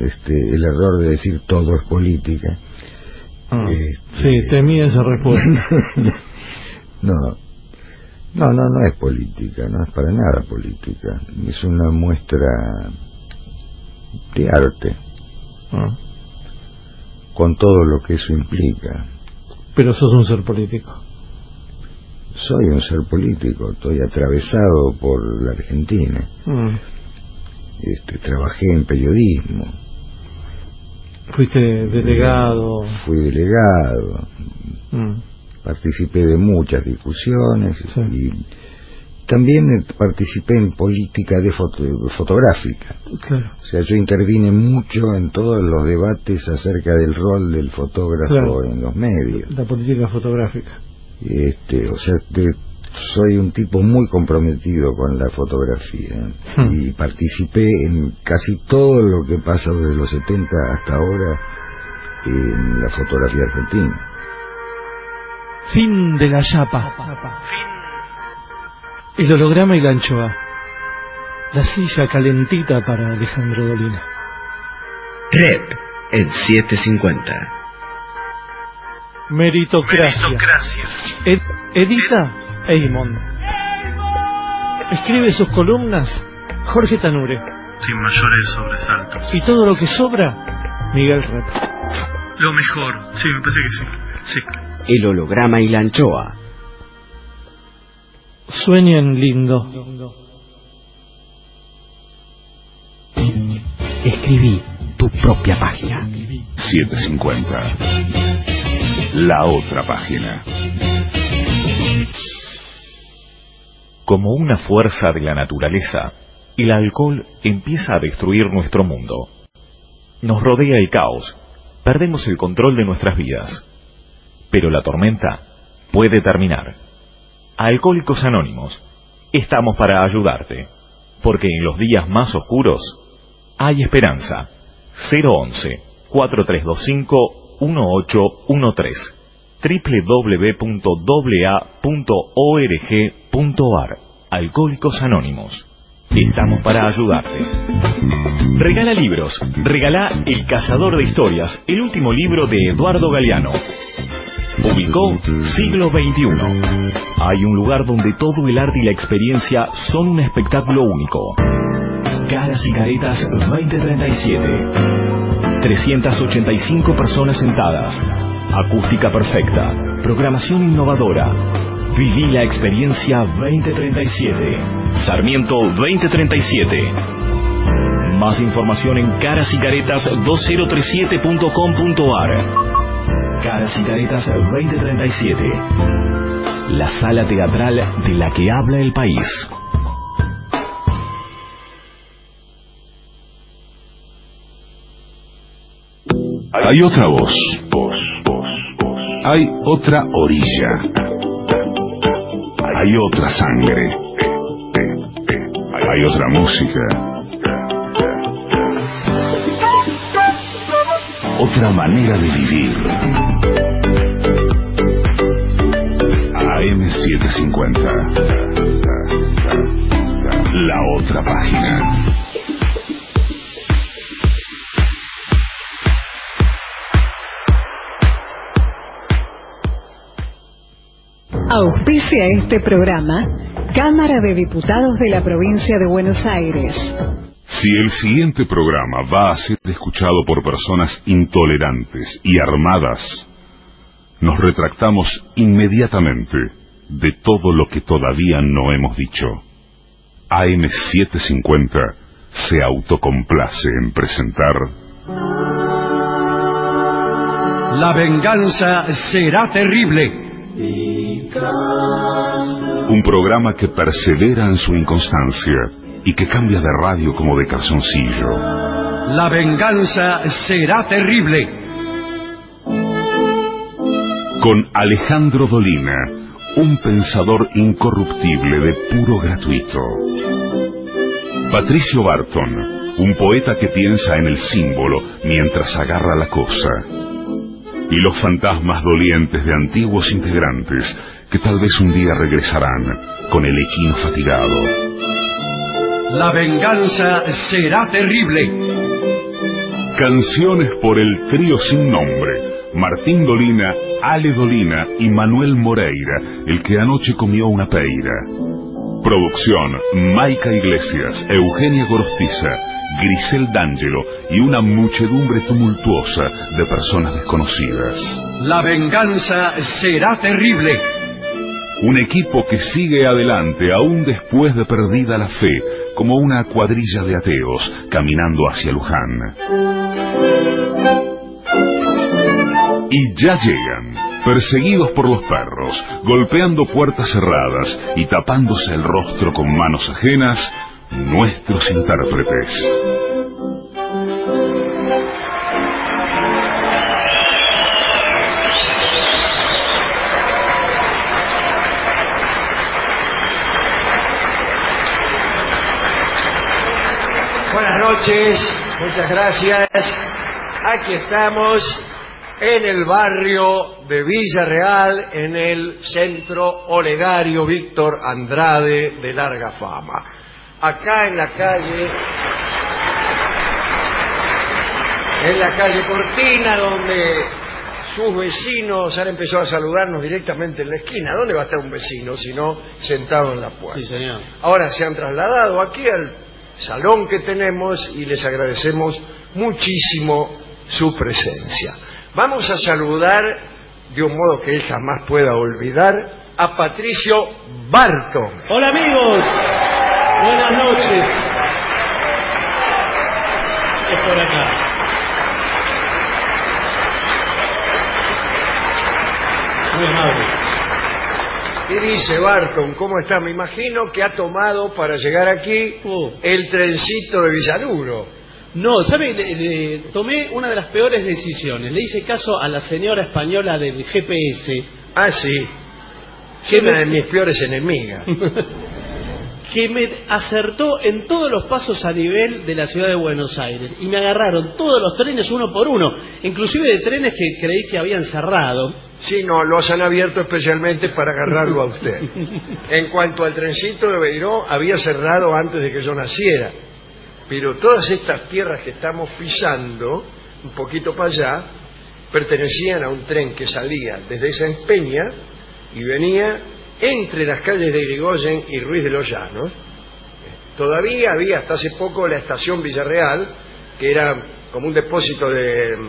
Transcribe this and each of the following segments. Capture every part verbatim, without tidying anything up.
este, el error de decir todo es política. Ah, este, sí, temía esa respuesta. no, no, no, no es política, no es para nada política. Es una muestra de arte, Ah. con todo lo que eso implica. Pero sos un ser político. Soy un ser político, estoy atravesado por la Argentina. Mm. Este, trabajé en periodismo. Fuiste delegado. Fui delegado. Mm. Participé de muchas discusiones. Sí. Y también participé en política de foto, fotográfica. Claro. O sea, yo intervine mucho en todos los debates acerca del rol del fotógrafo, claro, en los medios. La política fotográfica. Este, o sea, de, soy un tipo muy comprometido con la fotografía. Hmm. Y participé en casi todo lo que pasa desde los setenta hasta ahora en la fotografía argentina. Fin de la chapa. El holograma y la anchoa. La silla calentita para Alejandro Dolina. Rep en setecientos cincuenta. Meritocracia. Meritocracia. Ed edita Eymond. Escribe sus columnas Jorge Tanure. Sin mayores sobresaltos. Y todo lo que sobra, Miguel Rep. Lo mejor, sí, me parece que sí. Sí. El holograma y la anchoa. Sueñen lindo. Escribí tu propia página. setecientos cincuenta. La otra página. Como una fuerza de la naturaleza, el alcohol empieza a destruir nuestro mundo. Nos rodea el caos, perdemos el control de nuestras vidas. Pero la tormenta puede terminar. Alcohólicos Anónimos, estamos para ayudarte, porque en los días más oscuros hay esperanza. Cero once, cuatro tres dos cinco, uno ocho uno tres, doble u doble u doble u punto a a punto org punto a r. Alcohólicos Anónimos, estamos para ayudarte. Regala libros, regala El Cazador de Historias, el último libro de Eduardo Galeano. Publicó Siglo veintiuno. Hay un lugar donde todo el arte y la experiencia son un espectáculo único. Caras y Caretas veinte treinta y siete. trescientas ochenta y cinco personas sentadas. Acústica perfecta. Programación innovadora. Viví la experiencia veinte treinta y siete. Sarmiento veinte treinta y siete. Más información en caras y caretas dos mil treinta y siete punto com punto a r. Caras y Caretas veinte treinta y siete. La sala teatral de la que habla el país. Hay otra voz. Voz, voz, voz. Hay otra orilla. Hay otra sangre. Hay otra música. Otra manera de vivir. A M setecientos cincuenta. La otra página. Auspicia este programa Cámara de Diputados de la Provincia de Buenos Aires. Si el siguiente programa va a ser escuchado por personas intolerantes y armadas, nos retractamos inmediatamente de todo lo que todavía no hemos dicho. A M setecientos cincuenta se autocomplace en presentar La venganza será terrible. Un programa que persevera en su inconstancia y que cambia de radio como de calzoncillo. La venganza será terrible. Con Alejandro Dolina, un pensador incorruptible de puro gratuito. Patricio Barton, un poeta que piensa en el símbolo mientras agarra la cosa. Y los fantasmas dolientes de antiguos integrantes que tal vez un día regresarán con el equino fatigado. La venganza será terrible. Canciones por el trío sin nombre, Martín Dolina, Ale Dolina y Manuel Moreira, el que anoche comió una peira. Producción, Maica Iglesias, Eugenia Gorostiza, Grisel D'Angelo y una muchedumbre tumultuosa de personas desconocidas. La venganza será terrible. Un equipo que sigue adelante aún después de perdida la fe, como una cuadrilla de ateos caminando hacia Luján. Y ya llegan, perseguidos por los perros, golpeando puertas cerradas y tapándose el rostro con manos ajenas, nuestros intérpretes. Buenas noches, muchas gracias. Aquí estamos en el barrio de Villarreal, en el centro Olegario Víctor Andrade de larga fama. Acá en la calle, en la calle Cortina, donde sus vecinos han empezado a saludarnos directamente en la esquina. ¿Dónde va a estar un vecino si no sentado en la puerta? Sí, señor. Ahora se han trasladado aquí al salón que tenemos y les agradecemos muchísimo su presencia. Vamos a saludar, de un modo que él jamás pueda olvidar, a Patricio Barton. Hola amigos, buenas noches. Es por acá. Muy amable. Y dice Barton, ¿cómo está? Me imagino que ha tomado para llegar aquí uh. el trencito de Villaduro. No, ¿sabe? Le, le, tomé una de las peores decisiones. Le hice caso a la señora española del G P S. Ah, sí. Que una me... de mis peores enemigas. Que me acertó en todos los pasos a nivel de la ciudad de Buenos Aires. Y me agarraron todos los trenes uno por uno. Inclusive de trenes que creí que habían cerrado. Sí, no, los han abierto especialmente para agarrarlo a usted. En cuanto al trencito de Beiró, había cerrado antes de que yo naciera. Pero todas estas tierras que estamos pisando, un poquito para allá, pertenecían a un tren que salía desde esa Peña y venía entre las calles de Irigoyen y Ruiz de los Llanos. Todavía había hasta hace poco la estación Villarreal, que era como un depósito de, de,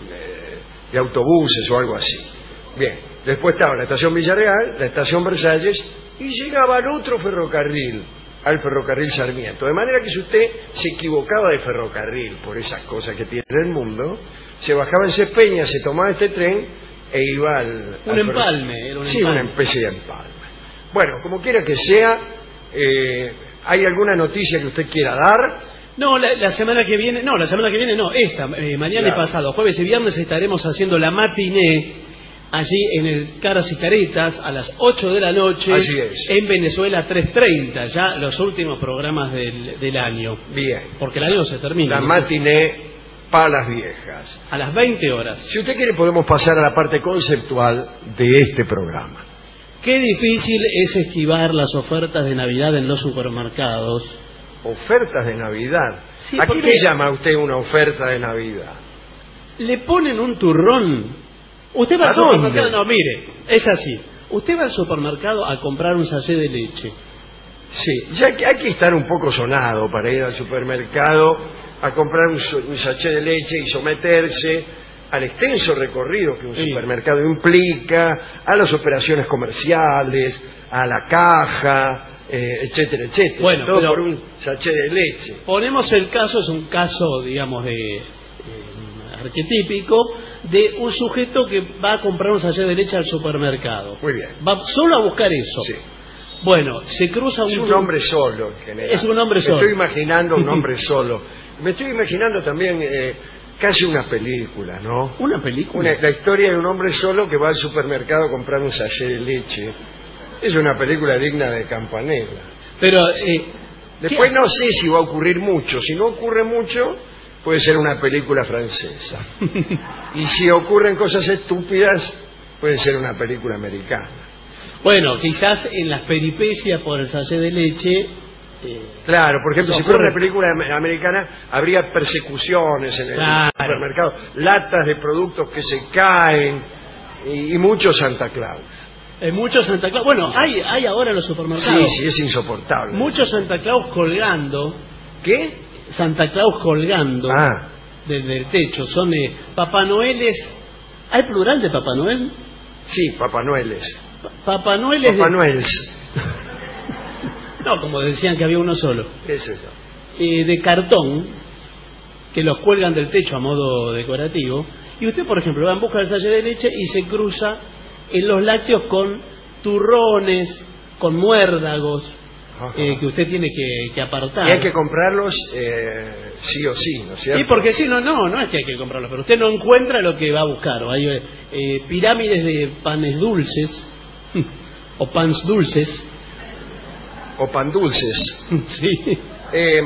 de autobuses o algo así. Bien, después estaba la estación Villarreal, la estación Versalles, y llegaba al otro ferrocarril, al ferrocarril Sarmiento. De manera que si usted se equivocaba de ferrocarril por esas cosas que tiene el mundo, se bajaba en Cepeña, se tomaba este tren e iba al... Un al empalme, era un sí, empalme. una especie de empalme. Bueno, como quiera que sea, eh, ¿hay alguna noticia que usted quiera dar? No, la, la semana que viene, no, la semana que viene no, esta, eh, mañana claro. Y pasado, jueves y viernes estaremos haciendo la matiné allí en el Caras y Caretas a las ocho de la noche. Así es. En Venezuela tres treinta, ya los últimos programas del, del año. Bien. Porque el año se termina. La matiné para las viejas. A las veinte horas. Si usted quiere podemos pasar a la parte conceptual de este programa. Qué difícil es esquivar las ofertas de Navidad en los supermercados. ¿Ofertas de Navidad? Sí, ¿A qué porque... le llama usted una oferta de Navidad? Le ponen un turrón. Usted va ¿A al dónde? supermercado, no, mire, es así. Usted va al supermercado a comprar un sachet de leche. Sí, ya que hay que estar un poco sonado para ir al supermercado a comprar un, un sachet de leche y someterse al extenso recorrido que un sí. supermercado implica, a las operaciones comerciales, a la caja, eh, etcétera, etcétera. Bueno, todo pero por un sachet de leche. Ponemos el caso, es un caso, digamos, de eh, arquetípico, de un sujeto que va a comprar un sachet de leche al supermercado. Muy bien. Va solo a buscar eso. Sí. Bueno, se cruza un... Es un hombre solo, en general. Es un hombre solo. Me estoy imaginando un hombre solo. Me estoy imaginando también eh, casi una película, ¿no? ¿Una película? Una, la historia de un hombre solo que va al supermercado a comprar un sachet de leche. Es una película digna de Campanella. Pero... Eh, Después no sé si va a ocurrir mucho. Si no ocurre mucho, puede ser una película francesa. Y si ocurren cosas estúpidas, puede ser una película americana. Bueno, quizás en las peripecias por el sachet de leche Eh, Claro, por ejemplo, si ocurre. fuera una película am- americana, habría persecuciones en el Claro. supermercado, latas de productos que se caen y, y mucho Santa Claus. eh, muchos Santa Claus. Bueno, hay, hay ahora en los Sí, supermercados sí, es insoportable. muchos Santa Claus colgando. ¿Qué? Santa Claus colgando Ah, desde el techo. Son eh, Papá Noeles. ¿Hay plural de Papá Noel? sí, Papá Noeles. Pa- Papá Noel es Papá de- Noels. No, como decían que había uno solo. ¿Qué es eso? Eh, de cartón, que los cuelgan del techo a modo decorativo. Y usted, por ejemplo, va en busca del sachet de leche y se cruza en los lácteos con turrones, con muérdagos, Ajá. eh, que usted tiene que, que apartar. Y hay que comprarlos eh, sí o sí, ¿no es cierto? Sí, porque si no, no, no es que hay que comprarlos, pero usted no encuentra lo que va a buscar. O hay eh, eh, pirámides de panes dulces, o pans dulces. O pan dulces. Sí. Eh,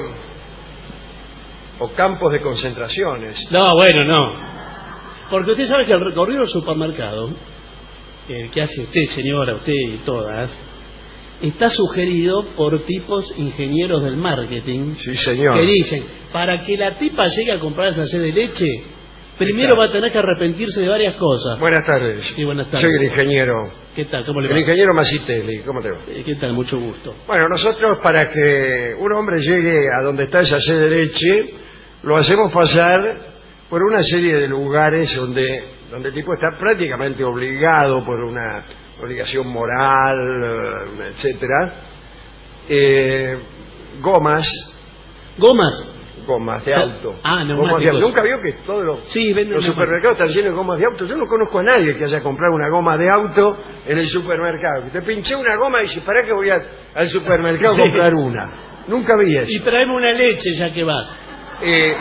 o campos de concentraciones. No, bueno, no. Porque usted sabe que el recorrido del supermercado, el que hace usted, señora, usted y todas, está sugerido por tipos ingenieros del marketing. Sí, señor. Que dicen, para que la tipa llegue a comprar el sachet de leche, primero va a tener que arrepentirse de varias cosas. Buenas tardes. Sí, buenas tardes. Soy el ingeniero. ¿Qué tal? ¿Cómo le El va? ingeniero Macitelli. ¿Cómo te va? Eh, ¿Qué tal? Mucho gusto. Bueno, nosotros para que un hombre llegue a donde está esa sed de leche, lo hacemos pasar por una serie de lugares donde, donde el tipo está prácticamente obligado por una obligación moral, eh, etcétera. Eh, gomas, ¿Gomas? gomas de So- auto. ah, Gomas de neumáticos. auto. ¿Nunca vio que todos los, Sí, venden los neumáticos. supermercados están llenos de gomas de auto? Yo no conozco a nadie que haya comprado una goma de auto en el supermercado. Que te pinché una goma y dice, ¿para qué voy a- al supermercado a Sí. comprar una? Nunca vi eso. Y traeme una leche ya que vas. Eh,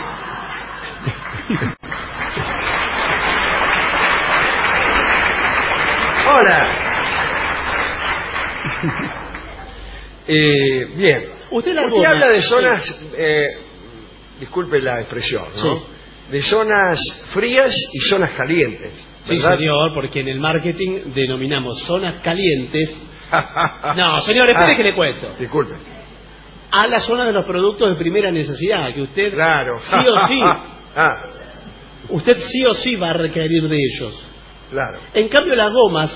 Hola. Eh, bien. Usted la Usted goma, habla de sí. zonas, eh, disculpe la expresión, ¿no? Sí. De zonas frías y zonas calientes. Sí, ¿verdad? señor, porque en el marketing denominamos zonas calientes. No, señor, espere Ah, que le cuento. Disculpe. A la zona de los productos de primera necesidad, que usted Claro. sí o sí, Ah, usted sí o sí va a requerir de ellos. claro. En cambio, las gomas,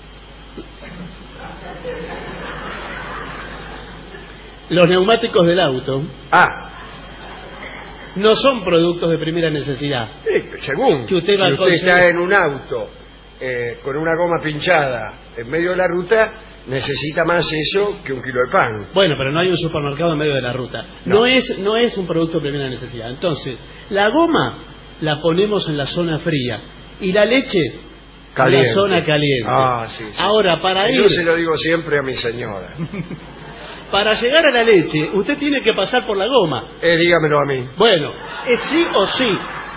los neumáticos del auto, Ah, no son productos de primera necesidad. sí, según. Que usted va si a usted conseguir- está en un auto eh, con una goma pinchada en medio de la ruta, necesita más eso que un kilo de pan. Bueno, pero no hay un supermercado en medio de la ruta. No, No. es, no es un producto de primera necesidad. Entonces, la goma la ponemos en la zona fría y la leche Caliente. en la zona caliente. Ah, sí, sí. Ahora, para Yo ir, se lo digo siempre a mi señora. para llegar a la leche, usted tiene que pasar por la goma. Eh, dígamelo a mí. Bueno, es sí o sí.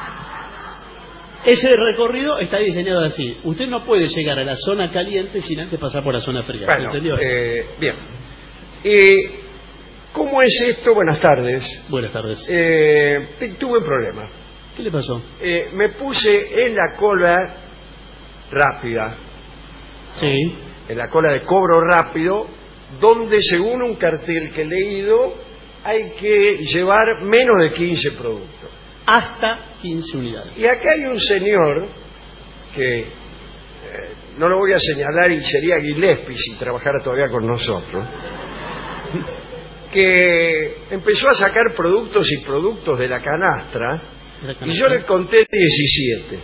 Ese recorrido está diseñado así. Usted no puede llegar a la zona caliente sin antes pasar por la zona fría. ¿Se Bueno, entendió? eh, bien. ¿Y cómo es esto? Buenas tardes. Buenas tardes. Eh, te- tuve un problema. ¿Qué le pasó? Eh, me puse en la cola rápida, Sí. en la cola de cobro rápido, donde según un cartel que he leído hay que llevar menos de quince productos. Hasta quince unidades. Y acá hay un señor que eh, no lo voy a señalar y sería Gillespie si trabajara todavía con nosotros, que empezó a sacar productos y productos de la canastra y yo le conté diecisiete.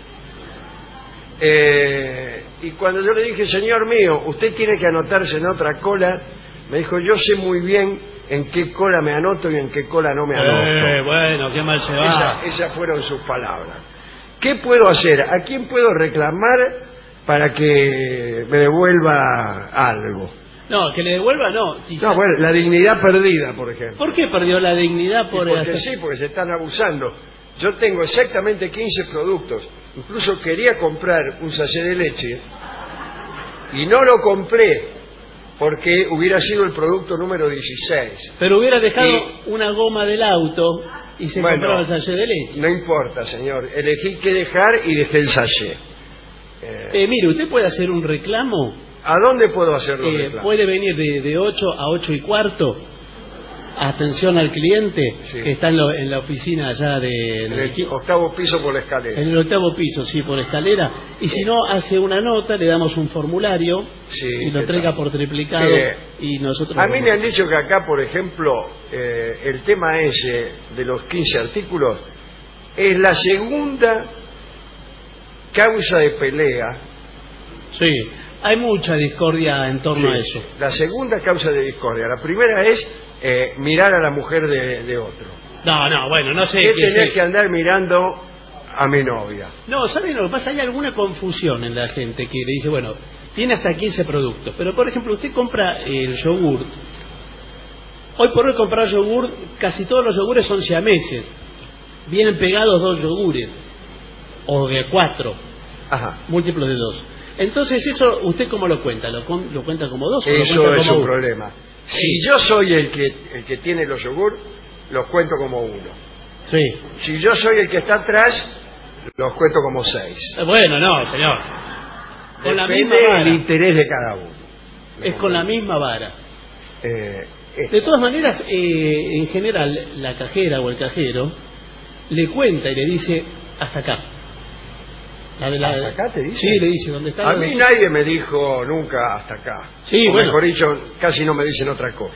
Eh, y cuando yo le dije, señor mío, usted tiene que anotarse en otra cola, me dijo, yo sé muy bien en qué cola me anoto y en qué cola no me anoto. Eh, bueno, qué mal se va. Esa- esas fueron sus palabras. ¿Qué puedo hacer? ¿A quién puedo reclamar para que me devuelva algo? No, que le devuelva, no. quizá- No, bueno, la dignidad perdida, por ejemplo. ¿Por qué perdió la dignidad Y por porque hacer- sí, porque se están abusando. Yo tengo exactamente quince productos. Incluso quería comprar un sachet de leche y no lo compré porque hubiera sido el producto número dieciséis. Pero hubiera dejado Y- una goma del auto y se Bueno, compraba el sachet de leche. No importa, señor. Elegí qué dejar y dejé el sachet. Eh, Eh, mire, usted puede hacer un reclamo. ¿A dónde puedo hacerlo? eh, puede venir de, de ocho a ocho y cuarto atención al cliente, Sí. que está en, lo- en la oficina allá de... En el octavo piso por la escalera. En el octavo piso, sí, por escalera. Y si no, hace una nota, le damos un formulario Sí, y lo ¿qué traiga tal? por triplicado Eh, y nosotros... A mí me han dicho que acá, por ejemplo, eh, el tema ese de los quince artículos es la segunda causa de pelea. Sí, hay mucha discordia en torno Sí, a eso. La segunda causa de discordia. La primera es eh, mirar a la mujer de, de otro. No, no, bueno, no sé ¿Qué qué es tenés eso. que andar mirando a mi novia? No, ¿saben lo que pasa? Hay alguna confusión en la gente que le dice, bueno, tiene hasta quince productos, pero por ejemplo, usted compra el yogur. Hoy por hoy comprar yogur, casi todos los yogures son siameses. Vienen pegados dos yogures, o de cuatro, Ajá. múltiplos de dos. Entonces, ¿eso usted cómo lo cuenta? ¿Lo, con- lo cuenta como dos o lo Eso cuenta es como un uno? problema. Si yo soy el que, el que tiene los yogur, los cuento como uno. Sí. Si yo soy el que está atrás, los cuento como seis. Eh, Bueno, no, señor. Con la misma Depende vara. del interés de cada uno. Es con la misma vara. Eh, eh, De todas maneras, eh, en general, la cajera o el cajero le cuenta y le dice, hasta acá. La de la- ¿Hasta acá te dice? Sí, le dice, ¿dónde está? A mí nadie me dijo nunca hasta acá. Sí, o bueno. mejor dicho, casi no me dicen otra cosa.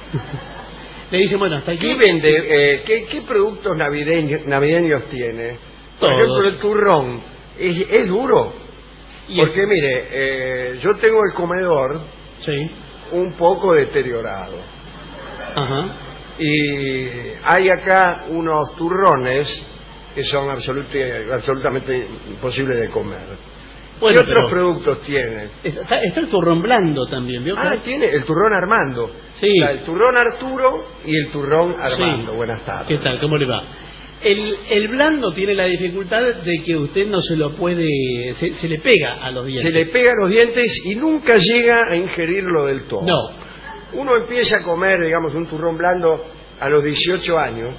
Le dice, bueno, hasta ¿Qué aquí. vende? Eh, ¿qué, qué productos navideños, navideños tiene? Por Todos. ejemplo, el turrón. ¿Es, es duro? Y el- Porque mire, eh, yo tengo el comedor Sí. un poco deteriorado. Ajá. Y hay acá unos turrones que son absolute- absolutamente imposibles de comer. Bueno, ¿Qué otros pero- productos tiene? Está, está el turrón blando también, ¿vio? Ah, tiene el turrón Armando. Sí. Está el turrón Arturo y el turrón Armando. Sí. Buenas tardes. ¿Qué tal? ¿Cómo le va? El, el blando tiene la dificultad de que usted no se lo puede... Se, se le pega a los dientes. Se le pega los dientes y nunca llega a ingerirlo del todo. No. Uno empieza a comer, digamos, un turrón blando a los dieciocho años.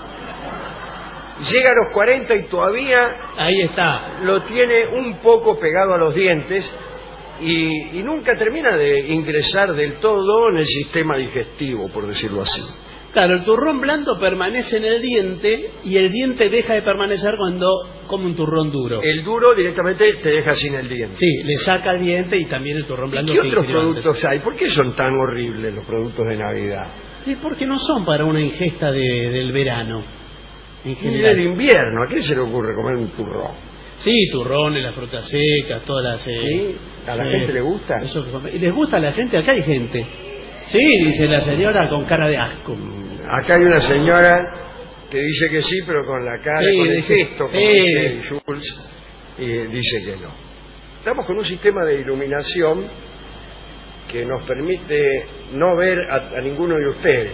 Llega a los cuarenta y todavía Ahí está. lo tiene un poco pegado a los dientes y, y nunca termina de ingresar del todo en el sistema digestivo, por decirlo así. Claro, el turrón blando permanece en el diente y el diente deja de permanecer cuando come un turrón duro. El duro directamente te deja sin el diente. Sí, le saca el diente y también el turrón ¿Y blando. qué que otros ingirió antes. productos hay? ¿Por qué son tan horribles los productos de Navidad? Sí, porque no son para una ingesta de- del verano, en Y general. del invierno, ¿a quién se le ocurre comer un turrón? Sí, turrones, las frutas secas, todas las... eh, ¿Sí? ¿A la eh, gente le gusta? eso que come- ¿Y les gusta a la gente? Acá hay gente. Sí, dice la señora con cara de asco. Acá hay una señora que dice que sí, pero con la cara, Sí, con el dice- gesto, como sí. dice Jules, y dice que no. Estamos con un sistema de iluminación que nos permite no ver a, a ninguno de ustedes.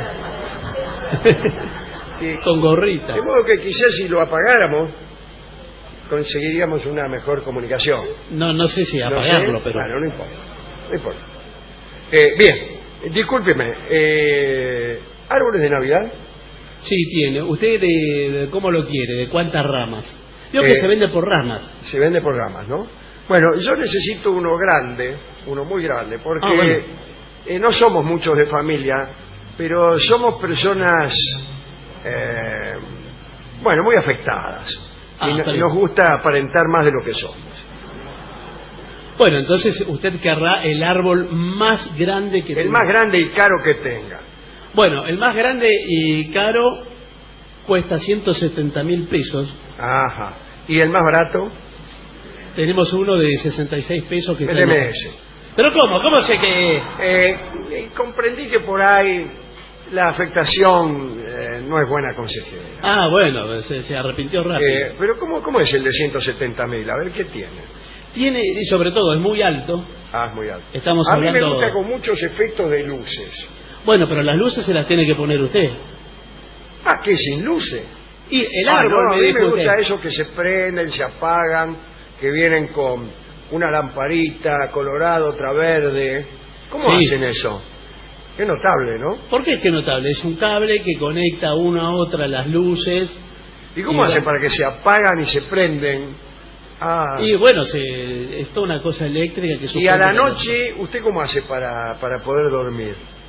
Y, Con gorrita. de modo que quizás si lo apagáramos, conseguiríamos una mejor comunicación. No, no sé si No apagarlo, sé, pero... Bueno, no importa. No importa. Eh, bien, discúlpeme. Eh, ¿Árboles de Navidad? Sí, tiene. ¿Usted de, de cómo lo quiere? ¿De cuántas ramas? Yo que Eh, se vende por ramas. Se vende por ramas, ¿no? Bueno, yo necesito uno grande, uno muy grande, porque Ah, bueno. eh, no somos muchos de familia, pero somos personas, eh, bueno, muy afectadas. Ah, y no- está bien. nos gusta aparentar más de lo que somos. Bueno, entonces usted querrá el árbol más grande que El tenga. más grande y caro que tenga. Bueno, el más grande y caro cuesta ciento setenta mil pesos. Ajá. ¿Y el más barato? Tenemos uno de sesenta y seis pesos que está en- L M S. ¿Pero cómo? ¿Cómo sé que...? Eh, eh, comprendí que por ahí la afectación eh, no es buena consejera. Ah, bueno, se, se arrepintió rápido. Eh, pero ¿cómo, ¿cómo es el de ciento setenta mil? A ver, ¿qué tiene? Tiene, y sobre todo, es muy alto. Ah, es muy alto. Estamos A mí me hablando... gusta con muchos efectos de luces. Bueno, pero las luces se las tiene que poner usted. Ah, ¿qué? ¿Sin luces? Y el Ah, árbol no, a me mí dijo me gusta usted. esos que se prenden, se apagan, que vienen con una lamparita, colorado, otra verde. ¿Cómo Sí. hacen eso? Qué notable, ¿no? ¿Por qué es que notable? Es un cable que conecta una a otra las luces. ¿Y cómo Y hacen va- para que se apagan y se prenden? Ah. Y bueno, se, es toda una cosa eléctrica que Y a la suspende noche, ¿usted cómo hace para, para poder dormir?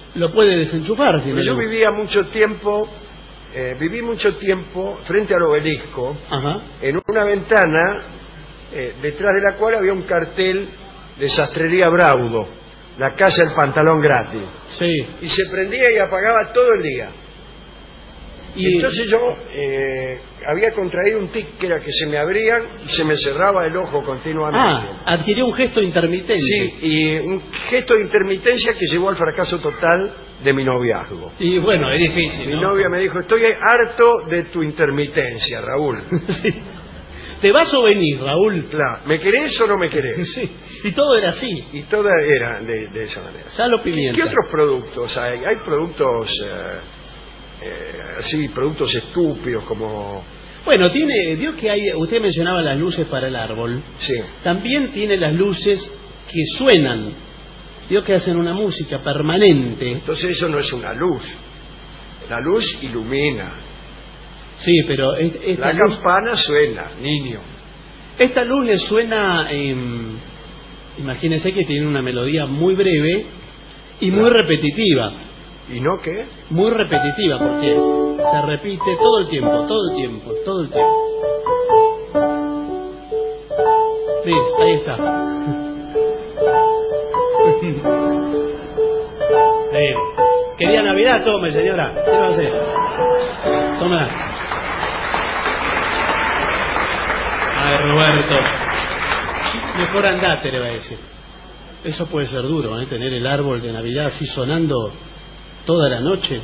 lo puede desenchufar. Si no yo le... vivía mucho tiempo, eh, viví mucho tiempo frente al obelisco, Ajá. en una ventana eh, detrás de la cual había un cartel de Sastrería Braudo, la casa del pantalón gratis. Sí. Y se prendía y apagaba todo el día. Y entonces yo eh, había contraído un tic que era que se me abrían y se me cerraba el ojo continuamente. Ah, adquirió un gesto intermitente. Sí, y un gesto de intermitencia que llevó al fracaso total de mi noviazgo. Y bueno, es difícil, Mi ¿no? novia me dijo, estoy harto de tu intermitencia, Raúl. Sí. ¿Te vas o venís, Raúl? Claro, ¿me querés o no me querés? Sí. Y todo era así. Y toda era de, de esa manera. Sal o pimienta. ¿Qué otros productos hay? Hay productos... Eh, Eh, así, productos estúpidos como... Bueno, tiene, vio que hay, usted mencionaba las luces para el árbol. Sí. También tiene las luces que suenan. Vio que hacen una música permanente. Entonces eso no es una luz. La luz ilumina. Sí, pero es, esta la luz, campana suena, niño. Esta luz le suena, eh, imagínese que tiene una melodía muy breve y muy repetitiva. ¿Y no qué? Muy repetitiva, porque se repite todo el tiempo, todo el tiempo, todo el tiempo. Sí, ahí está. Bien. ¿Quería Navidad? Tome, señora. Sírvase. Toma. Ay, Roberto. Mejor andate, le va a decir. Eso puede ser duro, ¿eh? Tener el árbol de Navidad así sonando toda la noche,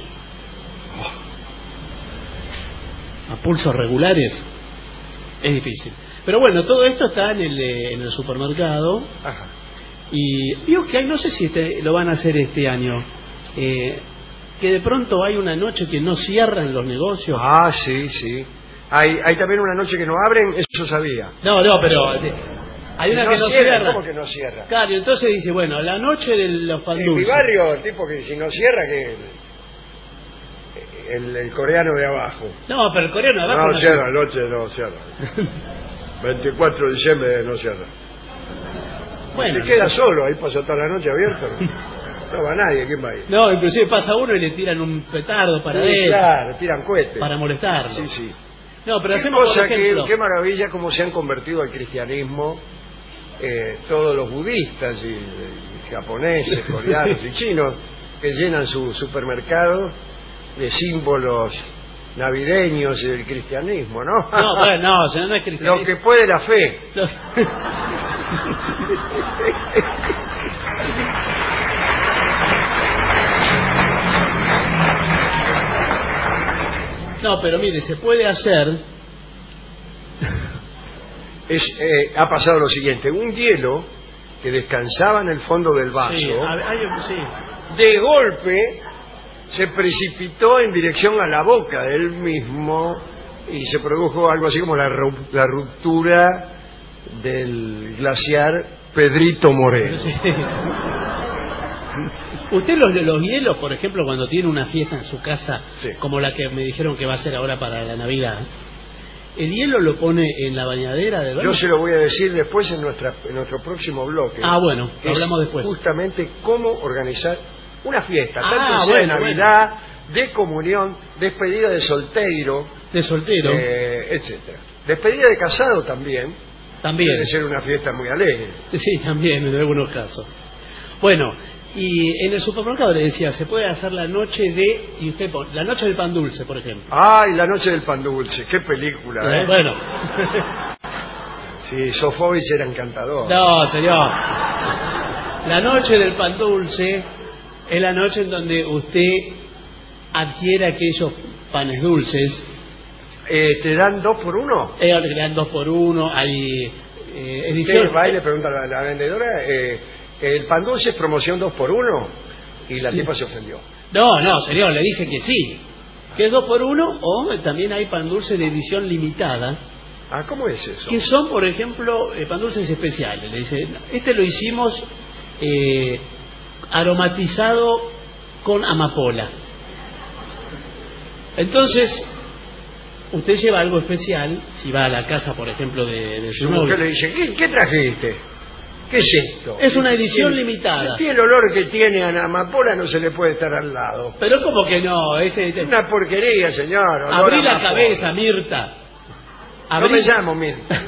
a pulsos regulares, es difícil. Pero bueno, todo esto está en el, en el supermercado. Ajá. Y digo que hay, no sé si este, lo van a hacer este año, eh, que de pronto hay una noche que no cierran los negocios. Ah, sí, sí. Hay, hay también una noche que no abren, eso sabía. No, no, pero hay una no que no cierra. cierra. ¿Cómo que no cierra? Claro, entonces dice, bueno, la noche de los pan En mi dulces. barrio, el tipo que si no cierra, que el, el coreano de abajo. No, pero el coreano de abajo No, no cierra, noche no cierra. veinticuatro de diciembre no cierra. Bueno, Te queda solo, ahí pasa toda la noche abierto. No va nadie, ¿quién va a ir? no, inclusive pasa uno y le tiran un petardo para Sí, él, claro, tiran cohetes. para molestarlo. Sí, sí. No, pero Qué hacemos, por cosa, ejemplo... qué, qué maravilla cómo se han convertido al cristianismo eh, todos los budistas y, y japoneses, coreanos y chinos que llenan su supermercado de símbolos navideños y del cristianismo, ¿no? No, bueno, no, si no, no es cristianismo. Lo que puede la fe. Lo... No, pero mire, se puede hacer... Es, eh, ha pasado lo siguiente, un hielo que descansaba en el fondo del vaso, Sí, a- hay un- sí. de golpe se precipitó en dirección a la boca de él mismo y se produjo algo así como la, ru- la ruptura del glaciar Pedrito Moreno. Sí. Usted los, los hielos, por ejemplo, cuando tiene una fiesta en su casa, Sí. como la que me dijeron que va a ser ahora para la Navidad, ¿el hielo lo pone en la bañadera del baño? Yo se lo voy a decir después en, nuestra, en nuestro próximo bloque. Ah, bueno, que hablamos es después. Justamente cómo organizar una fiesta, Ah, tanto sea de bueno, Navidad, de comunión, despedida de soltero, De soltero, eh, etcétera. Despedida de casado también. también. Debe ser una fiesta muy alegre. Sí, también, en algunos casos. Bueno, y en el supermercado le decía, se puede hacer la noche de... y usted pone, la noche del pan dulce, por ejemplo. Ay, La noche del pan dulce, qué película, ¿eh? Eh, bueno. Sí, Sofovich era encantador. No, señor. La noche del pan dulce es la noche en donde usted adquiere aquellos panes dulces. Eh, ¿Te dan dos por uno? Eh, le dan dos por uno, hay eh, Usted edición... va y le pregunta a la, la vendedora, eh, ¿el pan dulce es promoción dos por uno? Y la tipa se ofendió. No, no, señor, le dije que sí. Que es dos por uno, o también hay pan dulce de edición limitada, Ah, ¿cómo es eso? que son, por ejemplo, eh, pan dulces especiales. Le dice, este lo hicimos eh, aromatizado con amapola. Entonces, usted lleva algo especial, si va a la casa, por ejemplo, de, de su Su mujer novio. le dice, ¿qué, qué trajiste? ¿Qué es esto? Es una edición ¿Tiene, limitada. tiene el olor que tiene a la amapola, no se le puede estar al lado. Pero ¿cómo que no? Ese, Es una porquería, señor. olor abrí a la amapola. cabeza, Mirta. No Abrí... me llamo Mirta.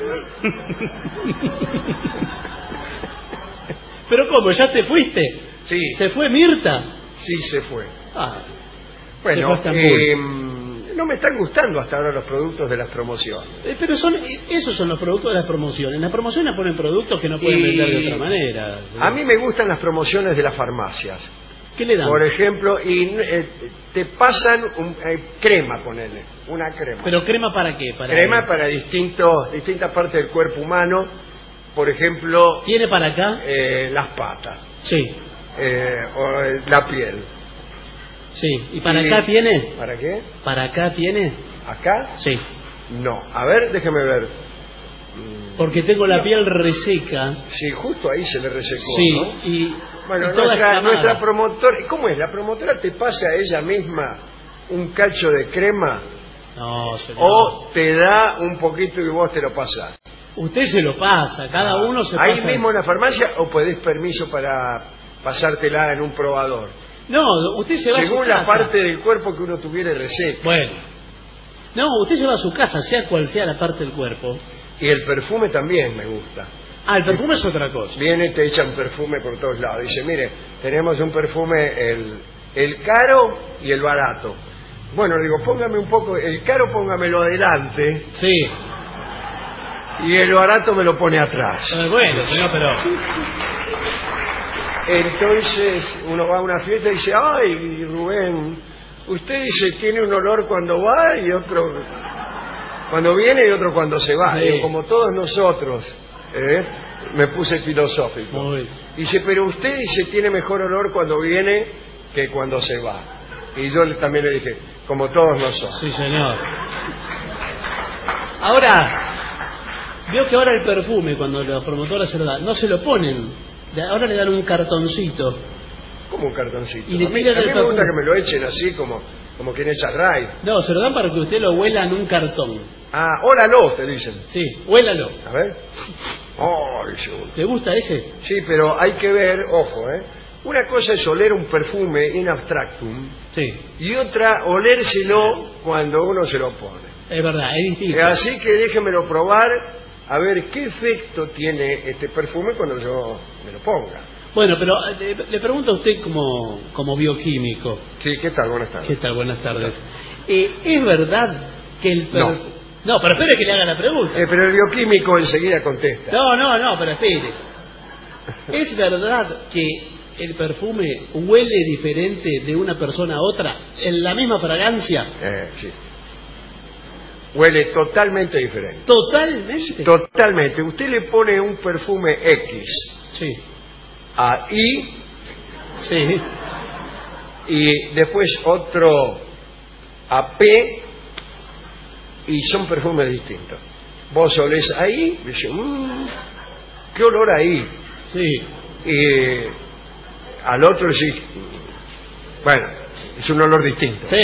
Pero ¿cómo? ¿Ya te fuiste? Sí. ¿Se fue Mirta? Sí, se fue. Ah, Bueno, se fue a Estambul. eh, no me están gustando hasta ahora los productos de las promociones. Eh, pero son esos son los productos de las promociones. En las promociones ponen productos que no pueden Y vender de otra manera. A mí me gustan las promociones de las farmacias. ¿Qué le dan? Por ejemplo, y eh, te pasan un, eh, crema, ponele, una crema. ¿Pero crema para qué? Para crema para distintos, distintas partes del cuerpo humano. Por ejemplo, ¿Tiene para acá? eh, las patas, Sí, eh, o eh, la piel. sí. ¿Y para Y- acá tiene? ¿Para qué? ¿Para acá tiene? ¿Acá? Sí. No. A ver, déjeme ver. Porque tengo la piel reseca. Sí, justo ahí se le resecó, Sí, ¿no? y, Bueno, y toda nuestra, escamada. nuestra promotora, ¿cómo es? ¿La promotora te pasa a ella misma un cacho de crema No, señor. o te da un poquito y vos te lo pasás? Usted se lo pasa, cada uno se ¿Ahí pasa. mismo en la farmacia o pedís permiso para pasártela en un probador? No, usted se va a Según su la casa. parte del cuerpo que uno tuviera reseca. Bueno. No, usted se va a su casa, sea cual sea la parte del cuerpo. Y el perfume también me gusta. Ah, el perfume es otra cosa. Viene, te echan perfume por todos lados. Dice, mire, tenemos un perfume, el, el caro y el barato. Bueno, le digo, póngame un poco, el caro póngamelo adelante Sí. y el barato me lo pone atrás. Eh, bueno, señor, pero... Entonces uno va a una fiesta y dice, ay, Rubén, usted dice tiene un olor cuando va y otro cuando viene y otro cuando se va. Sí. Digo, como todos nosotros, ¿eh? Me puse filosófico. Muy. Dice, pero usted dice tiene mejor olor cuando viene que cuando se va. Y yo le- también le dije, como todos nosotros. Sí, señor. Ahora, veo que ahora el perfume, cuando los promotores se lo dan, no se lo ponen. De- Ahora le dan un cartoncito. Como un cartoncito. Y le a mí, tiran a mí el me gusta perfume. que me lo echen así como, como quien echa ray. No, se lo dan para que usted lo huela en un cartón. Ah, ólalo, te dicen. Sí, huélalo. A ver. Ay, yo- ¿Te gusta ese? Sí, pero hay que ver, ojo, ¿eh? Una cosa es oler un perfume in abstractum Sí, y otra olérselo cuando uno se lo pone. es verdad, es distinto. Eh, Así que déjemelo probar a ver qué efecto tiene este perfume cuando yo me lo ponga. Bueno, pero eh, le, le pregunto a usted como, como bioquímico. Sí, ¿qué tal? Buenas tardes. ¿Qué tal? Buenas tardes. Eh, ¿Es verdad que el No. perfume... No, pero espere que le haga la pregunta. Eh, pero el bioquímico enseguida contesta. No, no, no, pero espere. ¿Es verdad que el perfume huele diferente de una persona a otra en la misma fragancia? Eh, sí. Huele totalmente diferente. Totalmente. Totalmente. Usted le pone un perfume X Sí, a Y sí. y después otro a P y son perfumes distintos. Vos olés ahí, dices, mmm, qué olor ahí. Sí. Y al otro decís, bueno, es un olor distinto. Sí.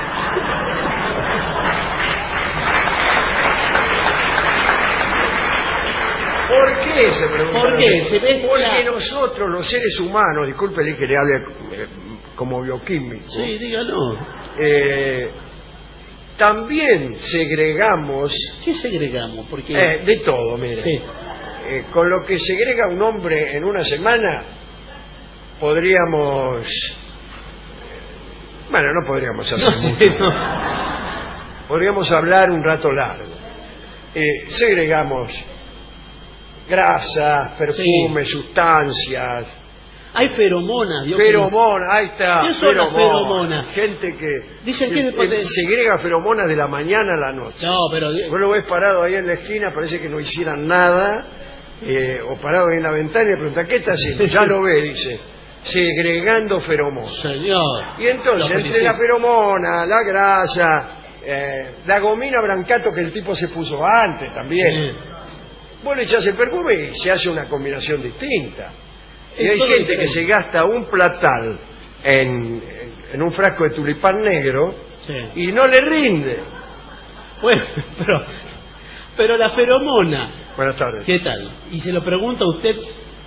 ¿Por qué? Se pregunta. ¿Por qué? Se mezcla- Porque nosotros, los seres humanos, discúlpele que le hable eh, como bioquímico, Sí, dígalo. eh, también segregamos ¿Qué segregamos? Porque... eh, de todo, mire. Sí. Eh, con lo que segrega un hombre en una semana, podríamos... Bueno, no podríamos hacer No, mucho. sí, no. Podríamos hablar un rato largo. Eh, segregamos grasas, perfumes, sustancias, Hay feromonas. Dios feromonas, ahí está. ¿Qué son las feromonas? Gente que Dicen se- que después de- eh, segrega feromonas de la mañana a la noche. No, pero... Vos lo ves parado ahí en la esquina, parece que no hicieran nada, eh, o parado ahí en la ventana y le pregunta, ¿qué está haciendo? Ya lo ve, dice, segregando feromonas. Señor. Y entonces, Lo entre felicito. la feromona, la grasa, eh, la gomina brancato que el tipo se puso antes también, Sí. vos le echás el perfume y se hace una combinación distinta. Y Es hay todo gente diferente. que se gasta un platal en, en un frasco de tulipán negro Sí. y no le rinde. Bueno, pero... Pero la feromona... Buenas tardes. ¿Qué tal? Y se lo pregunta a usted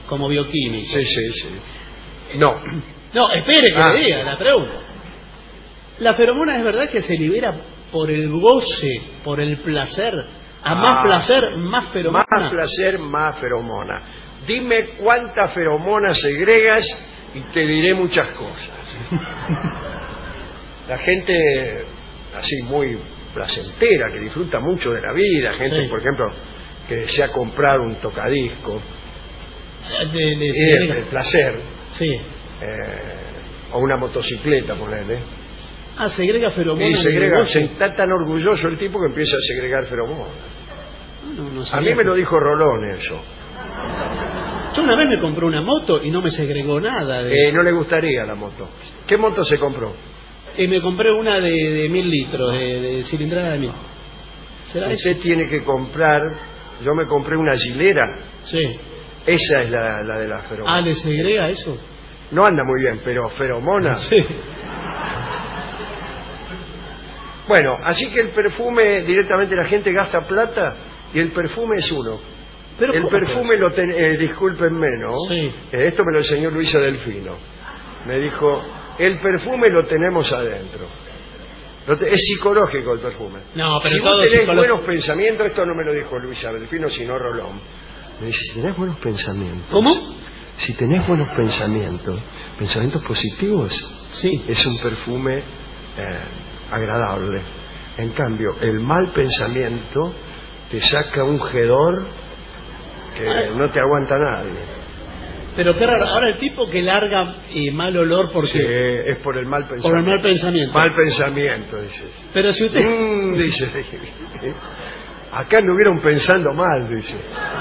como bioquímico. Sí, sí, sí. No. No, espere que Ah. le diga la pregunta. ¿La feromona es verdad que se libera por el goce, por el placer? A Ah, más placer, más feromona. Más placer, más feromona. Dime cuántas feromonas segregas y te diré muchas cosas. La gente así muy placentera, que disfruta mucho de la vida, gente, Sí. por ejemplo, que se ha comprado un tocadisco, De, de- y se- el, el placer, Sí. eh, o una motocicleta, ponele. Ah, segrega feromonas. Y en el segrega, goce. está tan orgulloso el tipo que empieza a segregar feromonas. No, no A sabía mí me que- lo dijo Rolón eso. Yo una vez me compré una moto y no me segregó nada. De... Eh, no le gustaría la moto. ¿Qué moto se compró? Eh, me compré una de, de mil litros, de, de cilindrada de mil. ¿Será eso? Usted tiene que comprar. Yo me compré una Gilera. Sí. Esa es la, la de la feromona. Ah, ¿le segrega eso? No anda muy bien, pero feromona. Sí. Bueno, así que el perfume, directamente la gente gasta plata y el perfume es uno. Pero el ¿cómo perfume lo ten, eh, discúlpenme, ¿no? Sí. Eh, esto me lo enseñó Luisa Delfino. Me dijo, el perfume lo tenemos adentro. Lo te- es psicológico el perfume. No, pero si todo vos tenés psicológico. buenos pensamientos, esto no me lo dijo Luisa Delfino, sino Rolón. Me dice, si tenés buenos pensamientos. ¿Cómo? Si tenés buenos pensamientos, pensamientos positivos, Sí. es un perfume eh, agradable. En cambio, el mal pensamiento te saca un hedor que Ay. no te aguanta nadie. Pero qué raro, ahora el tipo que larga eh, mal olor porque... Sí, es por el mal pensamiento. Por el mal pensamiento. Mal pensamiento, dices. Pero si usted... Mm, dice. Acá anduvieron pensando mal, dice.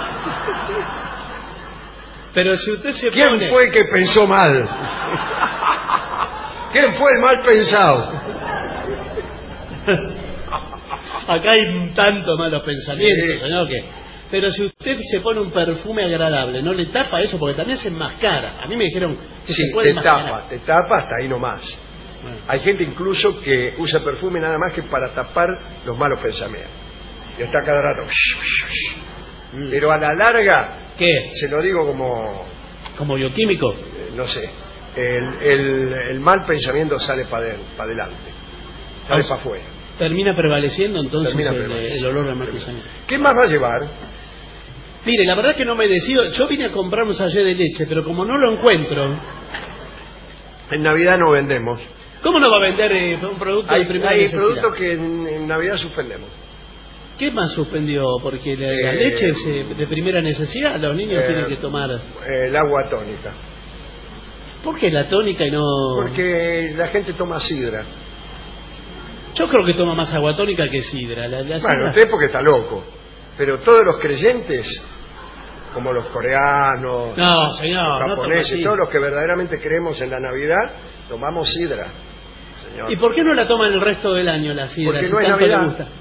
Pero si usted se ¿Quién pone... fue que pensó mal? ¿Quién fue el mal pensado? Acá hay un tanto malos pensamientos, Sí. señor, que... Pero si usted se pone un perfume agradable, ¿no le tapa eso? Porque también se enmascara. A mí me dijeron que Sí, se puede te enmascarar. tapa, te tapa hasta ahí nomás. Bueno. Hay gente incluso que usa perfume nada más que para tapar los malos pensamientos. Y está cada rato. Mm. Pero a la larga, ¿Qué? se lo digo como, ¿Como bioquímico? eh, no sé, el, el, el mal pensamiento sale para adelante, sale Ah, para afuera. Termina prevaleciendo entonces Termina el, prevaleciendo. el olor del mal pensamiento. ¿Qué más va a llevar? Mire, la verdad que no me decido. Yo vine a comprar un sachet de leche, pero como no lo encuentro... En Navidad no vendemos. ¿Cómo no va a vender eh, un producto Hay, de primera hay necesidad? productos que en, en Navidad suspendemos. ¿Qué más suspendió? Porque la, la Eh, leche es eh, de primera necesidad, los niños Eh, tienen que tomar... eh, el agua tónica. ¿Por qué la tónica y no...? Porque la gente toma sidra. Yo creo que toma más agua tónica que sidra. La, la Bueno, sidra- usted porque está loco. Pero todos los creyentes, como los coreanos, No, señor, los no toma japoneses, sidra. todos los que verdaderamente creemos en la Navidad, tomamos sidra, señor. ¿Y por qué no la toman el resto del año la sidra? Porque si no es tanto le Navidad. gusta?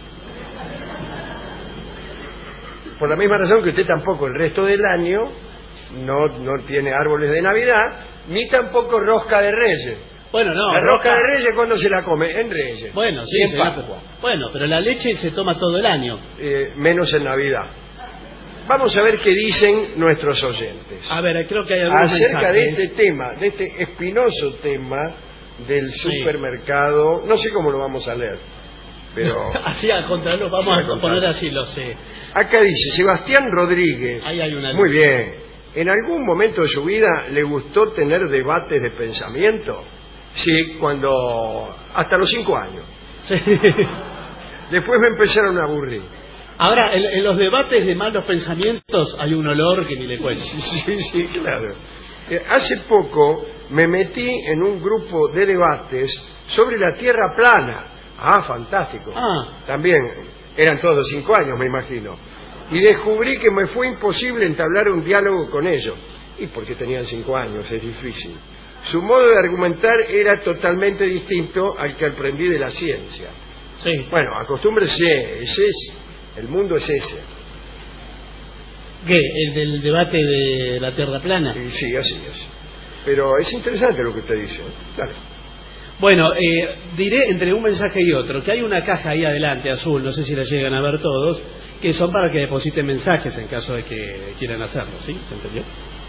Por la misma razón que usted tampoco el resto del año no, no tiene árboles de Navidad, ni tampoco rosca de Reyes. Bueno, no. la rosca de Reyes, ¿cuándo se la come? En Reyes. Bueno, sí, Y en señor, Pascua. pero- Bueno, pero la leche se toma todo el año. Eh, menos en Navidad. Vamos a ver qué dicen nuestros oyentes A ver, creo que hay algunos acerca de mensajes. este tema, de este espinoso tema del Sí. supermercado. No sé cómo lo vamos a leer, pero Así a contraluz, vamos Sí, a a contraluz. poner así los... Eh, acá dice Sebastián Rodríguez. ahí hay una... Muy bien. ¿En algún momento de su vida le gustó tener debates de pensamiento? Sí, cuando... hasta los cinco años. Sí. Después me empezaron a aburrir. Ahora, en, en los debates de malos pensamientos hay un olor que ni le cuento. Sí, sí, claro. Eh, hace poco me metí en un grupo de debates sobre la Tierra plana. Ah, fantástico. Ah. También eran todos cinco años, me imagino. Y descubrí que me fue imposible entablar un diálogo con ellos. Y porque tenían cinco años, es difícil. Su modo de argumentar era totalmente distinto al que aprendí de la ciencia. Sí. Bueno, acostúmbrese, ese es, el mundo es ese. ¿Qué? ¿El del debate de la Tierra plana? Y sí, así es. Pero es interesante lo que usted dice. Claro. Bueno, eh, diré entre un mensaje y otro que hay una caja ahí adelante azul, no sé si la llegan a ver todos, que son para que depositen mensajes en caso de que quieran hacerlo, ¿sí? ¿Se entendió?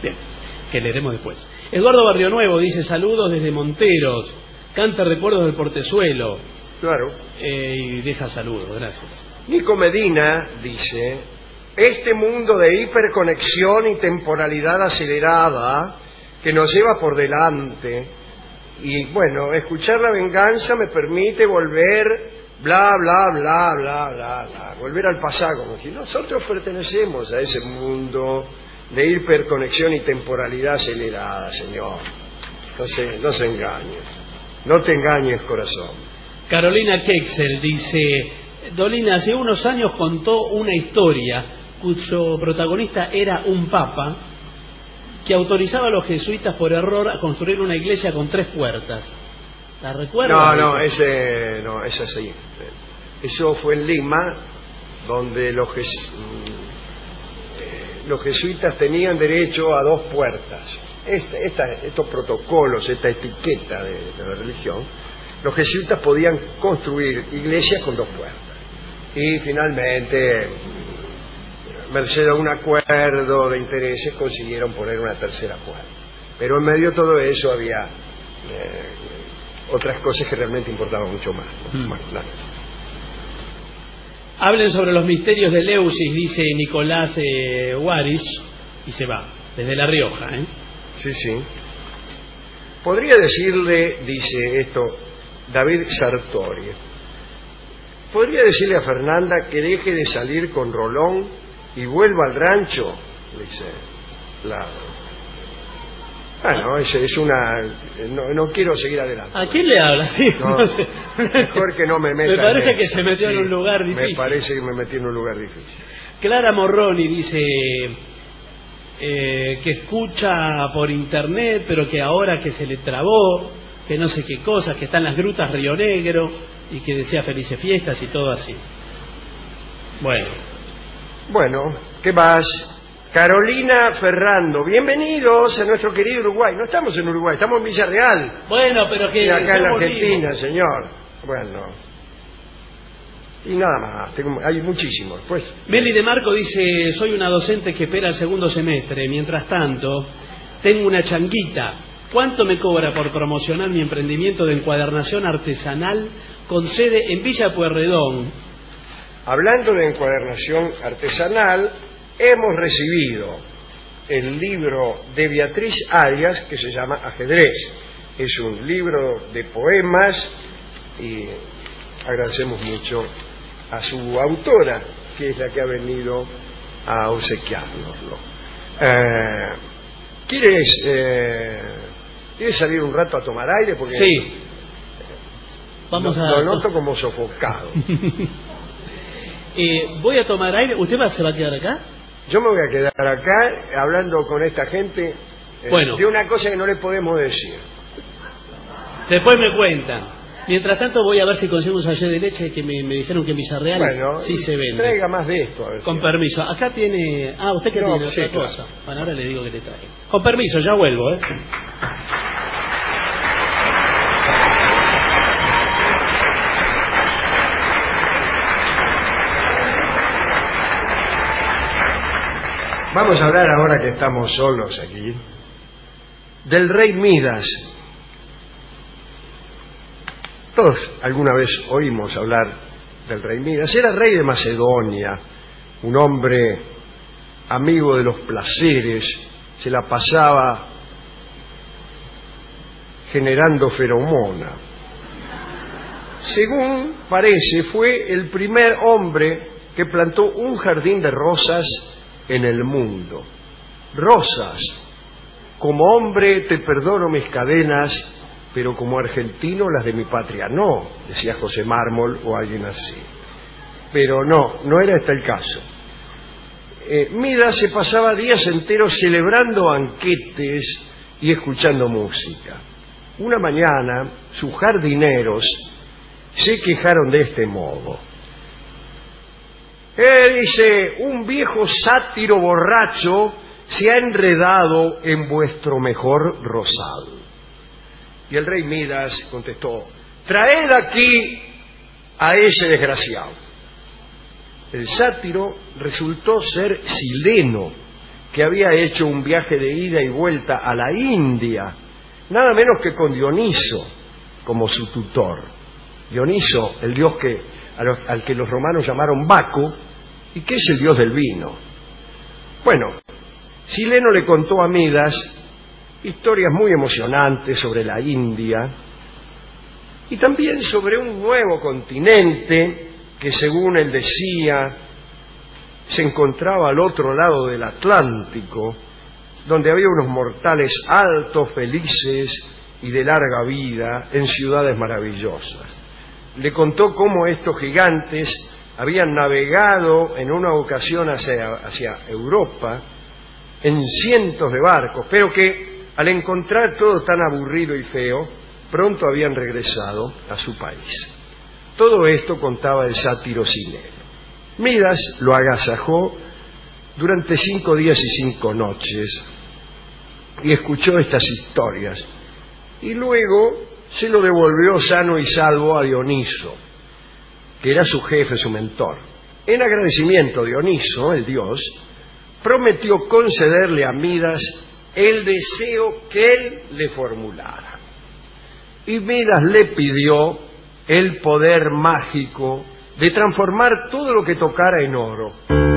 Bien, que leeremos después. Eduardo Barrio Nuevo dice saludos desde Monteros, canta recuerdos del Portezuelo. Claro. Eh, y deja saludos, gracias. Nico Medina dice, este mundo de hiperconexión y temporalidad acelerada que nos lleva por delante, y bueno, escuchar La Venganza me permite volver, bla, bla, bla, bla, bla, bla, volver al pasado, como si nosotros pertenecemos a ese mundo de hiperconexión y temporalidad acelerada, señor. No se, no se engañe, no te engañes, corazón. Carolina Kexel dice, Dolina hace unos años contó una historia cuyo protagonista era un papa que autorizaba a los jesuitas por error a construir una iglesia con tres puertas. ¿La recuerdas? No, no, ese no, es así. Eso fue en Lima, donde los, jes, los jesuitas tenían derecho a dos puertas. Esta, esta, estos protocolos, esta etiqueta de, de la religión, los jesuitas podían construir iglesias con dos puertas. Y finalmente, merced a un acuerdo de intereses, consiguieron poner una tercera puerta. Pero en medio de todo eso había eh, otras cosas que realmente importaban mucho más. Mm. Bueno, claro. Hablen sobre los misterios de Eleusis, dice Nicolás eh, Guarich, y se va, desde La Rioja. ¿eh? Sí, sí. Podría decirle, dice esto, David Sartori, podría decirle a Fernanda que deje de salir con Rolón y vuelva al rancho, dice la... Bueno, es, es una... No, no quiero seguir adelante. ¿A quién le habla? Sí, no, no sé. Mejor que no me meta. Me parece en que se metió sí, en un lugar difícil. Me parece que me metí en un lugar difícil. Clara Morroni dice eh, que escucha por internet, pero que ahora que se le trabó, que no sé qué cosas, que está en las grutas Río Negro y que desea felices fiestas y todo así. Bueno. Bueno, ¿qué más? Carolina Ferrando, bienvenidos a nuestro querido Uruguay. No estamos en Uruguay, estamos en Villarreal. Bueno, pero que... Y acá en la volvimos. Argentina, señor. Bueno. Y nada más, tengo, hay muchísimos. Pues. Meli de Marco dice, soy una docente que espera el segundo semestre. Mientras tanto, tengo una changuita. ¿Cuánto me cobra por promocionar mi emprendimiento de encuadernación artesanal con sede en Villa Pueyrredón? Hablando de encuadernación artesanal, hemos recibido el libro de Beatriz Arias que se llama Ajedrez. Es un libro de poemas y agradecemos mucho a su autora, que es la que ha venido a obsequiárnoslo. Eh, ¿Quieres... Eh, ¿Quieres salir un rato a tomar aire? Porque sí. Vamos lo, a... lo noto como sofocado. eh, voy a tomar aire. ¿Usted va, se va a quedar acá? Yo me voy a quedar acá hablando con esta gente eh, bueno. de una cosa que no le podemos decir. Después me cuentan. Mientras tanto voy a ver si consigo un sachet de leche que me, me dijeron que en Villarreal bueno, sí se vende. Traiga más de esto. A ver con si permiso. Acá tiene... Ah, usted que no, tiene sí, otra claro. cosa. Bueno, ahora le digo que le traje. Con permiso, ya vuelvo, ¿eh? Vamos a hablar ahora que estamos solos aquí del rey Midas. Todos alguna vez oímos hablar del rey Midas. Era rey de Macedonia, un hombre amigo de los placeres, se la pasaba generando feromona. Según parece, fue el primer hombre que plantó un jardín de rosas en el mundo. Rosas. Como hombre te perdono mis cadenas, pero como argentino las de mi patria no, decía José Mármol o alguien así. Pero no, no era este el caso. Eh, Midas se pasaba días enteros celebrando banquetes y escuchando música. Una mañana sus jardineros se quejaron de este modo. Eh, dice, un viejo sátiro borracho se ha enredado en vuestro mejor rosal. Y el rey Midas contestó, traed aquí a ese desgraciado. El sátiro resultó ser Sileno, que había hecho un viaje de ida y vuelta a la India, nada menos que con Dioniso como su tutor. Dioniso, el dios que, al que los romanos llamaron Baco, y que es el dios del vino. Bueno, Sileno le contó a Midas historias muy emocionantes sobre la India y también sobre un nuevo continente que, según él decía, se encontraba al otro lado del Atlántico, donde había unos mortales altos, felices y de larga vida en ciudades maravillosas. Le contó cómo estos gigantes habían navegado en una ocasión hacia, hacia Europa en cientos de barcos, pero que al encontrar todo tan aburrido y feo, pronto habían regresado a su país. Todo esto contaba el sátiro Sileno. Midas lo agasajó durante cinco días y cinco noches y escuchó estas historias, y luego se lo devolvió sano y salvo a Dioniso, que era su jefe, su mentor. En agradecimiento, Dioniso, el dios, prometió concederle a Midas el deseo que él le formulara. Y Midas le pidió el poder mágico de transformar todo lo que tocara en oro.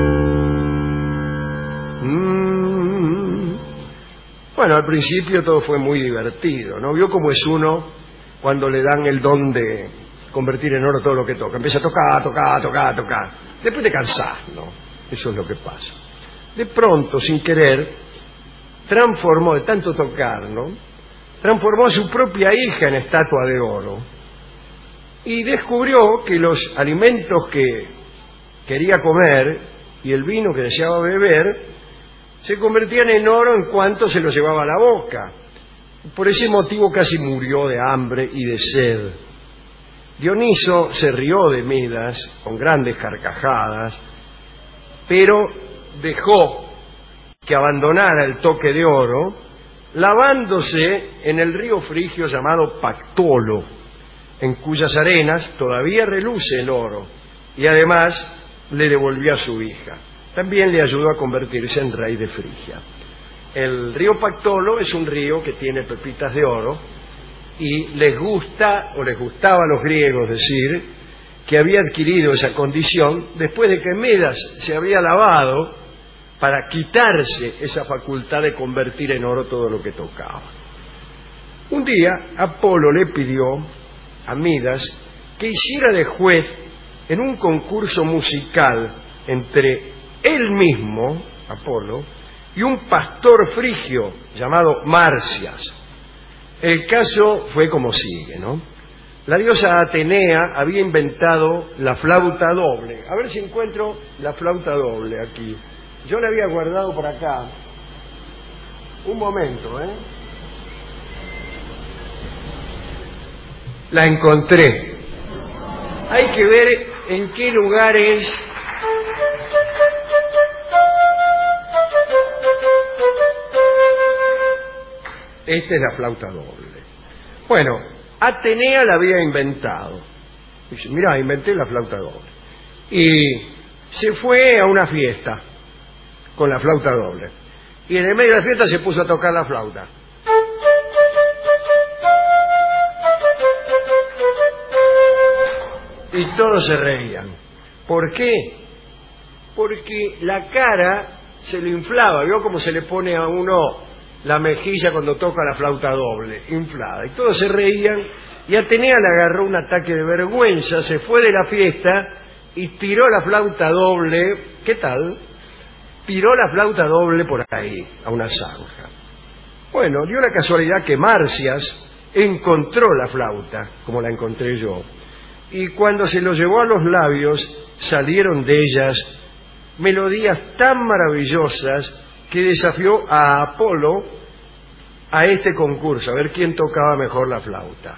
Mm. Bueno, al principio todo fue muy divertido, ¿no? Vio cómo es uno cuando le dan el don de convertir en oro todo lo que toca. Empieza a tocar, tocar, tocar, tocar. Después te cansás, ¿no? Eso es lo que pasa. De pronto, sin querer, transformó, de tanto tocar, ¿no? Transformó a su propia hija en estatua de oro y descubrió que los alimentos que quería comer y el vino que deseaba beber se convertían en oro en cuanto se lo llevaba a la boca. Por ese motivo casi murió de hambre y de sed. Dioniso se rió de Midas con grandes carcajadas, pero dejó que abandonara el toque de oro, lavándose en el río frigio llamado Pactolo, en cuyas arenas todavía reluce el oro, y además le devolvió a su hija. También le ayudó a convertirse en rey de Frigia. El río Pactolo es un río que tiene pepitas de oro, y les gusta, o les gustaba a los griegos decir, que había adquirido esa condición después de que Midas se había lavado para quitarse esa facultad de convertir en oro todo lo que tocaba. Un día Apolo le pidió a Midas que hiciera de juez en un concurso musical entre él mismo, Apolo, y un pastor frigio llamado Marcias. El caso fue como sigue, ¿no? La diosa Atenea había inventado la flauta doble. A ver si encuentro la flauta doble aquí. Yo la había guardado por acá. Un momento, ¿eh? La encontré. Hay que ver en qué lugares. Esta es la flauta doble. Bueno, Atenea la había inventado. Dice, mirá, inventé la flauta doble. Y se fue a una fiesta con la flauta doble. Y en el medio de la fiesta se puso a tocar la flauta. Y todos se reían. ¿Por qué? Porque la cara se le inflaba. ¿Vio cómo se le pone a uno la mejilla cuando toca la flauta doble? Inflada. Y todos se reían. Y Atenea le agarró un ataque de vergüenza, se fue de la fiesta y tiró la flauta doble. ¿Qué tal? Tiró la flauta doble por ahí, a una zanja. Bueno, dio la casualidad que Marcias encontró la flauta, como la encontré yo. Y cuando se lo llevó a los labios, salieron de ellas melodías tan maravillosas que desafió a Apolo a este concurso, a ver quién tocaba mejor la flauta.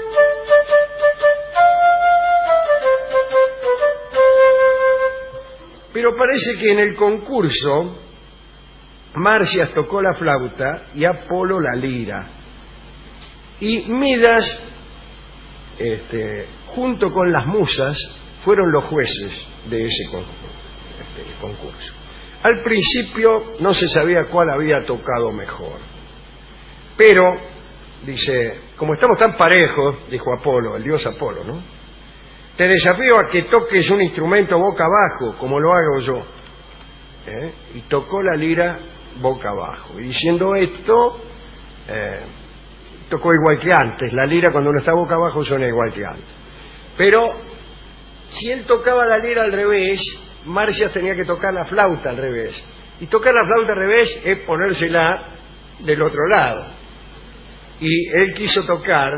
Pero parece que en el concurso Marcias tocó la flauta y Apolo la lira. Y Midas, este, junto con las musas, fueron los jueces de ese concurso. Al principio no se sabía cuál había tocado mejor. Pero, dice, como estamos tan parejos, dijo Apolo, el dios Apolo, ¿no? Te desafío a que toques un instrumento boca abajo, como lo hago yo. ¿Eh? Y tocó la lira boca abajo. Y diciendo esto, eh, tocó igual que antes. La lira cuando uno está boca abajo suena igual que antes. Pero, si él tocaba la lira al revés, Marcias tenía que tocar la flauta al revés. Y tocar la flauta al revés es ponérsela del otro lado. Y él quiso tocar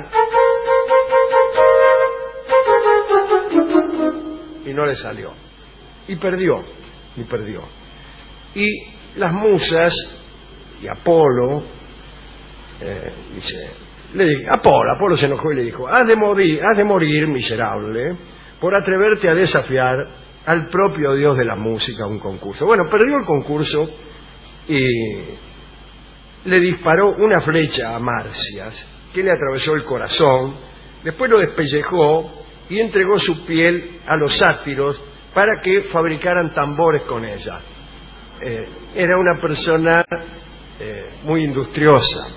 y no le salió. Y perdió, y perdió. Y las musas y Apolo, eh, dice, le dijo, Apolo, Apolo se enojó y le dijo, has de morir, has de morir, miserable, por atreverte a desafiar al propio dios de la música a un concurso. Bueno, perdió el concurso y le disparó una flecha a Marcias, que le atravesó el corazón, después lo despellejó y entregó su piel a los sátiros para que fabricaran tambores con ella. Eh, era una persona eh, muy industriosa.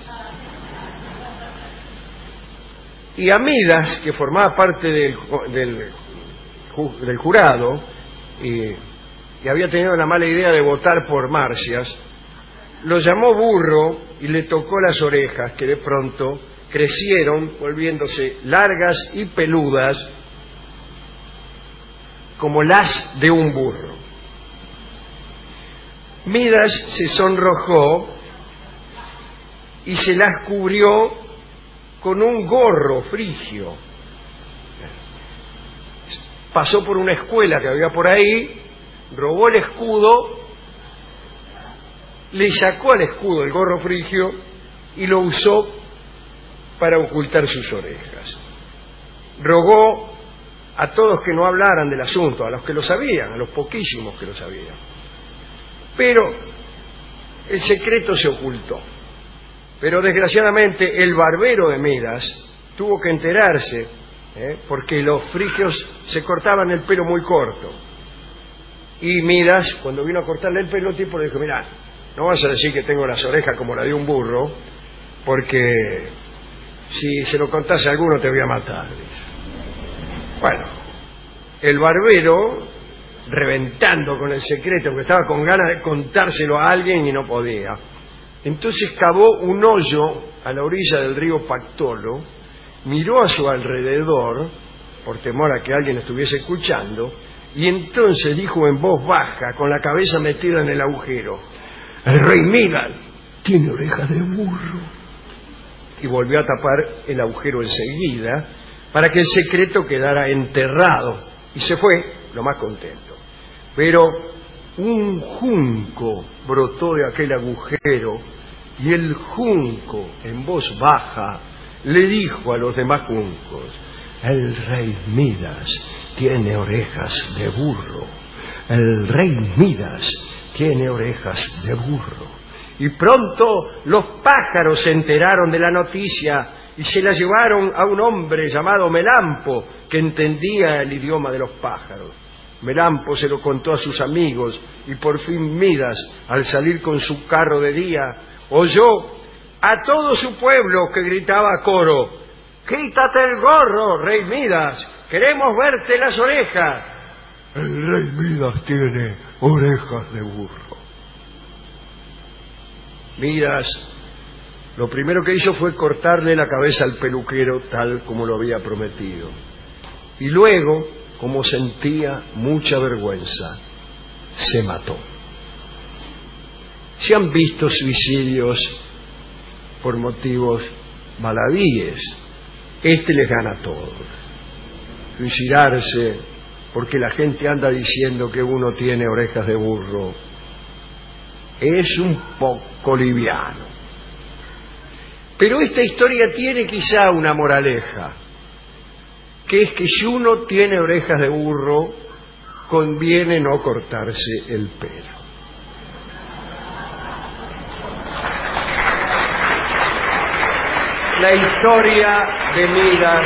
Y a Midas, que formaba parte del, del, del jurado y, y había tenido la mala idea de votar por Marcias, lo llamó burro y le tocó las orejas, que de pronto crecieron, volviéndose largas y peludas como las de un burro. Midas se sonrojó y se las cubrió con un gorro frigio. Pasó por una escuela que había por ahí, robó el escudo, le sacó al escudo el gorro frigio y lo usó para ocultar sus orejas. Rogó a todos que no hablaran del asunto, a los que lo sabían, a los poquísimos que lo sabían. Pero el secreto se ocultó. Pero desgraciadamente el barbero de Midas tuvo que enterarse, ¿eh? porque los frigios se cortaban el pelo muy corto. Y Midas, cuando vino a cortarle el pelo, el tipo le dijo, mirá, no vas a decir que tengo las orejas como la de un burro, porque si se lo contase a alguno te voy a matar. Bueno, el barbero, reventando con el secreto, porque estaba con ganas de contárselo a alguien y no podía, entonces cavó un hoyo a la orilla del río Pactolo, miró a su alrededor, por temor a que alguien estuviese escuchando, y entonces dijo en voz baja, con la cabeza metida en el agujero, el rey Midas tiene orejas de burro. Y volvió a tapar el agujero enseguida para que el secreto quedara enterrado. Y se fue lo más contento. Pero un junco brotó de aquel agujero y el junco, en voz baja, le dijo a los demás juncos, el rey Midas tiene orejas de burro. El rey Midas tiene orejas de burro. Y pronto los pájaros se enteraron de la noticia y se la llevaron a un hombre llamado Melampo, que entendía el idioma de los pájaros. Melampo se lo contó a sus amigos y por fin Midas, al salir con su carro de día, oyó a todo su pueblo que gritaba a coro, quítate el gorro, rey Midas, queremos verte las orejas. El rey Midas tiene orejas de burro. Midas lo primero que hizo fue cortarle la cabeza al peluquero tal como lo había prometido. Y luego, como sentía mucha vergüenza, se mató. Se han visto suicidios por motivos baladíes. Este les gana a todos. Suicidarse porque la gente anda diciendo que uno tiene orejas de burro es un poco liviano. Pero esta historia tiene quizá una moraleja, que es que si uno tiene orejas de burro, conviene no cortarse el pelo. La historia de Midas,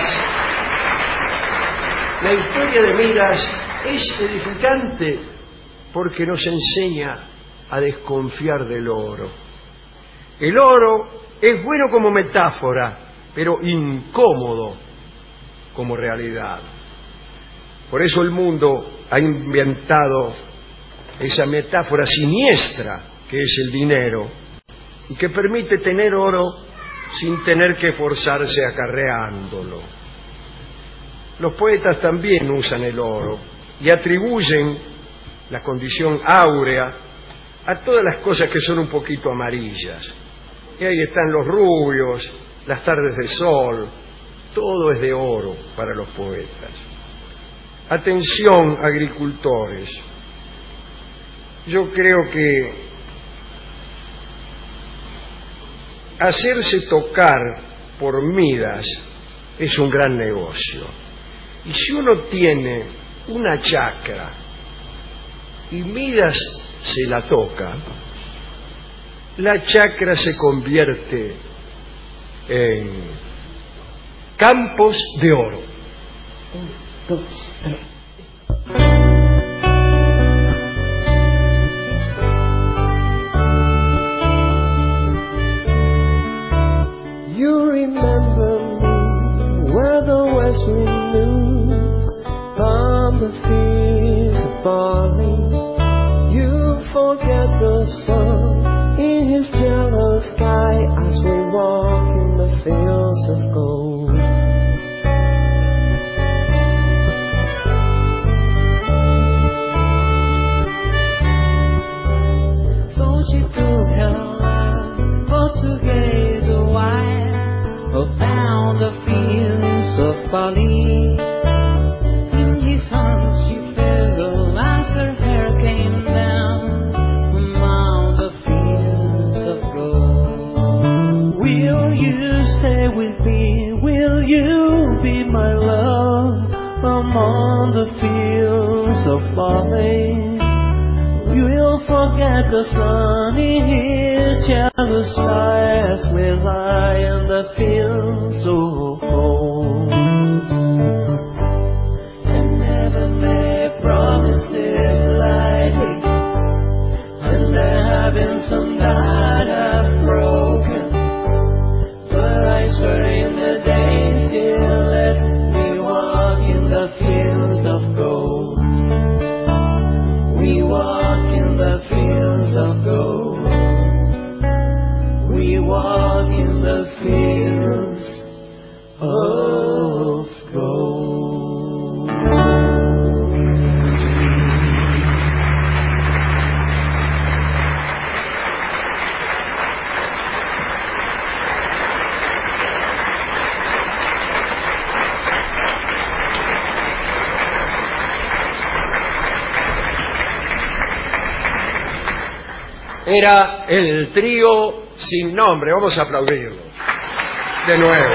la historia de Midas es edificante porque nos enseña a desconfiar del oro. El oro es bueno como metáfora, pero incómodo como realidad. Por eso el mundo ha inventado esa metáfora siniestra que es el dinero y que permite tener oro sin tener que forzarse acarreándolo. Los poetas también usan el oro y atribuyen la condición áurea a todas las cosas que son un poquito amarillas. Y ahí están los rubios, las tardes de sol, todo es de oro para los poetas. Atención, agricultores. Yo creo que hacerse tocar por Midas es un gran negocio. Y si uno tiene una chacra y Midas se la toca, la chacra se convierte en campos de oro. Un, dos, tres. You remember me where the west wind moves from the fields of barley. You forget the sun in his yellow sky as we walk in the fields of gold. So she took her lamp for to gaze a while down the fields of barley. In his hands she fell as her hair came down among the fields of gold. Will you stay with me? Will you be my love among the fields of barley? You'll forget the sun in his yellow sky as we lie in the fields of gold. And never make promises lightly, and there have been some that I've broken, but I swear in the day still let me walk in the fields of gold. We walk in the fields of gold. We walk in the fields of gold. Era el trío sin nombre. Vamos a aplaudirlo de nuevo.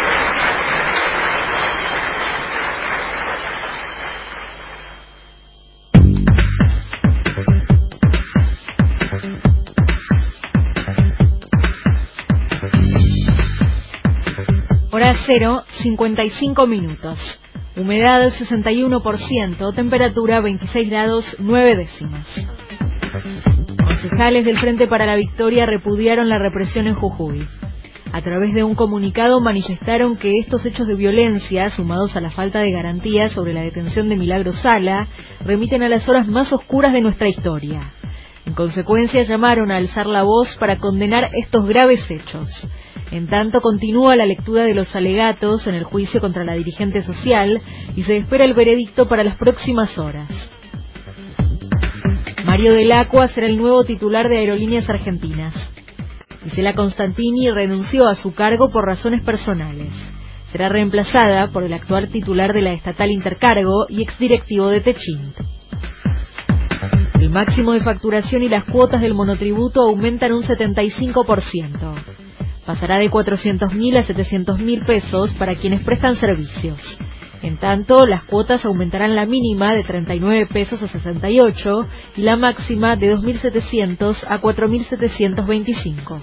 Hora cero, cincuenta y cinco minutos. Humedad sesenta y uno por ciento, temperatura veintiséis grados nueve décimas. Concejales del Frente para la Victoria repudiaron la represión en Jujuy. A través de un comunicado manifestaron que estos hechos de violencia, sumados a la falta de garantías sobre la detención de Milagro Sala, remiten a las horas más oscuras de nuestra historia. En consecuencia, llamaron a alzar la voz para condenar estos graves hechos. En tanto, continúa la lectura de los alegatos en el juicio contra la dirigente social y se espera el veredicto para las próximas horas. Mario Dell'Acqua será el nuevo titular de Aerolíneas Argentinas. Gisela Constantini renunció a su cargo por razones personales. Será reemplazada por el actual titular de la estatal Intercargo y exdirectivo de Techint. El máximo de facturación y las cuotas del monotributo aumentan un setenta y cinco por ciento. Pasará de cuatrocientos mil a setecientos mil pesos para quienes prestan servicios. En tanto, las cuotas aumentarán la mínima de treinta y nueve pesos a sesenta y ocho y la máxima de dos mil setecientos a cuatro mil setecientos veinticinco.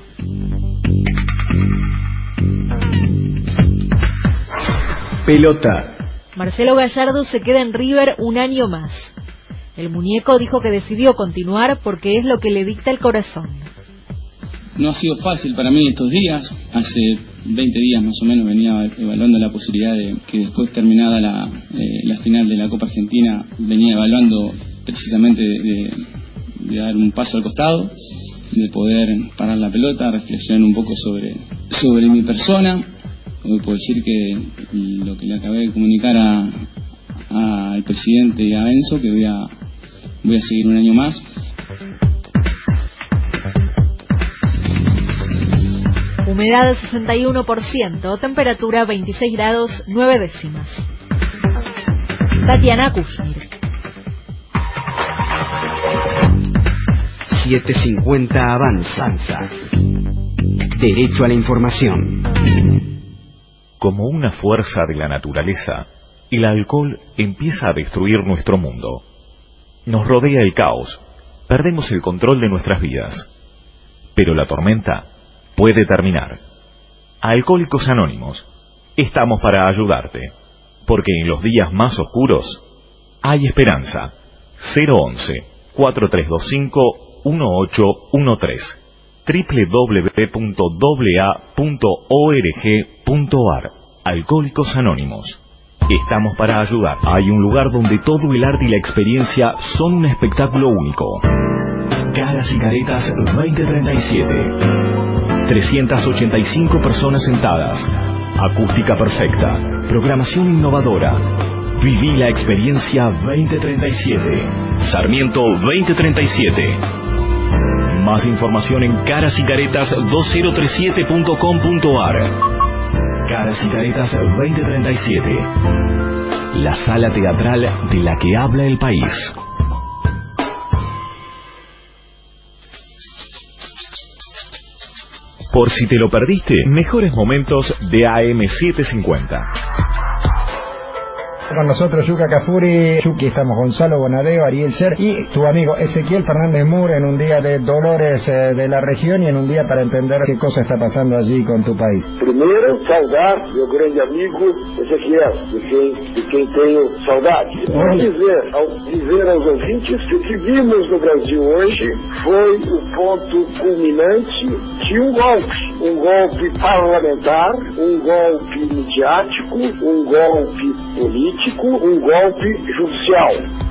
Pelota. Marcelo Gallardo se queda en River un año más. El muñeco dijo que decidió continuar porque es lo que le dicta el corazón. No ha sido fácil para mí estos días. Hace veinte días más o menos venía evaluando la posibilidad de que después terminada la, eh, la final de la Copa Argentina, venía evaluando precisamente de, de, de dar un paso al costado, de poder parar la pelota, reflexionar un poco sobre, sobre mi persona. Hoy puedo decir que lo que le acabé de comunicar a, a, al presidente y a Enzo, que voy a, voy a seguir un año más. Humedad sesenta y uno por ciento, temperatura veintiséis grados nueve décimas. Tatiana Kushner. setecientos cincuenta Avanza. Derecho a la información. Como una fuerza de la naturaleza, el alcohol empieza a destruir nuestro mundo. Nos rodea el caos, perdemos el control de nuestras vidas. Pero la tormenta puede terminar. Alcohólicos Anónimos, estamos para ayudarte, porque en los días más oscuros hay esperanza. cero once, cuatro tres dos cinco, uno ocho uno tres doble u doble u doble u punto a a punto org punto a r. Alcohólicos Anónimos, estamos para ayudar. Hay un lugar donde todo el arte y la experiencia son un espectáculo único. Caras y Caretas veinte treinta y siete. trescientas ochenta y cinco personas sentadas. Acústica perfecta. Programación innovadora. Viví la experiencia veinte treinta y siete. Sarmiento veinte treinta y siete. Más información en caras y caretas dos mil treinta y siete punto com punto a r. Caras y Caretas veinte treinta y siete. La sala teatral de la que habla el país. Por si te lo perdiste, mejores momentos de A M setecientos cincuenta. Con nosotros Yuka Kafuri, Yuki, estamos Gonzalo Bonadeo, Ariel Ser y tu amigo Ezequiel Fernández Moore en un día de dolores eh, de la región y en un día para entender qué cosa está pasando allí con tu país. Primeiro, saudar meu grande amigo Ezequiel, de quem, de quem tenho saudade. Vou dizer, ao, dizer aos ouvintes que o que vimos no Brasil hoje foi o ponto culminante de um golpe. Um golpe parlamentar, um golpe midiático, um golpe político, um golpe judicial.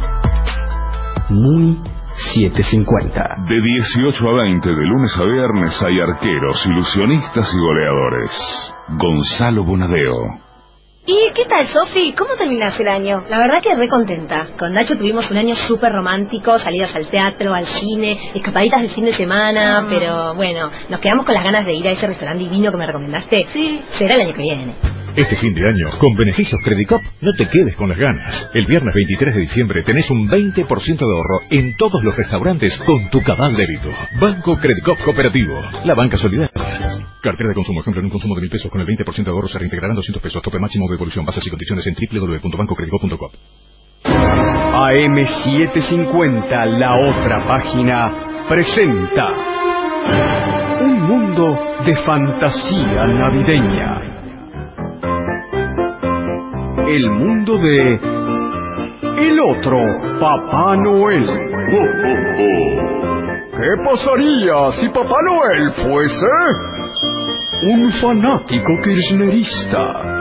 Muy setecientos cincuenta. De dieciocho a veinte, de lunes a viernes, hay arqueros, ilusionistas y goleadores. Gonzalo Bonadeo. ¿Y qué tal, Sofi? ¿Cómo terminaste el año? La verdad que re contenta. Con Nacho tuvimos un año súper romántico, salidas al teatro, al cine, escapaditas del fin de semana, ah. pero bueno, nos quedamos con las ganas de ir a ese restaurante divino que me recomendaste. Sí. Será el año que viene. Este fin de año, con beneficios Credit Cop, no te quedes con las ganas. El viernes veintitrés de diciembre tenés un veinte por ciento de ahorro en todos los restaurantes con tu cabal débito. Banco Credit Cop Cooperativo, la banca solidaria. Cartera de consumo, ejemplo, en un consumo de mil pesos con el veinte por ciento de ahorro se reintegrarán doscientos pesos. Tope máximo de devolución. Bases y condiciones en doble u doble u doble u punto banco credit cop punto com. A M setecientos cincuenta, la otra página, presenta un mundo de fantasía navideña. El mundo de el otro Papá Noel. Oh, oh, oh. ¿Qué pasaría si Papá Noel fuese un fanático kirchnerista?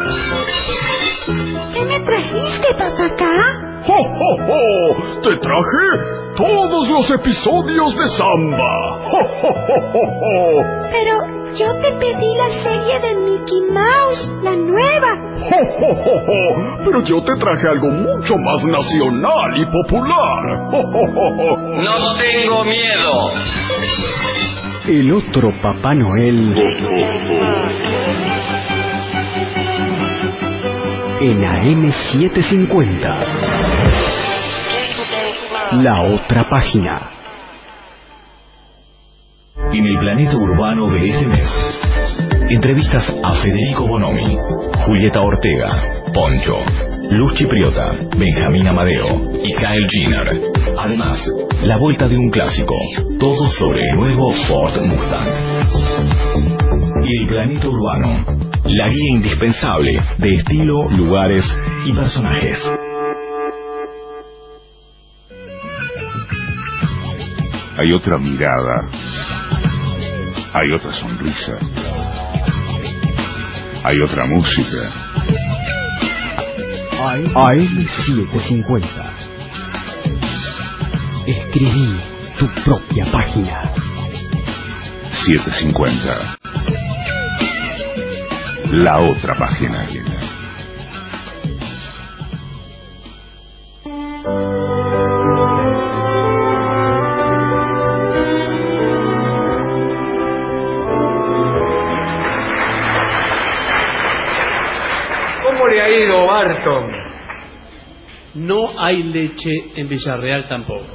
¿Qué me trajiste, papacá? ¡Jo, jo, jo! ¡Te traje todos los episodios de Samba! ¡Jo, jo, jo, jo, jo! Pero yo te pedí la serie de Mickey Mouse, la nueva. ¡Jo, jo, jo, jo! Pero yo te traje algo mucho más nacional y popular. ¡Jo, jo, jo, jo! ¡No tengo miedo! El otro Papá Noel en A M setecientos cincuenta. La otra página. En el planeta urbano de este mes, entrevistas a Federico Bonomi, Julieta Ortega, Poncho, Luz Chipriota, Benjamín Amadeo y Kyle Jenner. Además, la vuelta de un clásico, todo sobre el nuevo Ford Mustang. El planeta urbano, la guía indispensable de estilo, lugares y personajes. hay otra mirada, hay otra sonrisa, hay otra música. A M setecientos cincuenta. Escribí tu propia página. setecientos cincuenta. La otra página. ¿Cómo le ha ido, Barton? No hay leche en Villarreal tampoco.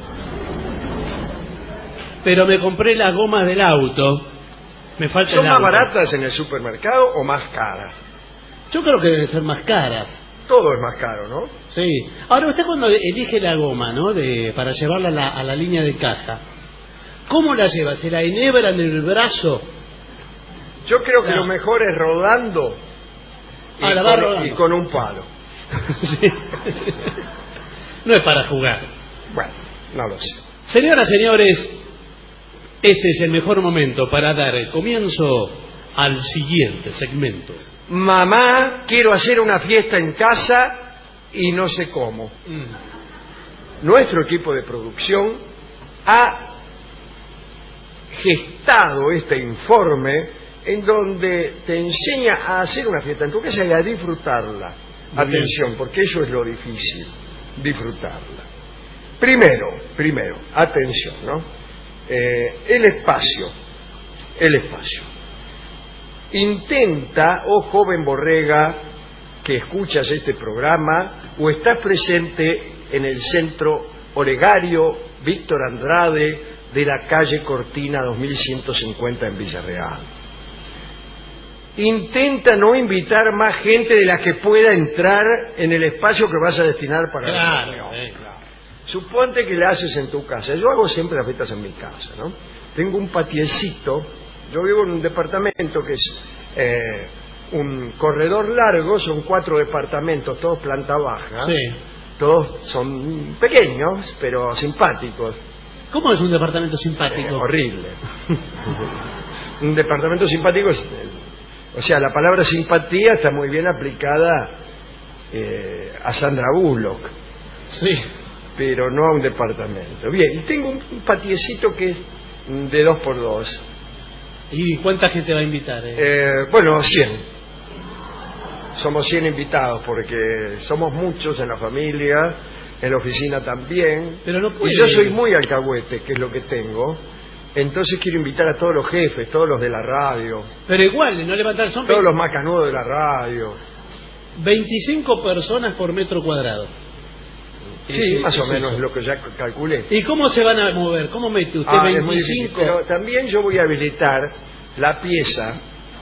Pero me compré las gomas del auto. Me falta ¿Son el más auto. baratas en el supermercado o más caras? Yo creo que deben ser más caras. Todo es más caro, ¿no? Sí. Ahora, usted cuando elige la goma, ¿no? De, para llevarla a la, a la línea de caja, ¿cómo la lleva? ¿Se la enhebra en el brazo? Yo creo que No. lo mejor es rodando y, Ah, la va con, rodando. y con un palo. Sí. No es para jugar. Bueno, no lo sé. Señoras, señores, este es el mejor momento para dar comienzo al siguiente segmento. Mamá, quiero hacer una fiesta en casa y no sé cómo. Mm. Nuestro equipo de producción ha gestado este informe en donde te enseña a hacer una fiesta en tu casa y a disfrutarla. Muy Atención, bien. porque eso es lo difícil, disfrutarla. Primero, primero, atención, ¿no? Eh, el espacio, el espacio. Intenta, oh joven borrega, que escuchas este programa o estás presente en el centro Olegario Víctor Andrade de la calle Cortina dos mil ciento cincuenta en Villarreal. Intenta no invitar más gente de la que pueda entrar en el espacio que vas a destinar para Claro, la reunión. eh. Suponte que la haces en tu casa. Yo hago siempre las fiestas en mi casa, ¿no? Tengo un patiecito. Yo vivo en un departamento que es eh, un corredor largo, son cuatro departamentos, todos planta baja. Sí. Todos son pequeños, pero simpáticos. ¿Cómo es un departamento simpático? Eh, horrible. Un departamento simpático es... O sea, la palabra simpatía está muy bien aplicada eh, a Sandra Bullock. Sí. Pero no a un departamento. Bien, y tengo un patiecito que es de dos por dos. ¿Y cuánta gente va a invitar? Eh? Eh, bueno, cien. Somos cien invitados porque somos muchos en la familia, en la oficina también. Pero no puede... Y yo soy muy alcahuete, que es lo que tengo. Entonces quiero invitar a todos los jefes, todos los de la radio. Pero igual, no levantar, son todos los macanudos de la radio. veinticinco personas por metro cuadrado. Sí, Sí, más o sí, menos sí. lo que ya calculé. ¿Y cómo se van a mover? ¿Cómo mete usted Ah, es muy difícil, veinticinco? pero también yo voy a habilitar la pieza.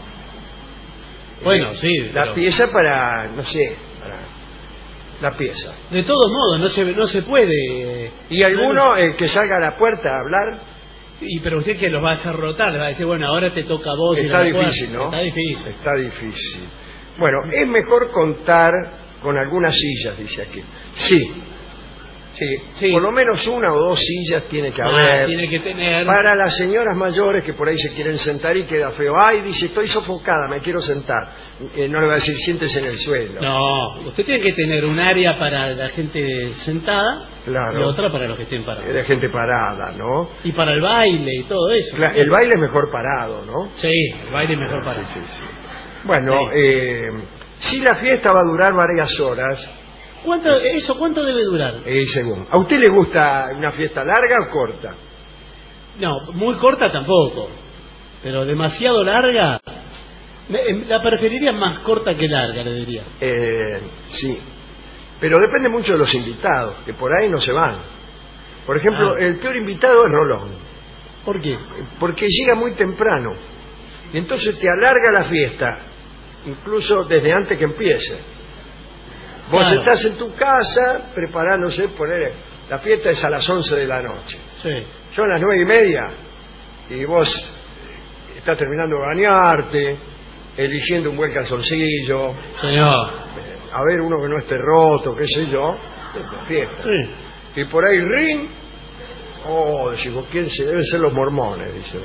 Bueno, eh, sí. La pero- pieza para, no sé, para la pieza. De todos modos, no se, no se puede... Y alguno eh, que salga a la puerta a hablar. Y pero usted que los va a hacer rotar, le va a decir, bueno, ahora te toca a vos. Está ir a la difícil, puerta. ¿no? Está difícil. Está difícil. Bueno, es mejor contar con algunas sillas, dice aquí. Sí. Sí, por lo menos una o dos sillas tiene que Ah, haber. tiene que tener... Para las señoras mayores que por ahí se quieren sentar y queda feo. Ay, dice, estoy sofocada, me quiero sentar. Eh, no le va a decir, siéntese en el suelo. No, usted tiene que tener un área para la gente sentada Claro. y otra para los que estén parados. De gente parada, ¿no? Y para el baile y todo eso. Cla- el baile es mejor parado, ¿no? Sí, el baile es mejor parado. Sí, sí. Bueno, eh, si la fiesta va a durar varias horas, ¿Cuánto, ¿Eso cuánto debe durar? eh, según. ¿A usted le gusta una fiesta larga o corta? No, muy corta tampoco. Pero demasiado larga. Me- em, La preferiría más corta que larga, le diría. Eh, sí. Pero depende mucho de los invitados, que por ahí no se van. Por ejemplo, Ah. el peor invitado es Rolón. ¿Por qué? Porque llega muy temprano. Y entonces te alarga la fiesta, incluso desde antes que empiece. Vos Claro. estás en tu casa preparándose, poner la fiesta es a las once de la noche. Sí. Son las nueve y media y vos estás terminando de bañarte, eligiendo un buen calzoncillo, Señor. a ver uno que no esté roto, qué sé yo, es la fiesta. Sí. Y por ahí ring Oh, decimos, ¿quién se deben ser los mormones? Dice.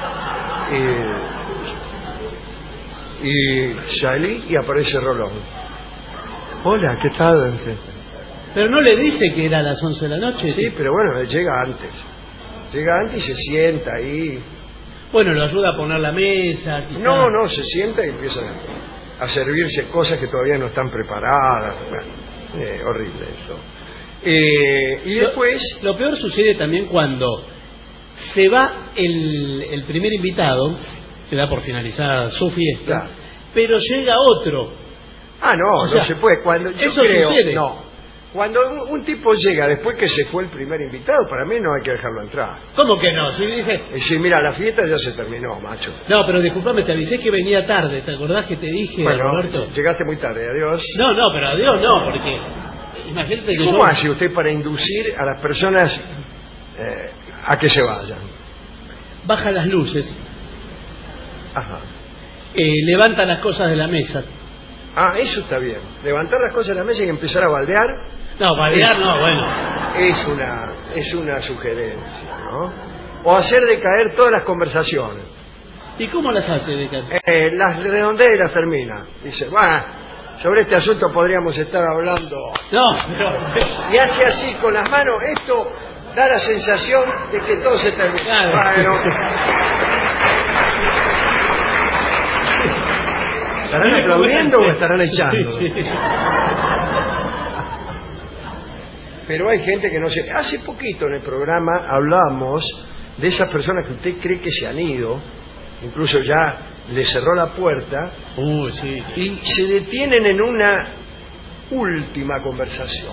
Y, y salí y aparece Rolón. Hola, ¿qué tal? Pero no le dice que era a las once de la noche. Sí, pero bueno, él llega antes. Llega antes y se sienta ahí. Bueno, lo ayuda a poner la mesa. Quizá. No, no, se sienta y empieza a servirse cosas que todavía no están preparadas. Bueno, eh, horrible eso. Eh, y después... Lo, lo peor sucede también cuando se va el, el primer invitado, se da por finalizada su fiesta, claro. Pero llega otro. Ah, no, o no sea, se puede. Cuando yo eso creo, sucede. No. Cuando un, un tipo llega después que se fue el primer invitado, para mí no hay que dejarlo entrar. ¿Cómo que no? Si dice... Y si mira, la fiesta ya se terminó, macho. No, pero disculpame, te avisé que venía tarde. ¿Te acordás que te dije, bueno, Roberto? Llegaste muy tarde, adiós. No, no, pero adiós no, porque... Imagínate que ¿Cómo yo... hace usted para inducir a las personas eh, a que se vayan? Baja las luces. Ajá. Eh, levanta las cosas de la mesa. Ah, eso está bien. Levantar las cosas de la mesa y empezar a baldear. No, baldear es, no, bueno. Es una, es una sugerencia, ¿no? O hacer decaer todas las conversaciones. ¿Y cómo las hace decaer? Eh, las redondea y las termina. Dice, bueno, sobre este asunto podríamos estar hablando. No, pero... Y hace así con las manos. Esto da la sensación de que todo se termina. Claro. Bueno. ¿Estarán aplaudiendo o estarán echando? Sí, sí. Pero hay gente que no se... Hace poquito en el programa hablamos de esas personas que usted cree que se han ido, incluso ya le cerró la puerta, uh, sí. Y se detienen en una última conversación.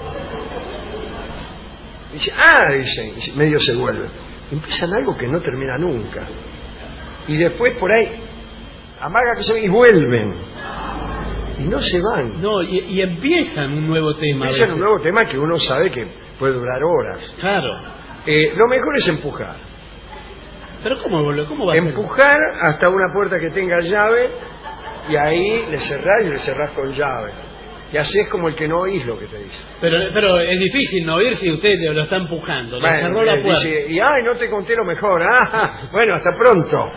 Dice, ah, dicen, y medio se vuelven. Empiezan algo que no termina nunca. Y después por ahí, amaga que se ven y vuelven. Y no se van. No, y, y empiezan un nuevo tema. Empiezan un nuevo tema que uno sabe que puede durar horas. Claro. Eh, lo mejor es empujar. ¿Pero cómo, cómo va a Empujar ser? Hasta una puerta que tenga llave y ahí le cerrás y le cerrás con llave. Y así es como el que no oís lo que te dice. Pero, pero es difícil no oír si usted lo está empujando. Bueno, le cerró la puerta. Dice, y ay, no te conté lo mejor. Ah, bueno, hasta pronto.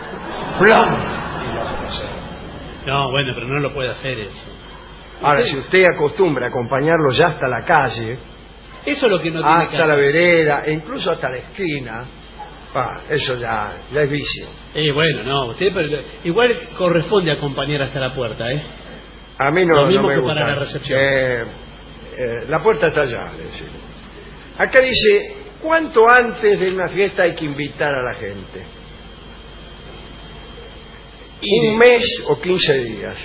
No, bueno, pero no lo puede hacer eso. Ahora, usted... si usted acostumbra a acompañarlo ya hasta la calle, eso es lo que no tiene que hacer. Hasta la vereda, e incluso hasta la esquina, ah, eso ya, ya es vicio. Eh, bueno, no, usted pero, igual corresponde acompañar hasta la puerta, ¿eh? A mí no, lo mismo no me que gusta. Para la recepción. Eh, eh, la puerta está allá, le decimos. Acá dice, ¿cuánto antes de una fiesta hay que invitar a la gente? Y ¿Un mes o quince días?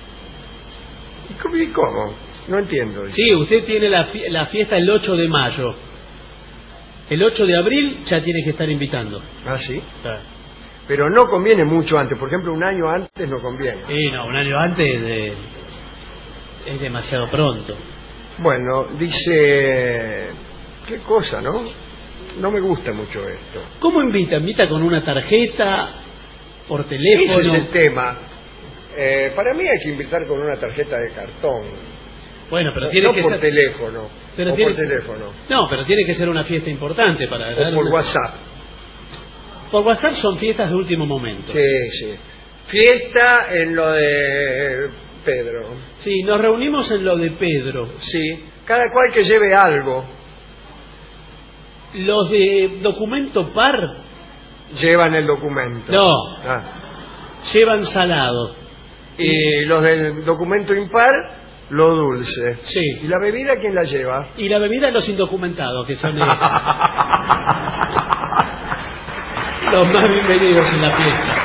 ¿Y cómo? No entiendo. Sí, usted tiene la, la fiesta el ocho de mayo. El ocho de abril ya tiene que estar invitando. ¿Ah, sí? Claro. Pero no conviene mucho antes. Por ejemplo, un año antes no conviene. Sí, no, un año antes de... es demasiado pronto. Bueno, dice... ¿Qué cosa, no? No me gusta mucho esto. ¿Cómo invita? ¿Invita con una tarjeta? ¿Por teléfono? Ese es el tema. Eh, para mí hay que invitar con una tarjeta de cartón. Bueno, pero no, tiene no que por ser... teléfono. Pero o tiene... por teléfono. No, pero tiene que ser una fiesta importante para... O por una... WhatsApp. Por WhatsApp son fiestas de último momento. Sí, sí. Fiesta en lo de Pedro. Sí, nos reunimos en lo de Pedro. Sí, cada cual que lleve algo. Los de documento par... llevan el documento. No, ah. llevan salado. Y los del documento impar, lo dulce. Sí. ¿Y la bebida quién la lleva? Y la bebida los indocumentados, que son ellos. Los más bienvenidos en la fiesta.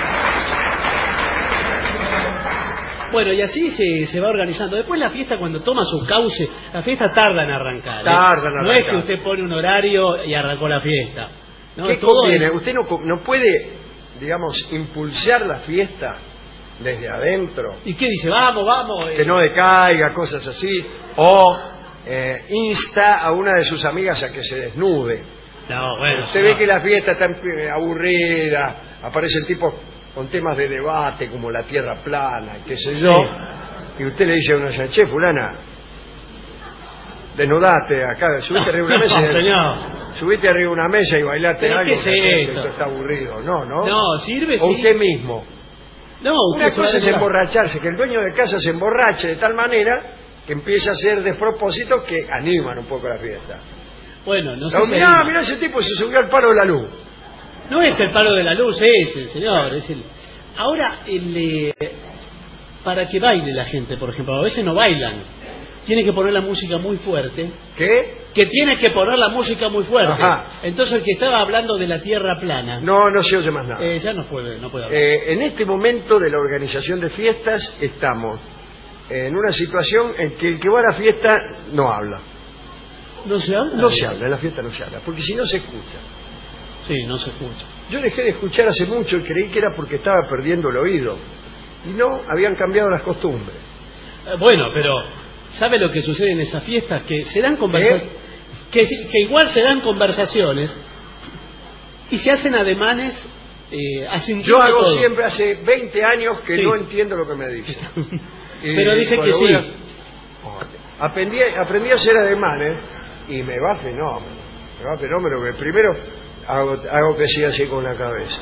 Bueno, y así se, se va organizando. Después la fiesta, cuando toma su cauce, la fiesta tarda en arrancar. ¿eh? Tarda en arrancar. No es que usted pone un horario y arrancó la fiesta. No, ¿Qué todo conviene? es... Usted no, no puede, digamos, impulsar la fiesta desde adentro. ¿Y qué dice? Vamos, vamos. Que no decaiga, cosas así. O eh, insta a una de sus amigas a que se desnude. No, bueno. Se no. ve que la fiesta está aburrida, aparecen tipos con temas de debate como la tierra plana, qué sé yo, sí. Y usted le dice a una che, fulana, desnudate acá, subiste arriba de una mesa. No, señor. subite arriba de una mesa y bailate ¿Pero algo. qué es que esto? esto está aburrido. No, no. No, sirve, O sí. usted mismo. No, Una usted se va cosa a es demorar. emborracharse, que el dueño de casa se emborrache de tal manera que empieza a hacer despropósitos que animan un poco la fiesta. Bueno, no sé No, si mirá, anima. mirá, ese tipo se subió al palo de la luz. No es el palo de la luz ese, señor. Es el... Ahora, el, eh, para que baile la gente, por ejemplo, a veces no bailan. Tiene que poner la música muy fuerte. ¿Qué? Que tiene que poner la música muy fuerte. Ajá. Entonces el que estaba hablando de la tierra plana. No, no se oye más nada. Eh, ya no puede, no puede hablar. Eh, en este momento de la organización de fiestas estamos en una situación en que el que va a la fiesta no habla. ¿No se habla? No se habla, en la fiesta no se habla, porque si no se escucha. Sí, no se escucha. Yo dejé de escuchar hace mucho y creí que era porque estaba perdiendo el oído. Y no, habían cambiado las costumbres. Eh, bueno, pero ¿sabe lo que sucede en esas fiestas? Que se dan conversaciones, que, que igual se dan conversaciones y se hacen ademanes. Eh, hacen Yo hago todo. siempre, hace veinte años que Sí. no entiendo lo que me dicen. Y Pero dice que cuando sí. voy a- Aprendí, aprendí a hacer ademanes y me va fenómeno. Me va fenómeno que primero hago, hago que sí así con la cabeza.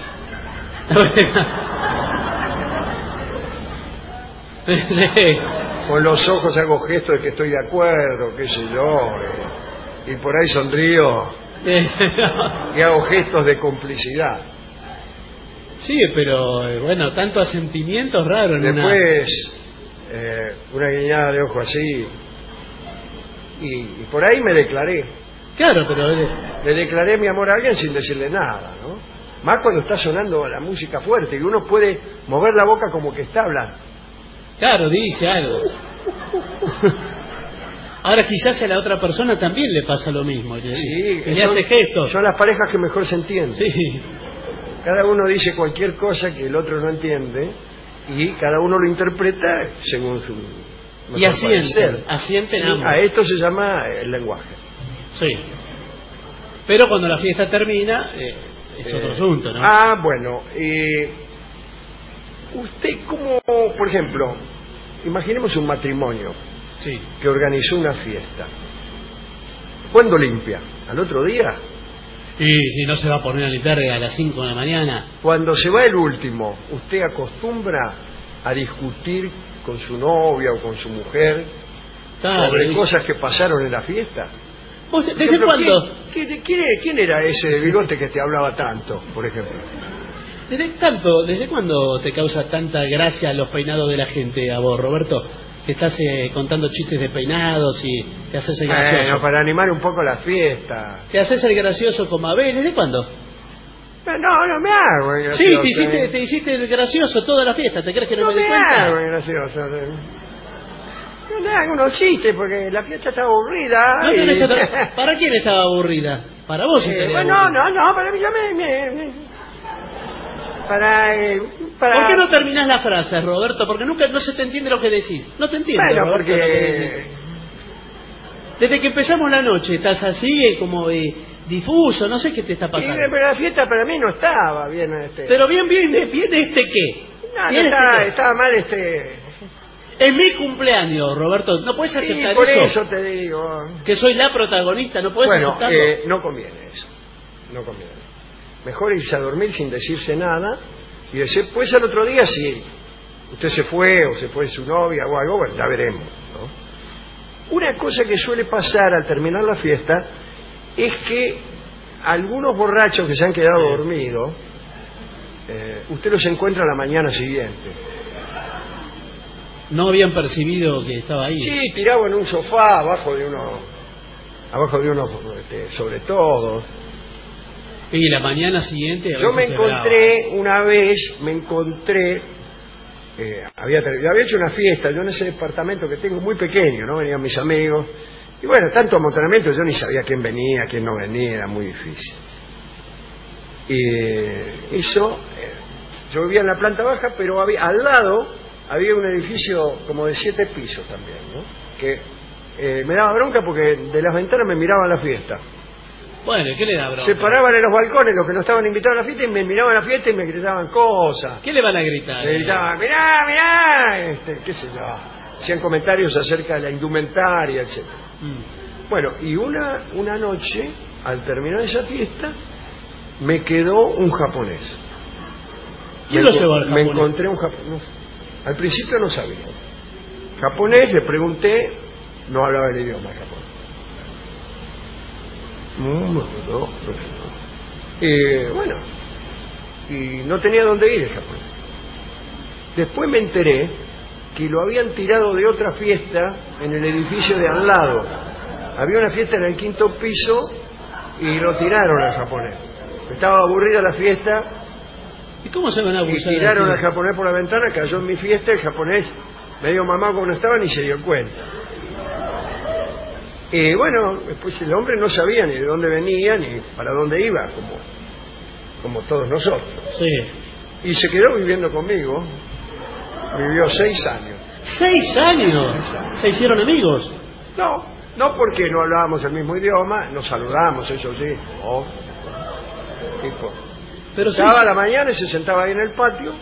Sí. Con los ojos hago gestos de que estoy de acuerdo, qué sé yo. Y, y por ahí sonrío y hago gestos de complicidad. Sí, pero eh, bueno, tanto asentimientos raros en una... Después, eh, una guiñada de ojo así. Y, y por ahí me declaré. Claro, pero... eh, Le declaré mi amor a alguien sin decirle nada, ¿no? Más cuando está sonando la música fuerte y uno puede mover la boca como que está hablando. Claro, dice algo. Ahora quizás a la otra persona también le pasa lo mismo. Le, Sí, le son- hace gestos. Son las parejas que mejor se entienden. Sí. Cada uno dice cualquier cosa que el otro no entiende y cada uno lo interpreta según su mejor Y asienten, parecer. asienten Sí, ambos. a esto se llama el lenguaje. Sí. Pero cuando la fiesta termina, eh, es Eh, otro asunto, ¿no? Ah, bueno. Eh, usted, como, por ejemplo, imaginemos un matrimonio Sí. que organizó una fiesta. ¿Cuándo limpia? ¿Al otro día? Y si no se va a poner a limpiar a las cinco de la mañana. Cuando se va el último, ¿usted acostumbra a discutir con su novia o con su mujer Claro, sobre dice- cosas que pasaron en la fiesta? ¿Vos Por ¿Desde ejemplo, cuándo? ¿quién, quién- quién era- quién era ese de bigote que te hablaba tanto, por ejemplo? ¿Desde tanto, desde cuándo te causa tanta gracia los peinados de la gente a vos, Roberto? Que estás eh, contando chistes de peinados y te haces el gracioso. Bueno, para animar un poco la fiesta. Te haces el gracioso como Abel. ¿Desde cuándo? No, no me hago el Sí, gracioso. te hiciste, eh. te hiciste el gracioso toda la fiesta. ¿Te crees que no, No me di me cuenta? hago el gracioso. eh. No me hago unos chistes porque la fiesta está aburrida. No y- tenés otra- ¿Para quién estaba aburrida? Para vos Eh, estaría bueno, aburrida. no, no, para mí ya me... me- me- para, eh, para... ¿Por qué no terminás la frase, Roberto? Porque nunca no se te entiende lo que decís. No te entiendo, Bueno, Roberto, porque... lo que decís. Desde que empezamos la noche estás así, eh, como eh, difuso, no sé qué te está Y, pasando. pero la fiesta para mí no estaba bien. Este... Pero bien, bien, bien, ¿este qué? No, no Bien, estaba, este qué. estaba mal este... Es mi cumpleaños, Roberto. ¿No puedes Sí, aceptar por eso? eso te digo. Que soy la protagonista, ¿no puedes Bueno, aceptarlo? eh, no conviene eso. No conviene. Mejor irse a dormir sin decirse nada y después al otro día si usted se fue o se fue su novia o algo, bueno, ya veremos, ¿no? Una cosa que suele pasar al terminar la fiesta es que algunos borrachos que se han quedado dormidos, eh, usted los encuentra a la mañana siguiente. No habían percibido que estaba ahí. Sí, tirado en un sofá, abajo de uno, abajo de unos este, sobre todo. Y la mañana siguiente... a Yo veces me se encontré una vez, me encontré, eh, había, ter- yo había hecho una fiesta, yo en ese departamento que tengo muy pequeño, ¿no? Venían mis amigos, y bueno, tanto amontonamiento, yo ni sabía quién venía, quién no venía, era muy difícil. Y eh, eso, eh, yo vivía en la planta baja, pero había, al lado había un edificio como de siete pisos también, ¿no? Que eh, me daba bronca porque de las ventanas me miraban la fiesta. Bueno, ¿qué le da bronca? Se paraban en los balcones los que no estaban invitados a la fiesta y me miraban la fiesta y me gritaban cosas. ¿Qué le van a gritar? Me gritaban, mirá, mirá, este, qué sé yo. Hacían comentarios acerca de la indumentaria, etcétera. Mm. Bueno, y una, una noche al terminar esa fiesta, me quedó un japonés. ¿Quién me, lo llevó al me japonés? encontré un japonés. Al principio no sabía. Japonés, le pregunté, no hablaba el idioma japonés. Mm, no, no, no. Eh, bueno, y no tenía dónde ir el japonés. Después me enteré que lo habían tirado de otra fiesta en el edificio de al lado. Había una fiesta en el quinto piso y lo tiraron al japonés. Estaba aburrida la fiesta. ¿Y cómo se van a abusar? Y tiraron al japonés por la ventana, cayó en mi fiesta, el japonés, medio mamá como no estaba, ni se dio cuenta. Y bueno, después el hombre no sabía ni de dónde venía, ni para dónde iba, como, como todos nosotros. Sí. Y se quedó viviendo conmigo. Vivió seis años. ¿Seis años? ¿Se hicieron amigos? No, no porque no hablábamos el mismo idioma, nos saludamos, eso sí. No. Tipo, Pero estaba sí, a la mañana y se sentaba ahí en el patio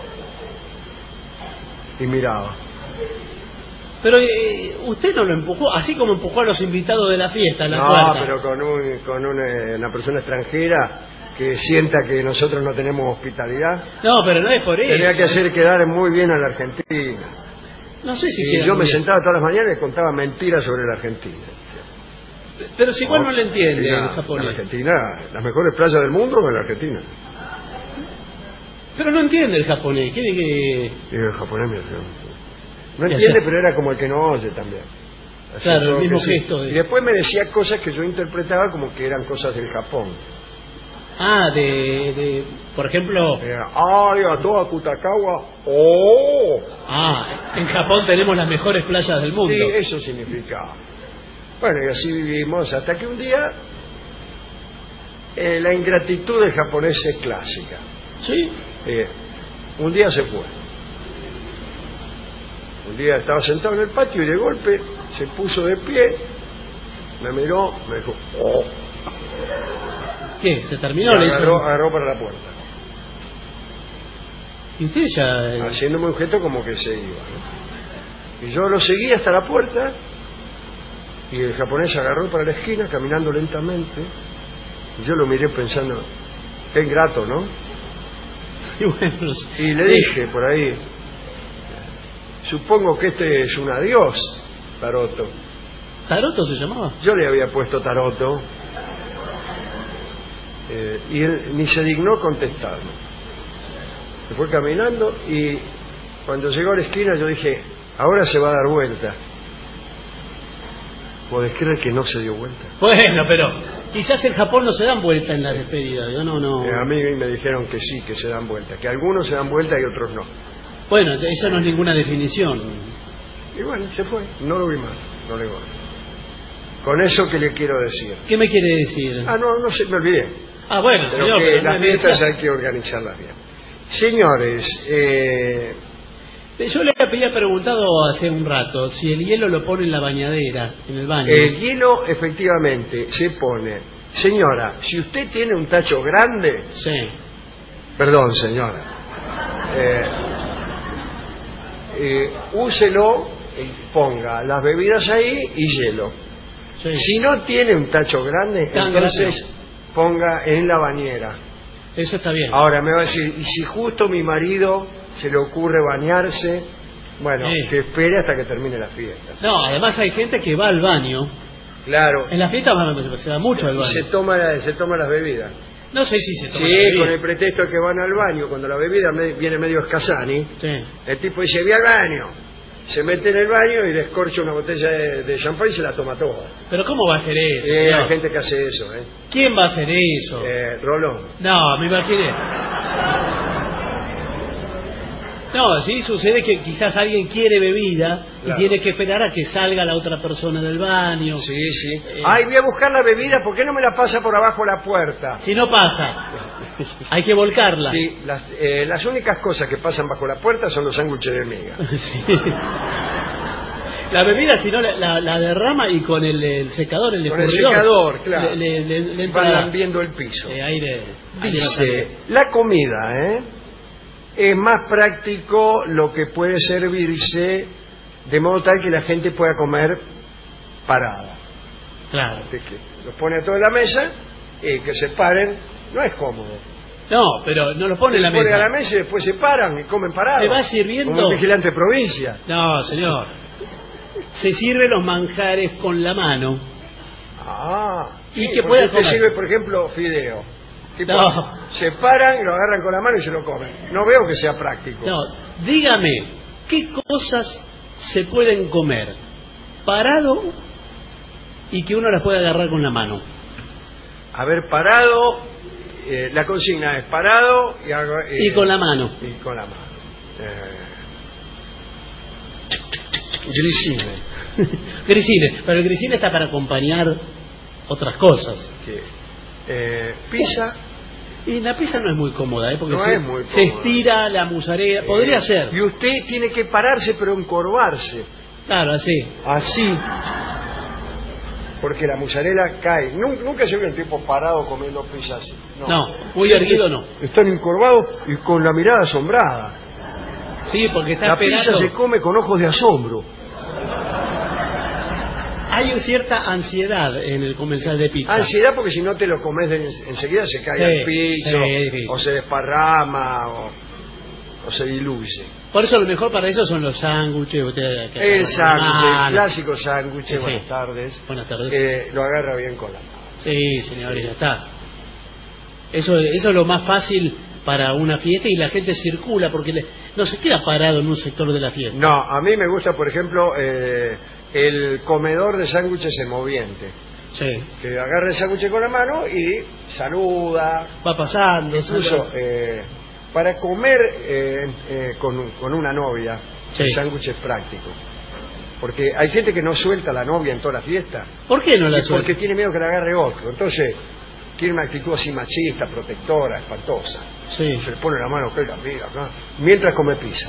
y miraba. Pero eh, usted no lo empujó, así como empujó a los invitados de la fiesta, a la No, cuarta. pero con, un, con una, una persona extranjera que sienta que nosotros no tenemos hospitalidad. No, pero no es por eso. Tenía que hacer quedar muy bien a la Argentina. No sé si Y queda yo muy me bien. sentaba todas las mañanas y contaba mentiras sobre la Argentina. Pero si igual no, le entiende Mira, el japonés. La Argentina, las mejores playas del mundo en la Argentina. Pero no entiende el japonés. Quiere que... Y el japonés me decía, no Ya entiende, sé. pero era como el que no oye también. Así Claro, el como mismo que sí. gesto de- Y después me decía cosas que yo interpretaba como que eran cosas del Japón. Ah, de... de por ejemplo... Era, ay, a toda Kutakawa. ¡Oh! Ah, en Japón tenemos las mejores playas del mundo. Sí, eso significaba. Bueno, y así vivimos hasta que un día eh, la ingratitud del japonés es clásica. ¿Sí? Eh, un día se fue. Un día estaba sentado en el patio y de golpe se puso de pie, me miró, me dijo, oh. ¿Qué? ¿Se terminó? Y Le hizo- agarró, agarró para la puerta. Y usted ya... eh, Haciéndome un gesto como que se iba, ¿no? Y yo lo seguí hasta la puerta y el japonés agarró para la esquina caminando lentamente y yo lo miré pensando, qué ingrato, ¿no? Y, bueno, Y le sí. dije por ahí, supongo que este es un adiós, Taroto. ¿Taroto se llamaba? Yo le había puesto Taroto eh, y él ni se dignó contestarme. Se fue caminando y cuando llegó a la esquina yo dije, ahora se va a dar vuelta. ¿Podés creer que no se dio vuelta? Bueno, pero quizás en Japón no se dan vuelta en la despedida. Yo no, no... Eh, a mí me dijeron que sí, que se dan vuelta, que algunos se dan vuelta y otros no. Bueno, eso no es ninguna definición. Y bueno, se fue, no lo vi más, no le voy. Con eso, ¿qué le quiero decir? ¿Qué me quiere decir? Ah, no, no sé, me olvidé. Ah, bueno, Pero señor, que pero las me fiestas decía- hay que organizarlas bien. Señores, eh, Yo le había preguntado hace un rato si el hielo lo pone en la bañadera, en el baño. el hielo efectivamente se pone. Señora, si usted tiene un tacho grande... Sí. Perdón, señora. Eh, eh, úselo y ponga las bebidas ahí y hielo. Sí. Si no tiene un tacho grande, Tan entonces grande. ponga en la bañera. Eso está bien. Ahora me va a decir, y si justo mi marido se le ocurre bañarse, bueno, Sí. que espere hasta que termine la fiesta. No, además hay gente que va al baño. Claro. En la fiesta se da mucho al Y baño. se toma, se toma las bebidas. No sé si se toma Sí, la bebida. con el pretexto de que van al baño, cuando la bebida me- viene medio escasani, Sí. el tipo dice, voy al baño. Se mete en el baño y descorcha una botella de, de champán y se la toma toda. Pero ¿cómo va a hacer eso? Eh, señor? hay gente que hace eso, ¿eh? ¿Quién va a hacer eso? eh Rolón. No, me imaginé. No, sí, sucede que quizás alguien quiere bebida Claro. y tiene que esperar a que salga la otra persona del baño. Sí, sí. Eh, Ay, voy a buscar la bebida, ¿por qué no me la pasa por abajo la puerta? Si no pasa, hay que volcarla. Sí, las, eh, las únicas cosas que pasan bajo la puerta son los sándwiches de miga. Sí. La bebida, si no, la, la- la derrama y con el, el secador, el Con el escurridor, secador, claro. Le, le- le- le Van entra lambiendo el piso. eh, aire. aire Dice, bastante. la comida, ¿eh? Es más práctico lo que puede servirse de modo tal que la gente pueda comer parada. Claro. De que Los pone a toda la mesa y que se paren no es cómodo. No, pero no los pone en la pone mesa. a la mesa y después se paran y comen parados. Se va sirviendo. Como un vigilante de provincia. No, señor. Se sirve los manjares con la mano. Ah. Y sí, que pueda usted comer. sirve, por ejemplo, fideo. Tipo, No. se paran y lo agarran con la mano y se lo comen. No veo que sea práctico. No, dígame, ¿qué cosas se pueden comer parado y que uno las pueda agarrar con la mano? Haber parado, eh, la consigna es parado y, agar- eh, Y con la mano. Y con la mano. Eh, grisine. Grisine, pero el grisine está para acompañar otras cosas. Sí. Eh, pizza. Y la pizza no es muy cómoda, ¿eh? Porque No se, es muy se cómoda. estira la musarela. Podría Eh, ser. Y usted tiene que pararse pero encorvarse. Claro, así. Así. Porque la mozzarella cae. Nunca, nunca se ve un tipo parado comiendo pizza así. No, No, muy Siempre erguido no. Están encorvados y con la mirada asombrada. Sí, porque está La esperando. pizza se come con ojos de asombro. Hay cierta ansiedad en el comensal de pizza. Ansiedad porque si no te lo comes de- enseguida se cae Sí, al piso, sí, es difícil. o se desparrama, o, o se diluye. Por eso lo mejor para eso son los sándwiches. usted- que- El sándwich, Ah, el clásico sándwich, Sí, sí. buenas tardes. Buenas tardes. Eh, lo agarra bien con la mano. Sí, señor, ya está. Eso, eso es lo más fácil para una fiesta y la gente circula porque le- no se queda parado en un sector de la fiesta. No, a mí me gusta, por ejemplo, eh, el comedor de sándwiches en moviente. Sí. Que agarra el sándwich con la mano y saluda. Va pasando. Incluso saluda. eh, para comer eh, eh, con, con una novia, Sí. el sándwich es práctico. Porque hay gente que no suelta a la novia en toda la fiesta. ¿Por qué no la Y suelta? porque tiene miedo que la agarre otro. Entonces, tiene una actitud así machista, protectora, espantosa. Sí. Se le pone la mano, que la mira acá, mientras come pizza.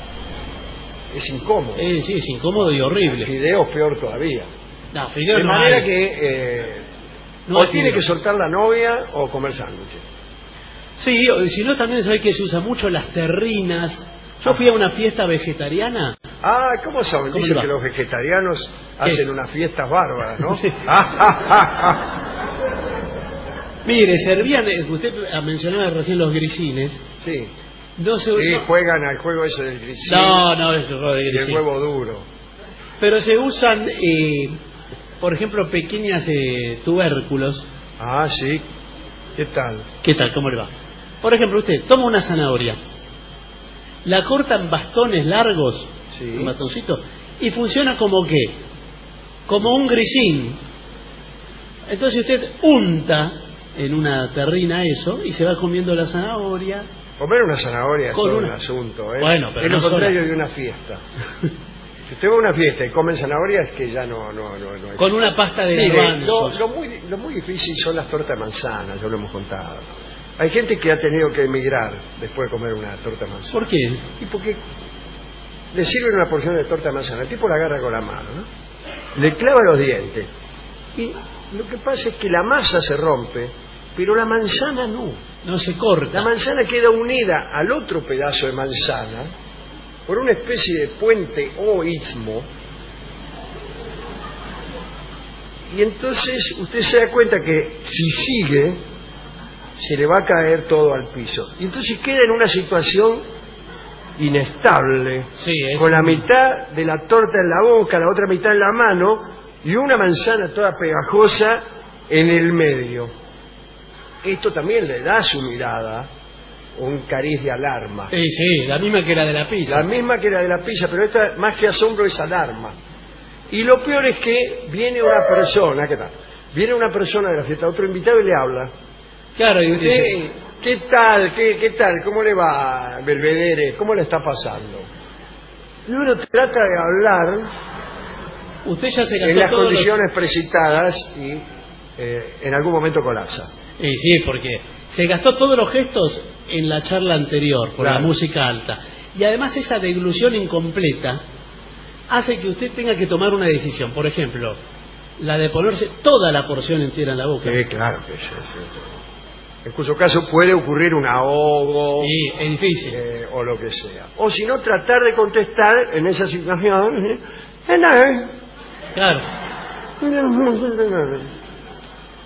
Es incómodo. Eh, sí, es incómodo y horrible. Fideos peor todavía. No, fideo De no manera hay. que eh, No o hay tiene fideo. que soltar la novia o comer sándwiches. Sí, o- y si no también sabe que se usa mucho las terrinas. Yo fui a una fiesta vegetariana. Ah, ¿cómo saben? ¿Cómo Dicen le va? que los vegetarianos ¿Qué? hacen unas fiestas bárbaras, ¿no? Sí. Ah, Mire, servían, eh, usted mencionaba recién los grisines. sí. No se, Sí, no, juegan al juego ese del grisín no, no es juego de y el grisín. huevo duro. Pero se usan, eh, por ejemplo, pequeñas eh, tubérculos. Ah, sí. ¿Qué tal? ¿Qué tal? ¿Cómo le va? Por ejemplo, usted toma una zanahoria, la corta en bastones largos, Sí. un bastoncito, y funciona como qué? Como un grisín. Entonces usted unta en una terrina eso y se va comiendo la zanahoria. Comer una zanahoria es Con todo una- un asunto, ¿eh? Bueno, pero es no lo contrario sola. de una fiesta. Si usted va a una fiesta y comen zanahoria es que ya no... no, no, no es- Con una pasta de Mire, lo, garbanzos. lo muy, lo muy difícil son las tortas de manzana, ya lo hemos contado. Hay gente que ha tenido que emigrar después de comer una torta de manzana. ¿Por qué? Y porque le sirven una porción de torta de manzana, el tipo la agarra con la mano, ¿no? Le clava los dientes. Y lo que pasa es que la masa se rompe, pero la manzana no. No se corta. La manzana queda unida al otro pedazo de manzana por una especie de puente o istmo. Y entonces usted se da cuenta que si sigue, se le va a caer todo al piso. Y entonces queda en una situación inestable, Sí, es con la un- mitad de la torta en la boca, la otra mitad en la mano, y una manzana toda pegajosa en el medio. Esto también le da a su mirada un cariz de alarma. Sí, sí, la misma que la de la pizza. La misma que la de la pizza, pero esta más que asombro es alarma. Y lo peor es que viene una persona, ¿qué tal? Viene una persona de la fiesta, otro invitado y le habla. Claro, y usted... Dice, ¿qué tal? ¿Qué, qué tal? ¿Cómo le va, Belvedere? ¿Cómo le está pasando? Y uno trata de hablar Usted ya se gastó en las todos los- condiciones precitadas y eh, en algún momento colapsa. Sí, sí, porque se gastó todos los gestos en la charla anterior, por Claro. la música alta. Y además esa deglución incompleta hace que usted tenga que tomar una decisión. Por ejemplo, la de ponerse toda la porción entera en la boca. Sí, claro que sí, sí. En cuyo caso puede ocurrir un ahogo Sí, es difícil. eh, o lo que sea. O si no, tratar de contestar en esa situación. ¿eh? Eh, no, eh. Claro.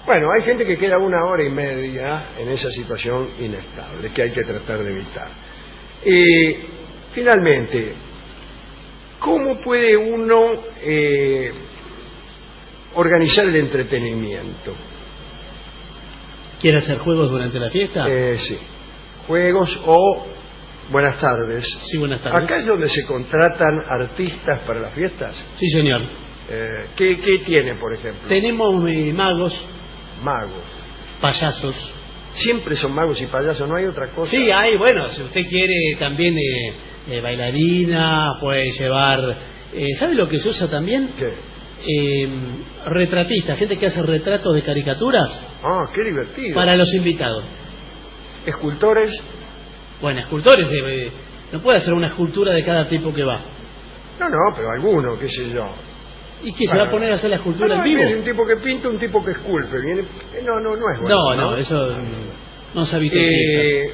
Bueno, hay gente que queda una hora y media en esa situación inestable que hay que tratar de evitar. Y finalmente, ¿cómo puede uno eh, organizar el entretenimiento? ¿Quiere hacer juegos durante la fiesta? Eh, sí, juegos o... Buenas tardes. Sí, buenas tardes. ¿Acá es donde se contratan artistas para las fiestas? Sí, señor. Eh, ¿qué, ¿Qué tiene, por ejemplo? Tenemos eh, magos. Magos. Payasos. Siempre son magos y payasos, ¿no hay otra cosa? Sí, hay, bueno, si usted quiere también eh, eh, bailarina, puede llevar... Eh, ¿Sabe lo que se usa también? ¿Qué? Eh, retratistas, gente que hace retratos de caricaturas. Ah, qué divertido. Para los invitados. ¿Escultores? Bueno, escultores, eh, no puede hacer una escultura de cada tipo que va. No, no, pero alguno, qué sé yo. ¿Y qué, se va a poner a hacer la escultura no, no, en vivo? Viene un tipo que pinta, un tipo que esculpe. Viene... eh, No, no, no es bueno. No, no, no eso mm, no se habita en eh,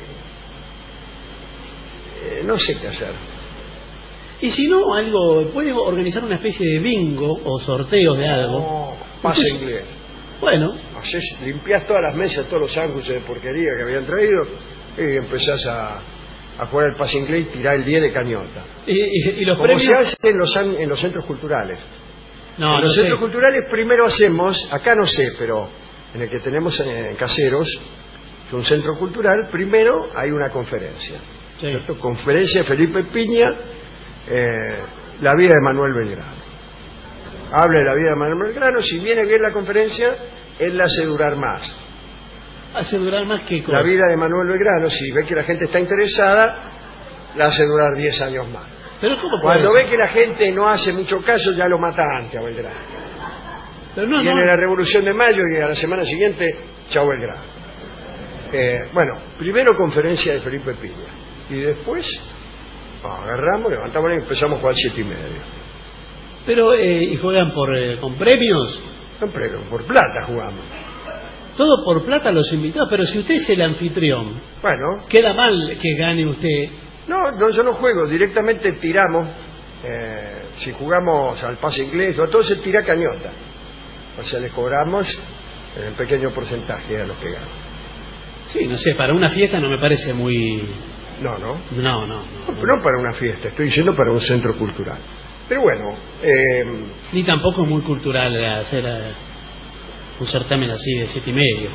eh, No sé qué hacer. Y si no, algo, puede organizar una especie de bingo o sorteos de algo. No, pase Entonces, inglés. Bueno. Haces, limpiás todas las mesas, todos los sándwiches de porquería que habían traído y empezás a, a jugar al pase inglés y tirar el diez de cañota. ¿Y, y, y los Como premios? se hace en los, en los centros culturales. No, en los no centros sé. culturales primero hacemos, acá no sé, pero en el que tenemos en, en Caseros, que es un centro cultural, primero hay una conferencia. Sí. ¿Cierto? Conferencia de Felipe Piña, eh, la vida de Manuel Belgrano. Habla de la vida de Manuel Belgrano, si viene bien la conferencia, él la hace durar más. ¿Hace durar más que La vida de Manuel Belgrano, si ve que la gente está interesada, la hace durar diez años más. Pero ¿cómo puede Cuando ser? ve que la gente no hace mucho caso, ya lo mata antes a Belgrano. Pero no, Viene no. la Revolución de Mayo y a la semana siguiente, chao Belgrano. Eh, bueno, primero conferencia de Felipe Piña. Y después ah, agarramos, levantamos y empezamos a jugar siete y medio. Pero, eh, ¿y juegan por eh, con premios? Con premios, por plata jugamos. Todo por plata los invitados, pero si usted es el anfitrión, bueno, queda mal que gane usted. No, no, yo no juego, directamente tiramos. Eh, si jugamos al pase inglés, o todo se tira cañota. O sea, les cobramos un pequeño porcentaje a los que ganan. Sí, no sé, para una fiesta no me parece muy... No, no. No, no. No, no, no para una fiesta, estoy diciendo para un centro cultural. Pero bueno... Eh, Ni tampoco es muy cultural hacer eh, un certamen así de siete y medio.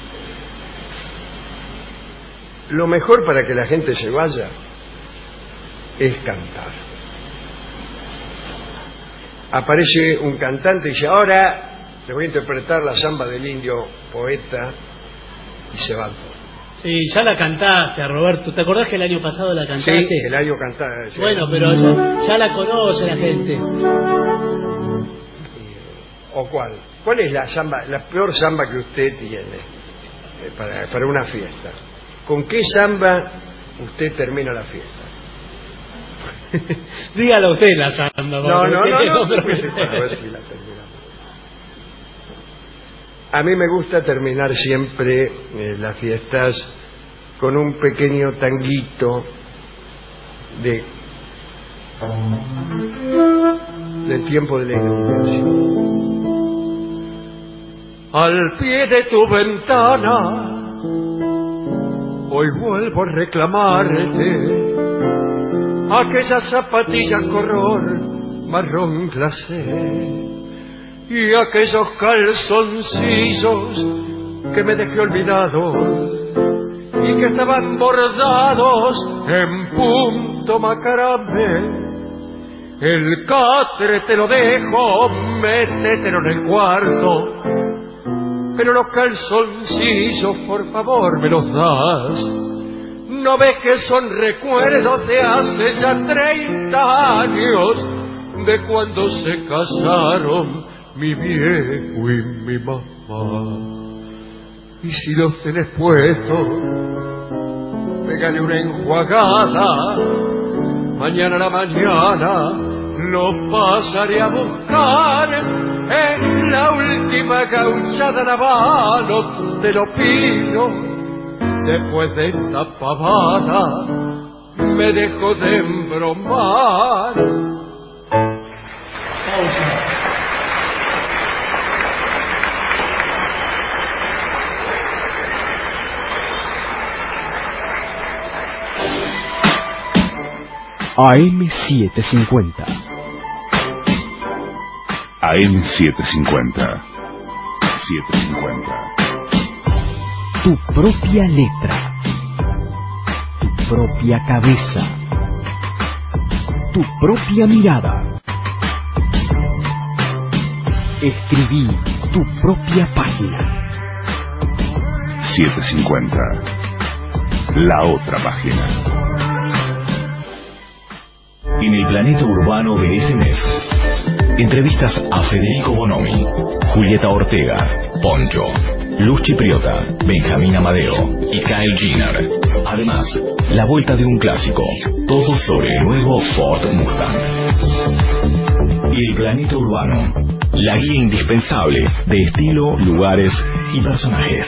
Lo mejor para que la gente se vaya es cantar. Aparece un cantante y dice, ahora le voy a interpretar la samba del indio poeta, y se van. Sí, ya la cantaste, Roberto. ¿Te acordás que el año pasado la cantaste? Sí, el año cantaba. Sí. Bueno, pero ya, ya la conoce la gente. ¿O cuál? ¿Cuál es la samba, la peor samba que usted tiene eh, para, para una fiesta? ¿Con qué samba usted termina la fiesta? Dígalo usted la samba. No, no, no, no, pero... a ver si la terminamos. A mí me gusta terminar siempre eh, las fiestas con un pequeño tanguito de del tiempo de la iluminación. Al pie de tu ventana hoy vuelvo a reclamarte aquellas zapatillas color marrón glacé y aquellos calzoncillos que me dejé olvidados y que estaban bordados en punto macarame. El catre te lo dejo, métetelo en el cuarto, pero los calzoncillos por favor me los das. ¿No ves que son recuerdos de hace ya treinta años de cuando se casaron mi viejo y mi mamá? Y si los tenés puestos, pégale una enjuagada. Mañana a la mañana los pasaré a buscar en la última gauchada naval, te lo pido. Después de esta pavada me dejo de embromar. Pausa. A M setecientos cincuenta. A M setecientos cincuenta. setecientos cincuenta. Tu propia letra. Tu propia cabeza. Tu propia mirada. Escribí tu propia página. setecientos cincuenta. La otra página. En el planeta urbano de este mes, entrevistas a Federico Bonomi, Julieta Ortega, Poncho, Luz Chipriota, Benjamín Amadeo y Kyle Jenner. Además, la vuelta de un clásico, todo sobre el nuevo Ford Mustang. El planeta urbano, la guía indispensable de estilo, lugares y personajes.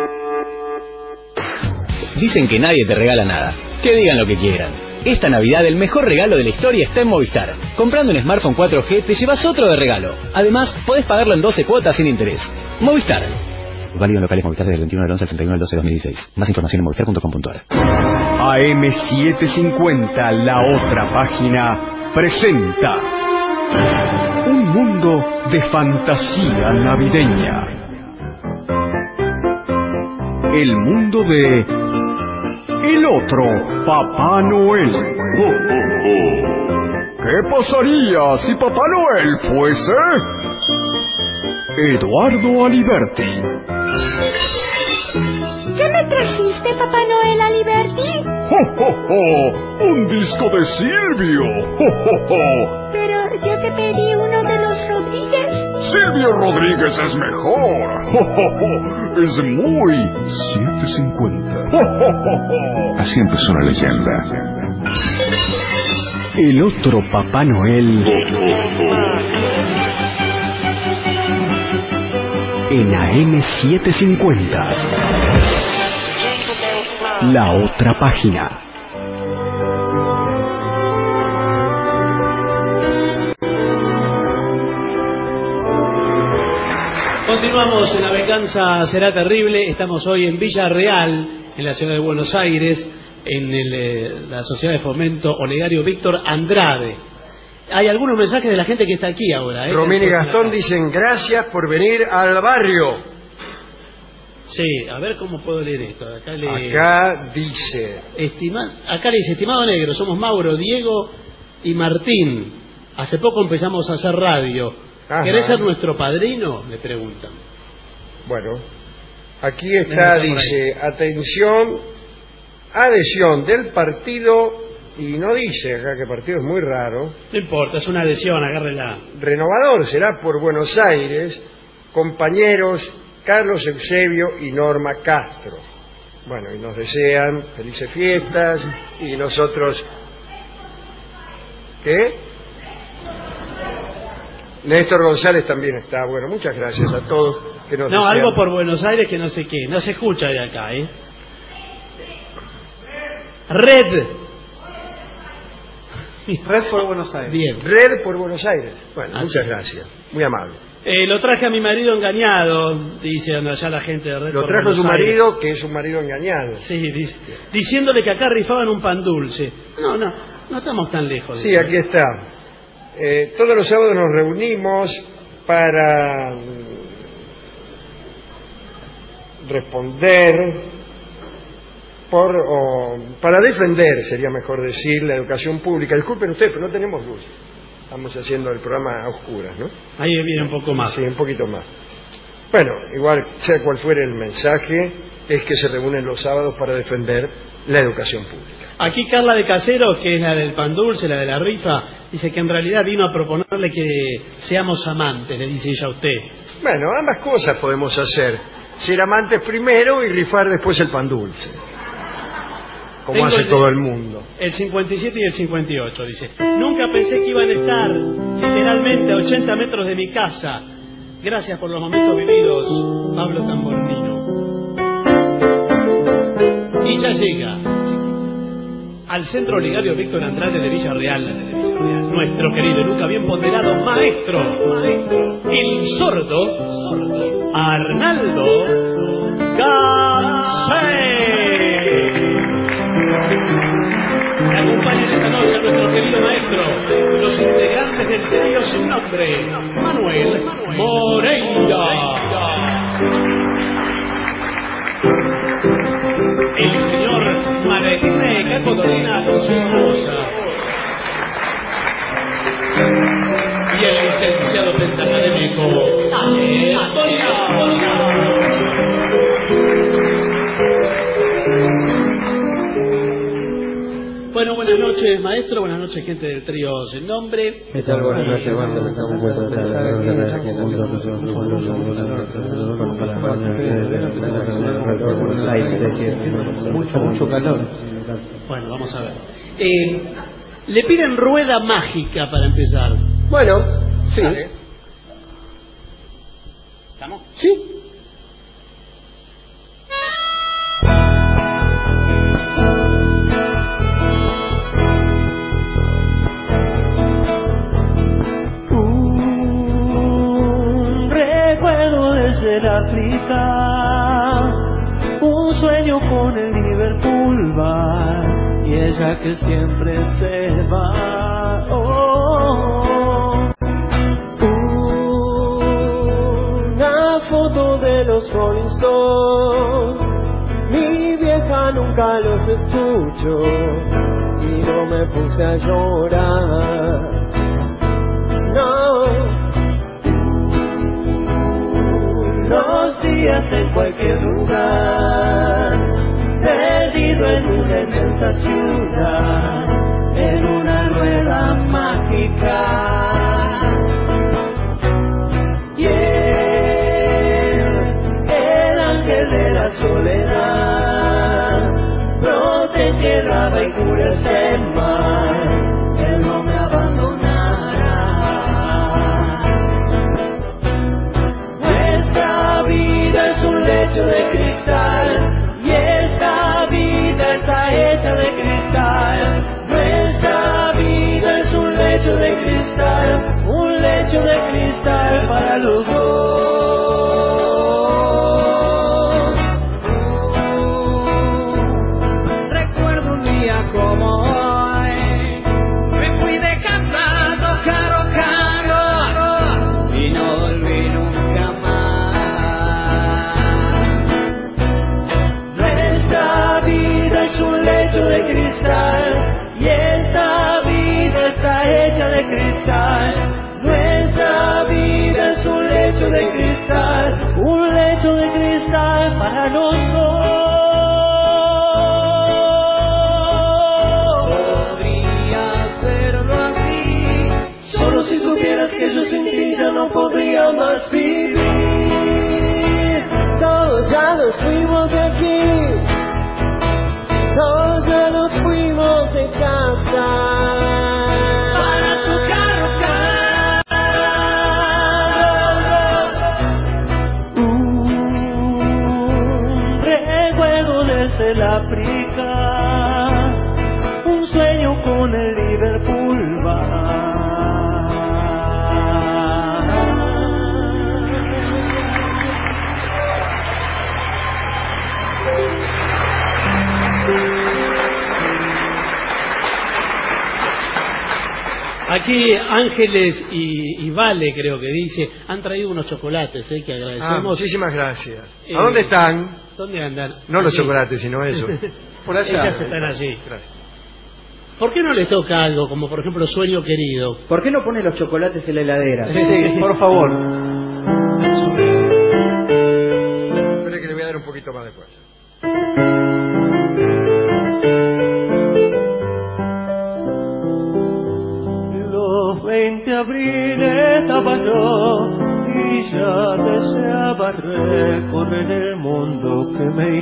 Dicen que nadie te regala nada. Que digan lo que quieran. Esta Navidad el mejor regalo de la historia está en Movistar. Comprando un smartphone cuatro G te llevas otro de regalo. Además, podés pagarlo en doce cuotas sin interés. Movistar. Válido en locales Movistar del veintiuno del once al treinta y uno del doce de dos mil dieciséis. Más información en movistar punto com punto a r. A M setecientos cincuenta, la otra página, presenta un mundo de fantasía navideña. El mundo de el otro Papá Noel. Oh, oh, oh. ¿Qué pasaría si Papá Noel fuese Eduardo Aliberti? ¿Qué me trajiste, Papá Noel Aliberti? ¡Oh, oh, oh! ¡Un disco de Silvio! ¡Oh, oh, oh! Pero yo te pedí uno de los Rodríguez. Silvio Rodríguez es mejor. ¡Oh, oh, oh! Es muy setecientos cincuenta. ¡Oh, oh, oh, oh! Así empezó la leyenda. El otro Papá Noel. Oh, oh, oh. En A M setecientos cincuenta. La otra página. Continuamos en La Venganza Será Terrible. Estamos hoy en Villarreal, en la ciudad de Buenos Aires, en el, eh, la Sociedad de Fomento Olegario Víctor Andrade. Hay algunos mensajes de la gente que está aquí ahora. ¿eh? Romina y Gastón dicen gracias por venir al barrio. Sí, a ver cómo puedo leer esto. Acá, le... Acá dice... Estima... Acá le dice, estimado negro, somos Mauro, Diego y Martín. Hace poco empezamos a hacer radio. Ajá. ¿Querés ser nuestro padrino? Le preguntan. Bueno, aquí está, dice, atención, adhesión del partido... Y no dice acá que partido, es muy raro. No importa, es una adhesión, agárrela. Renovador, será por Buenos Aires, compañeros Carlos Eusebio y Norma Castro. Bueno, y nos desean felices fiestas y nosotros... ¿Qué? Néstor González también está. Bueno, muchas gracias a todos que nos No, desean. algo por Buenos Aires que no sé qué, no se escucha de acá, ¿eh? Red. Red por Buenos Aires. Bien. Red por Buenos Aires. Bueno, Así. muchas gracias. Muy amable. Eh, lo traje a mi marido engañado, dice allá la gente de Red. Lo por trajo Buenos su Aires. marido, que es un marido engañado. Sí, dice, diciéndole que acá rifaban un pan dulce. No, no, no estamos tan lejos. Sí, aquí está. Eh, todos los sábados nos reunimos para responder por o para defender, sería mejor decir, la educación pública. Disculpen ustedes, pero no tenemos luz. Estamos haciendo el programa a oscuras, ¿no? Ahí viene un poco más. Sí, un poquito más. Bueno, igual, sea cual fuera el mensaje, es que se reúnen los sábados para defender la educación pública. Aquí Carla de Caseros, que es la del pan dulce, la de la rifa, dice que en realidad vino a proponerle que seamos amantes, le dice ella a usted. Bueno, ambas cosas podemos hacer. Ser amantes primero y rifar después el pan dulce. Como Tengo hace el de- todo el mundo. El cincuenta y siete y el cincuenta y ocho, dice. Nunca pensé que iban a estar literalmente a ochenta metros de mi casa. Gracias por los momentos vividos, Pablo Tambornino. Y ya llega al Centro Olegario Víctor Andrade de Villarreal, nuestro querido y nunca bien ponderado maestro, maestro, el sordo, sordo Arnaldo Gansé. Me acompaña esta noche a nuestro integrantes del trío sin nombre, Manuel Moreira. El señor Martín Caco Dolina con su esposa. Y el licenciado pentacadémico Ale Dolina. Bueno, buenas noches, maestro. Buenas noches, gente del trío sin nombre. ¿Qué tal? Buenas noches, Wanda. Mucho, mucho calor. Bueno, vamos a ver. Eh, le piden rueda mágica para empezar. Bueno, sí. ¿Estamos? Sí. África, un sueño con el Liverpool bar y ella que siempre se va. Oh, una foto de los Rolling Stones, mi vieja nunca los escuchó y no me puse a llorar. No. Los días en cualquier lugar, perdido en una inmensa ciudad, en una rueda mágica. Y él, el ángel de la soledad, protege, lava y cura este mal, él no me abandonará. Es un lecho de cristal y esta vida está hecha de cristal. Nuestra vida es un lecho de cristal, un lecho de cristal para los dos. Recuerdo un día como hoy, me fui de casa a tocar Ocaro y no volví nunca más. Es un lecho de cristal y esta vida está hecha de cristal. Nuestra vida es un lecho de cristal, un lecho de cristal para los dos. Podrías verlo así, solo si supieras que yo sin ti ya no podría más vivir. Todos ya nos fuimos de aquí, todos ya nos fuimos de casa para tocar un recuerdo desde el África, un sueño con el Liverpool bar. Aquí Ángeles y, y Vale, creo que dice, han traído unos chocolates, eh, que agradecemos. Ah, muchísimas gracias. Eh, ¿A dónde están? ¿Dónde andan? No los Allí. chocolates, sino eso. Por allá. Ellas están allí. ¿Por qué no les toca algo, como por ejemplo Sueño Querido? ¿Por qué no pone los chocolates en la heladera? Sí, por favor. Espera que le voy a dar un poquito más de fuerza. veinte de abril estaba yo y ya deseaba recorrer el mundo que me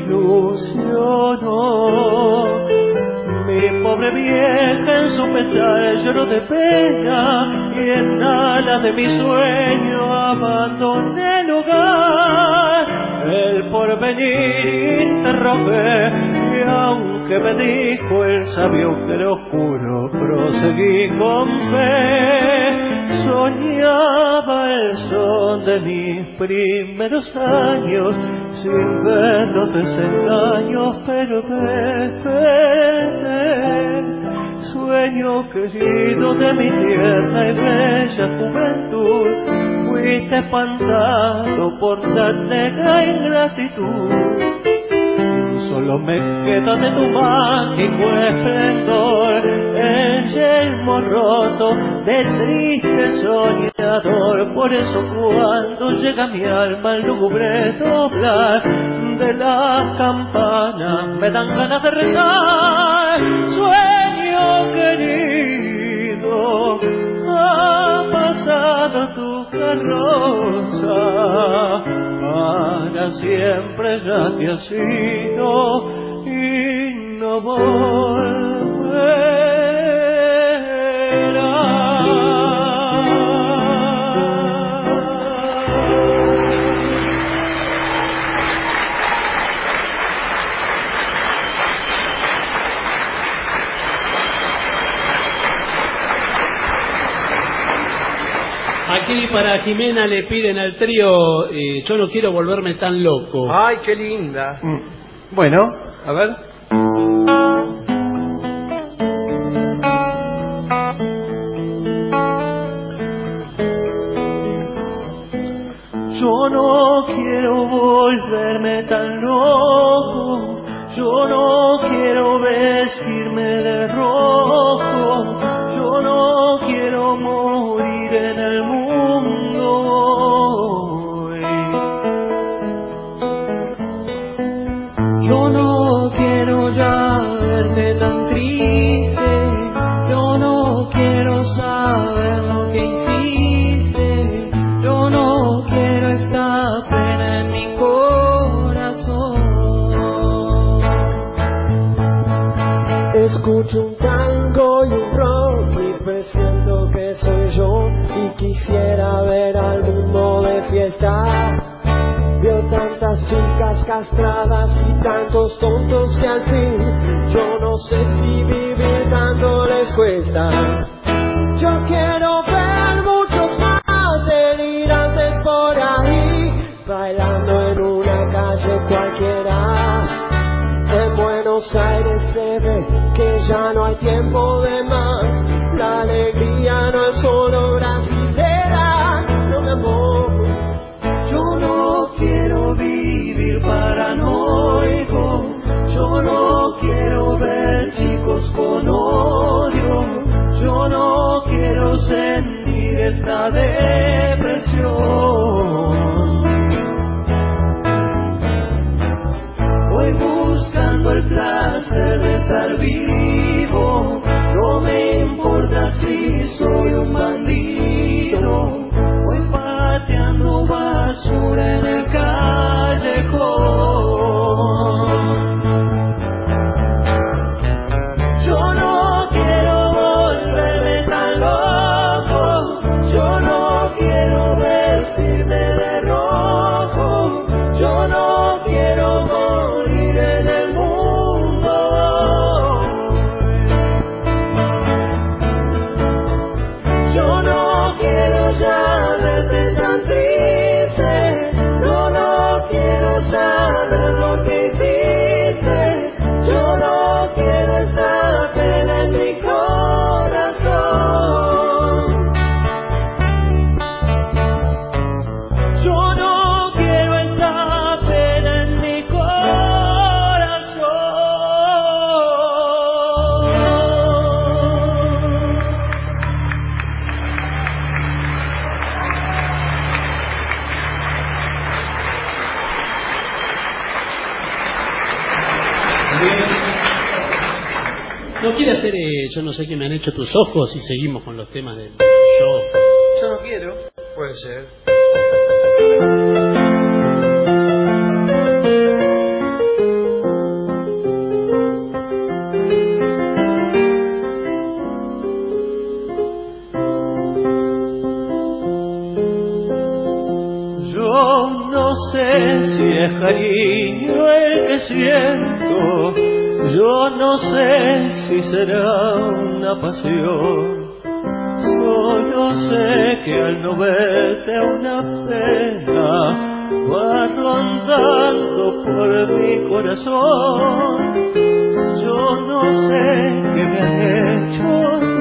ilusionó. Mi pobre vieja en su pesar lloró de pena y en alas de mi sueño abandoné el hogar. El porvenir interrogué y aunque me dijo el sabio que lo juro, proseguí con fe. Soñaba el son de mis primeros años sin ver los desengaños, pero desperté. Sueño Sueño querido de mi tierna y bella juventud, fuiste espantado por la negra ingratitud. Solo me queda de tu mágico esplendor el yelmo roto del triste soñador. Por eso cuando llega mi alma al lúgubre doblar de la campana, me dan ganas de rezar. Sueño querido, ha pasado tu carroza, para siempre ya te has ido y no volverás. Aquí para Jimena le piden al trío eh, Yo no quiero volverme tan loco. Ay, qué linda. Mm. Bueno, a ver. Yo no quiero volverme tan loco, yo no quiero vestirme de rojo, yo no quiero morir en el mundo hoy. Yo no quiero ya verte tan triste, yo no quiero saber lo que hiciste, yo no quiero esta pena en mi corazón. Escucho un tango y un rock y presiento que soy yo y quisiera ver al mundo de fiesta. Veo tantas chicas castradas y tantos tontos que al fin yo no sé si vivir tanto les cuesta. Yo quiero ver muchos más delirantes por ahí, bailando en una calle cualquiera. En Buenos Aires se ve que ya no hay tiempo de más, la alegría no es solo brasilera, no mi amor. Yo no quiero vivir paranoico, yo no quiero ver chicos con odio, yo no quiero sentir esta depresión. Voy buscando el placer de estar vivo, no me importa si soy un bandido. Voy pateando basura en el callejón. Yo no quiero volverme tan loco, yo no quiero vestirme de rojo, yo no quiero morir en el mundo. Yo no quiero ya verte tan triste, yo no quiero saber lo que hiciste, yo no quiero esta pena en mi corazón. Yo no quiero esta pena en mi corazón. ¿No quiere hacer eh, yo no sé qué me han hecho tus ojos y seguimos con los temas del yo? Yo no quiero. Puede ser. Yo no sé si es cariño el que siento, yo no sé si será una pasión. Solo sé que al no verte una pena va rondando por mi corazón. Yo no sé qué me han hecho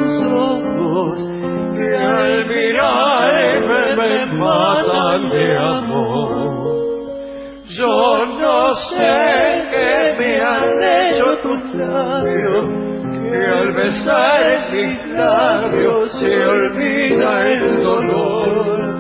besar mis labios se olvida el dolor.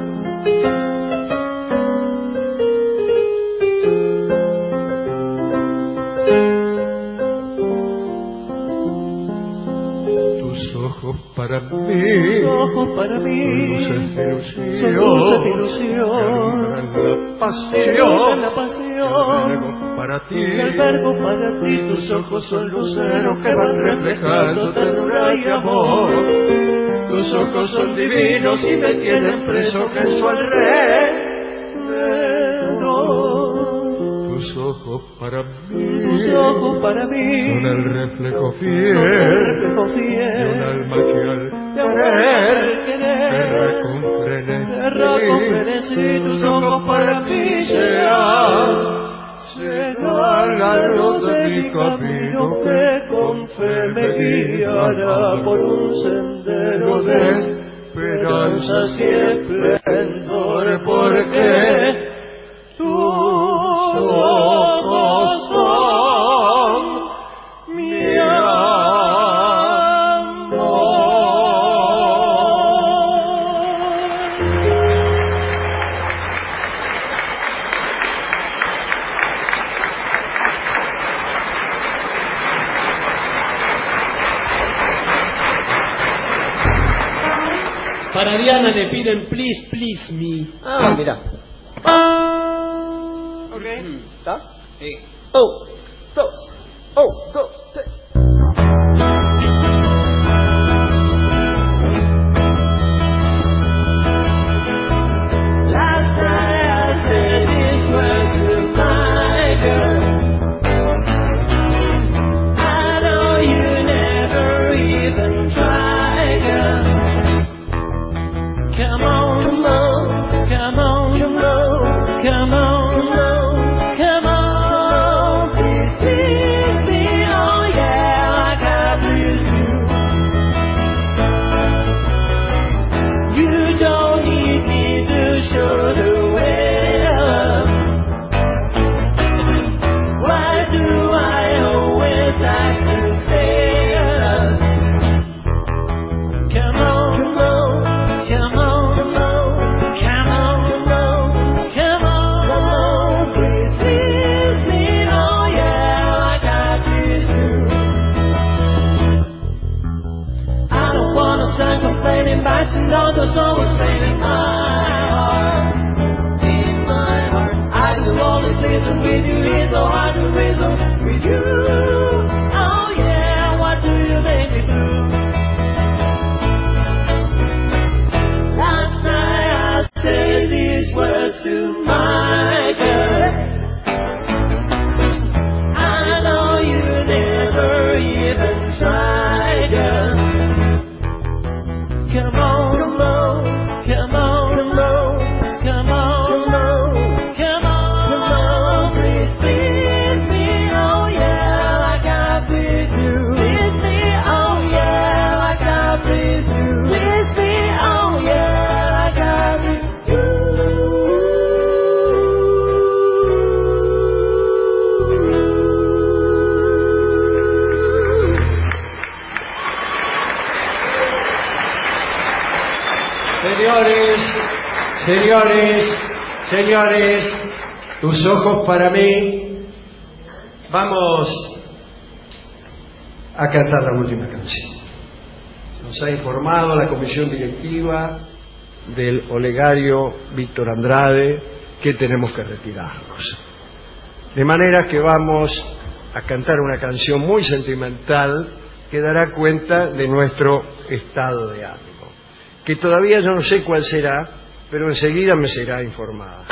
Tus ojos para mí, tus ojos para mí, son luces de ilusión, son luces de ilusión, la pasión, la pasión, el verbo para ti, el verbo para ti, tus ojos son luceros que van reflejando ternura y amor, tus ojos son divinos y me tienen preso en su alrededor. Tus ojos para mí, tus ojos para mí, son el reflejo fiel, son el reflejo fiel de un alma que al querer, querer, con frenesí, tus ojos para mí serán, será la luz de mi camino que con fe me guiará por un sendero de esperanzas y esplendor, porque tus ojos son mi Para Diana le piden please, please me. Ah, mira. Ok. ¿Está? Sí. Oh, dos. Oh, dos, tres. Last night I said these words to my girl. I know you never even tried, girl. Come on, come on, come on, come on, come on, come on, please, please me, oh yeah, like I please you. You don't need me to show the way up. Why do I always like to say us? Come on, come on, come on, come on, come on, come on, please, please me, oh yeah, like I please you. I don't wanna sound complaining, but you know there's always pain in my heart, in my heart. I do all the reason with you, it's so hard to reason with you. Oh yeah, what do you make me do? Last night I said these words to my girl. I know you never even tried, girl. Come on, come on, come on, come on, come on, come on, come on, please, please me, oh yeah, like I please you. Please me, oh yeah, like I please you. Please me, oh yeah, like I please you. Señores, señores, señores, tus ojos para mí. Vamos a cantar la última canción. Nos ha informado la comisión directiva del Olegario Víctor Andrade que tenemos que retirarnos. De manera que vamos a cantar una canción muy sentimental que dará cuenta de nuestro estado de ánimo, que todavía yo no sé cuál será, pero enseguida me será informada.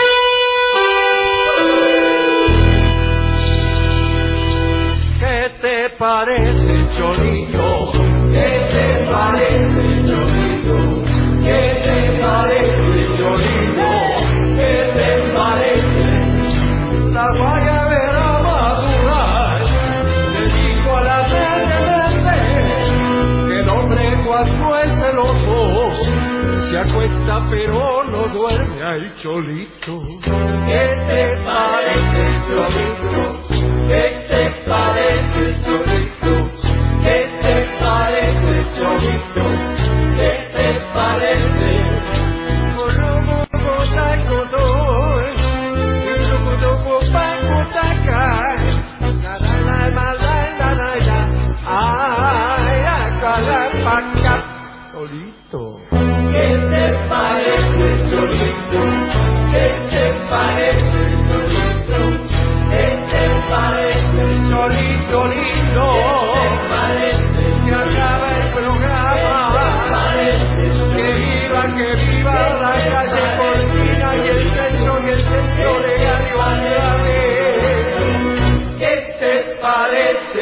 ¿Qué te parece, Cholito? ¿Qué te parece, Cholito? ¿Qué te parece, Cholito? ¿Qué te parece? La guayabera madurar le dijo a la verde que el hombre cuando es celoso se acuesta pero no duerme, ay Cholito. ¿Qué te parece, Cholito? ¿Qué te parece, Cholito? ¿Qué te parece? solito. ¿Qué te parece? Solito. ¿Qué te parece, solito? ¿Qué te parece, solito? ¿Qué te parece, solito lindo? ¿Qué te parece? Se acaba el programa. ¿Qué te parece? Que viva, que viva la calle Cortina y el centro y el centro de Radio Andrade. ¿Qué te parece?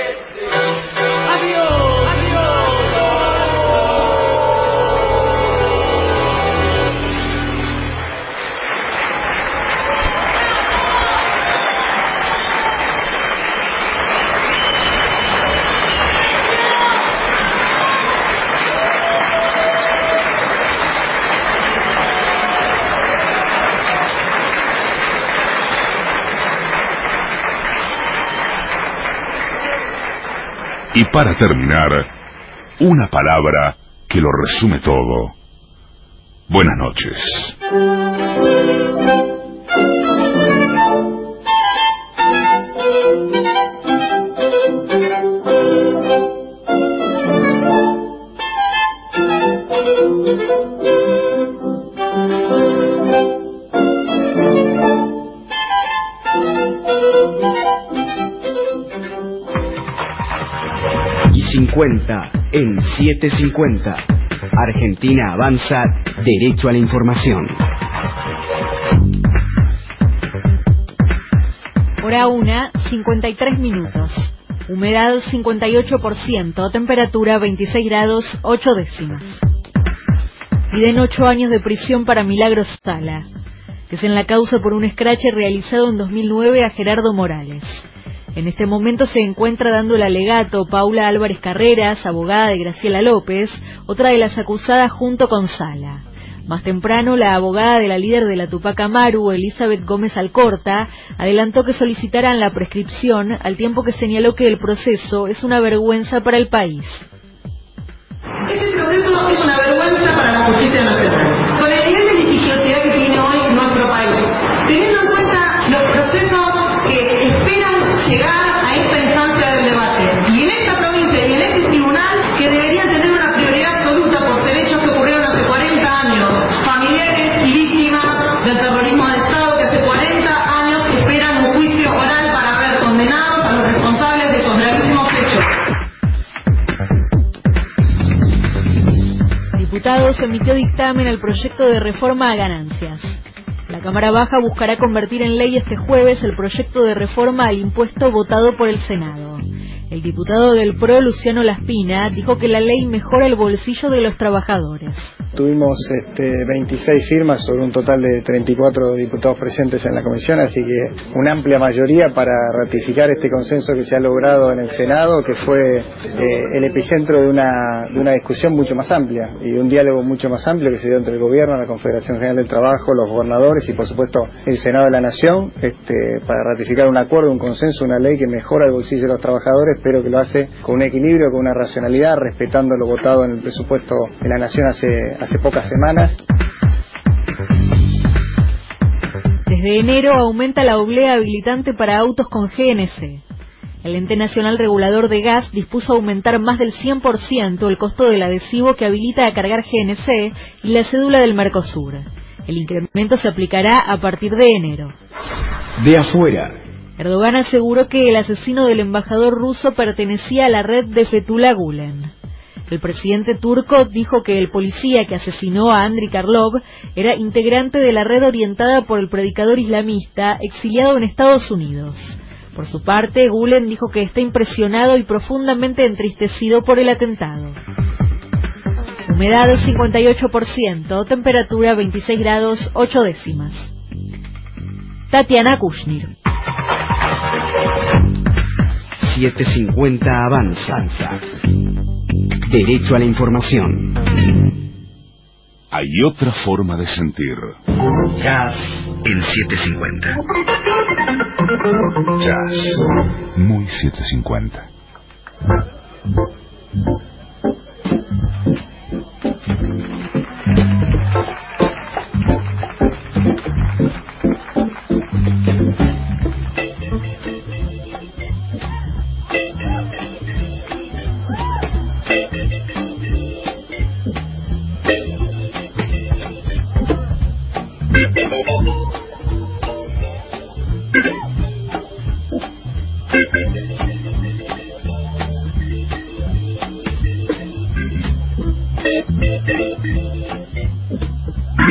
Adiós. Y para terminar, una palabra que lo resume todo. Buenas noches. cincuenta en setecientos cincuenta. Argentina avanza derecho a la información. Hora una, cincuenta y tres minutos. Humedad cincuenta y ocho por ciento. Temperatura veintiséis grados ocho décimas. Piden ocho años de prisión para Milagros Sala, que es en la causa por un escrache realizado en dos mil nueve a Gerardo Morales. En este momento se encuentra dando el alegato Paula Álvarez Carreras, abogada de Graciela López, otra de las acusadas junto con Sala. Más temprano, la abogada de la líder de la Tupac Amaru, Elizabeth Gómez Alcorta, adelantó que solicitaran la prescripción, al tiempo que señaló que el proceso es una vergüenza para el país. Este proceso es una vergüenza para la justicia nacional. Con el nivel de litigiosidad que tiene hoy nuestro país, teniendo en cuenta los procesos que esperan llegar a esta instancia del debate, y en esta provincia y en este tribunal que deberían tener una prioridad absoluta por ser hechos que ocurrieron hace cuarenta años, familiares y víctimas del terrorismo de Estado que hace cuarenta años esperan un juicio oral para ver condenados a los responsables de esos gravísimos hechos. Diputados emitió dictamen al proyecto de reforma a ganancias. La Cámara Baja buscará convertir en ley este jueves el proyecto de reforma al impuesto votado por el Senado. El diputado del P R O, Luciano Laspina, dijo que la ley mejora el bolsillo de los trabajadores. Tuvimos este, veintiséis firmas sobre un total de treinta y cuatro diputados presentes en la comisión, así que una amplia mayoría para ratificar este consenso que se ha logrado en el Senado, que fue eh, el epicentro de una, de una discusión mucho más amplia y de un diálogo mucho más amplio que se dio entre el Gobierno, la Confederación General del Trabajo, los gobernadores y por supuesto el Senado de la Nación, este, para ratificar un acuerdo, un consenso, una ley que mejora el bolsillo de los trabajadores, pero que lo hace con un equilibrio, con una racionalidad, respetando lo votado en el presupuesto de la Nación hace, hace pocas semanas. Desde enero aumenta la oblea habilitante para autos con G N C. El Ente Nacional Regulador de Gas dispuso aumentar más del cien por ciento el costo del adhesivo que habilita a cargar G N C y la cédula del Mercosur. El incremento se aplicará a partir de enero. De afuera. Erdogan aseguró que el asesino del embajador ruso pertenecía a la red de Fethullah Gülen. El presidente turco dijo que el policía que asesinó a Andriy Karlov era integrante de la red orientada por el predicador islamista exiliado en Estados Unidos. Por su parte, Gülen dijo que está impresionado y profundamente entristecido por el atentado. Humedad cincuenta y ocho por ciento, temperatura veintiséis grados ocho décimas. Tatiana Kushnir. setecientos cincuenta avanza. Derecho a la información. Hay otra forma de sentir. Jazz en setecientos cincuenta. Jazz. Muy setecientos cincuenta.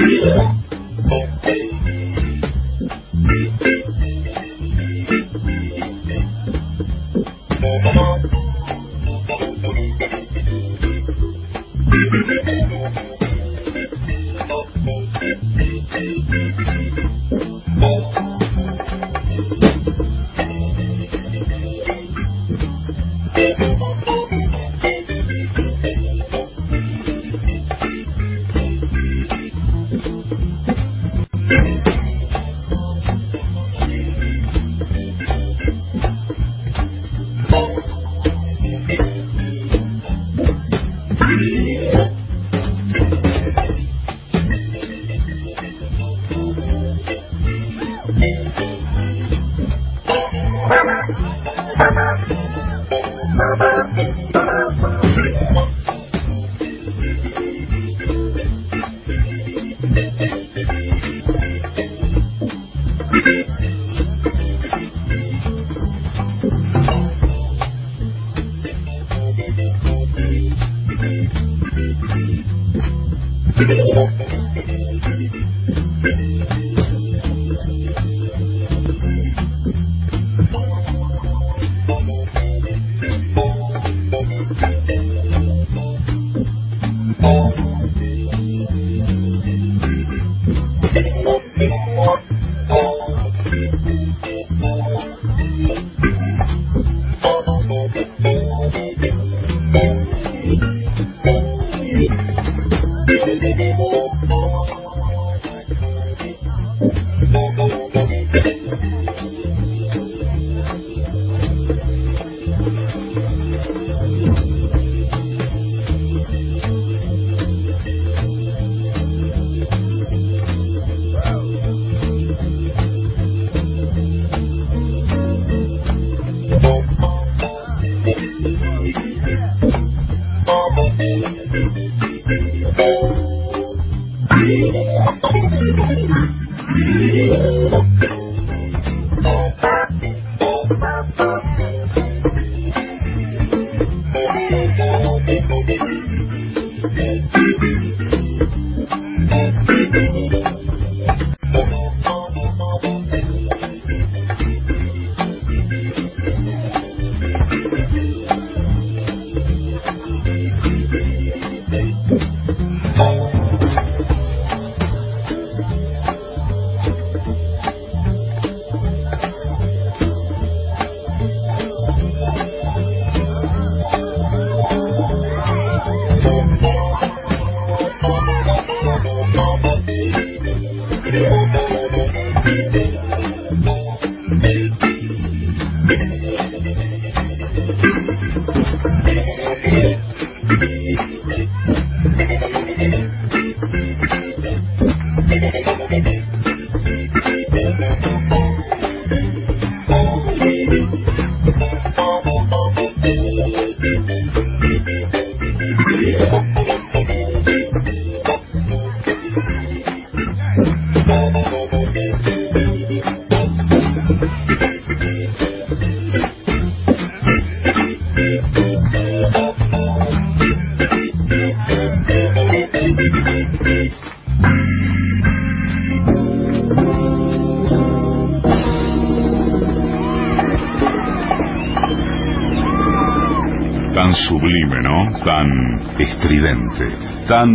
Sublime, ¿no? Tan estridente, tan...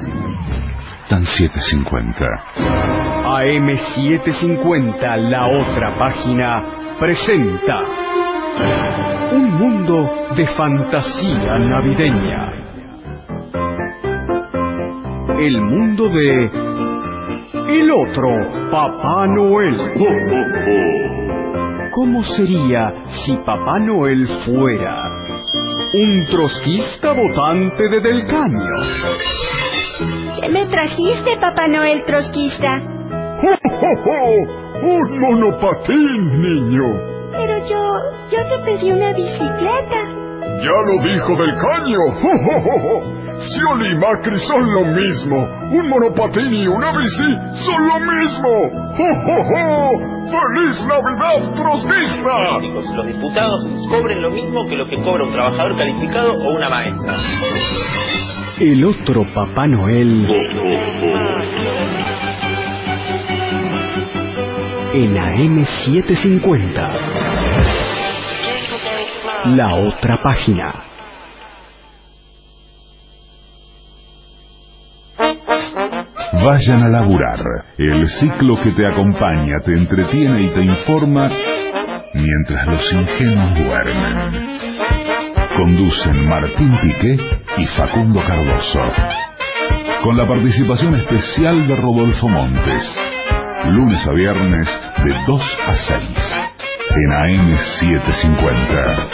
tan setecientos cincuenta. A M setecientos cincuenta, la otra página, presenta un mundo de fantasía navideña. El mundo de... el otro Papá Noel. Oh, oh, oh. ¿Cómo sería si Papá Noel fuera un trotskista votante de Del Caño? ¿Qué me trajiste, Papá Noel trotskista? ¡Oh, oh, oh! ¡Un monopatín, niño! Pero yo... yo te pedí una bicicleta. Ya lo dijo Del Caño. ¡Oh, oh, oh, oh! Scioli y Macri son lo mismo. Un monopatín y una bici son lo mismo. ¡Oh, oh, oh! ¡Feliz Navidad, trotskista! Los diputados cobren lo mismo que lo que cobra un trabajador calificado o una maestra. El otro Papá Noel. Oh, oh, oh. en A M setecientos cincuenta. La otra página. Vayan a laburar, el ciclo que te acompaña, te entretiene y te informa mientras los ingenuos duermen. Conducen Martín Piqué y Facundo Cardoso, con la participación especial de Rodolfo Montes, lunes a viernes de dos a seis, en A M setecientos cincuenta.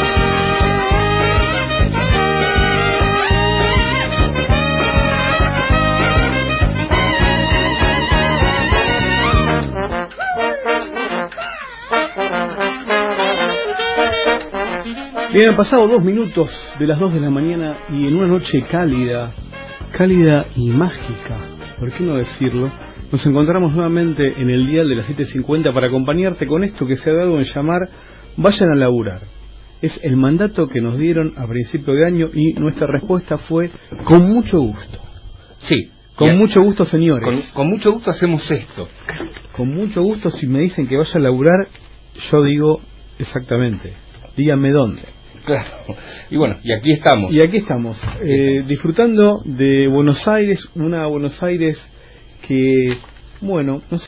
Bien, han pasado dos minutos de las dos de la mañana y en una noche cálida, cálida y mágica, ¿por qué no decirlo? Nos encontramos nuevamente en el dial de las siete cincuenta para acompañarte con esto que se ha dado en llamar Vayan a laburar. Es el mandato que nos dieron a principio de año y nuestra respuesta fue con mucho gusto. Sí. Con bien. Mucho gusto, señores. Con, con mucho gusto hacemos esto. Con mucho gusto, si me dicen que vaya a laburar, yo digo exactamente. Díganme dónde. Claro, y bueno, y aquí estamos. Y aquí estamos, eh, disfrutando de Buenos Aires, una Buenos Aires que, bueno, no sé.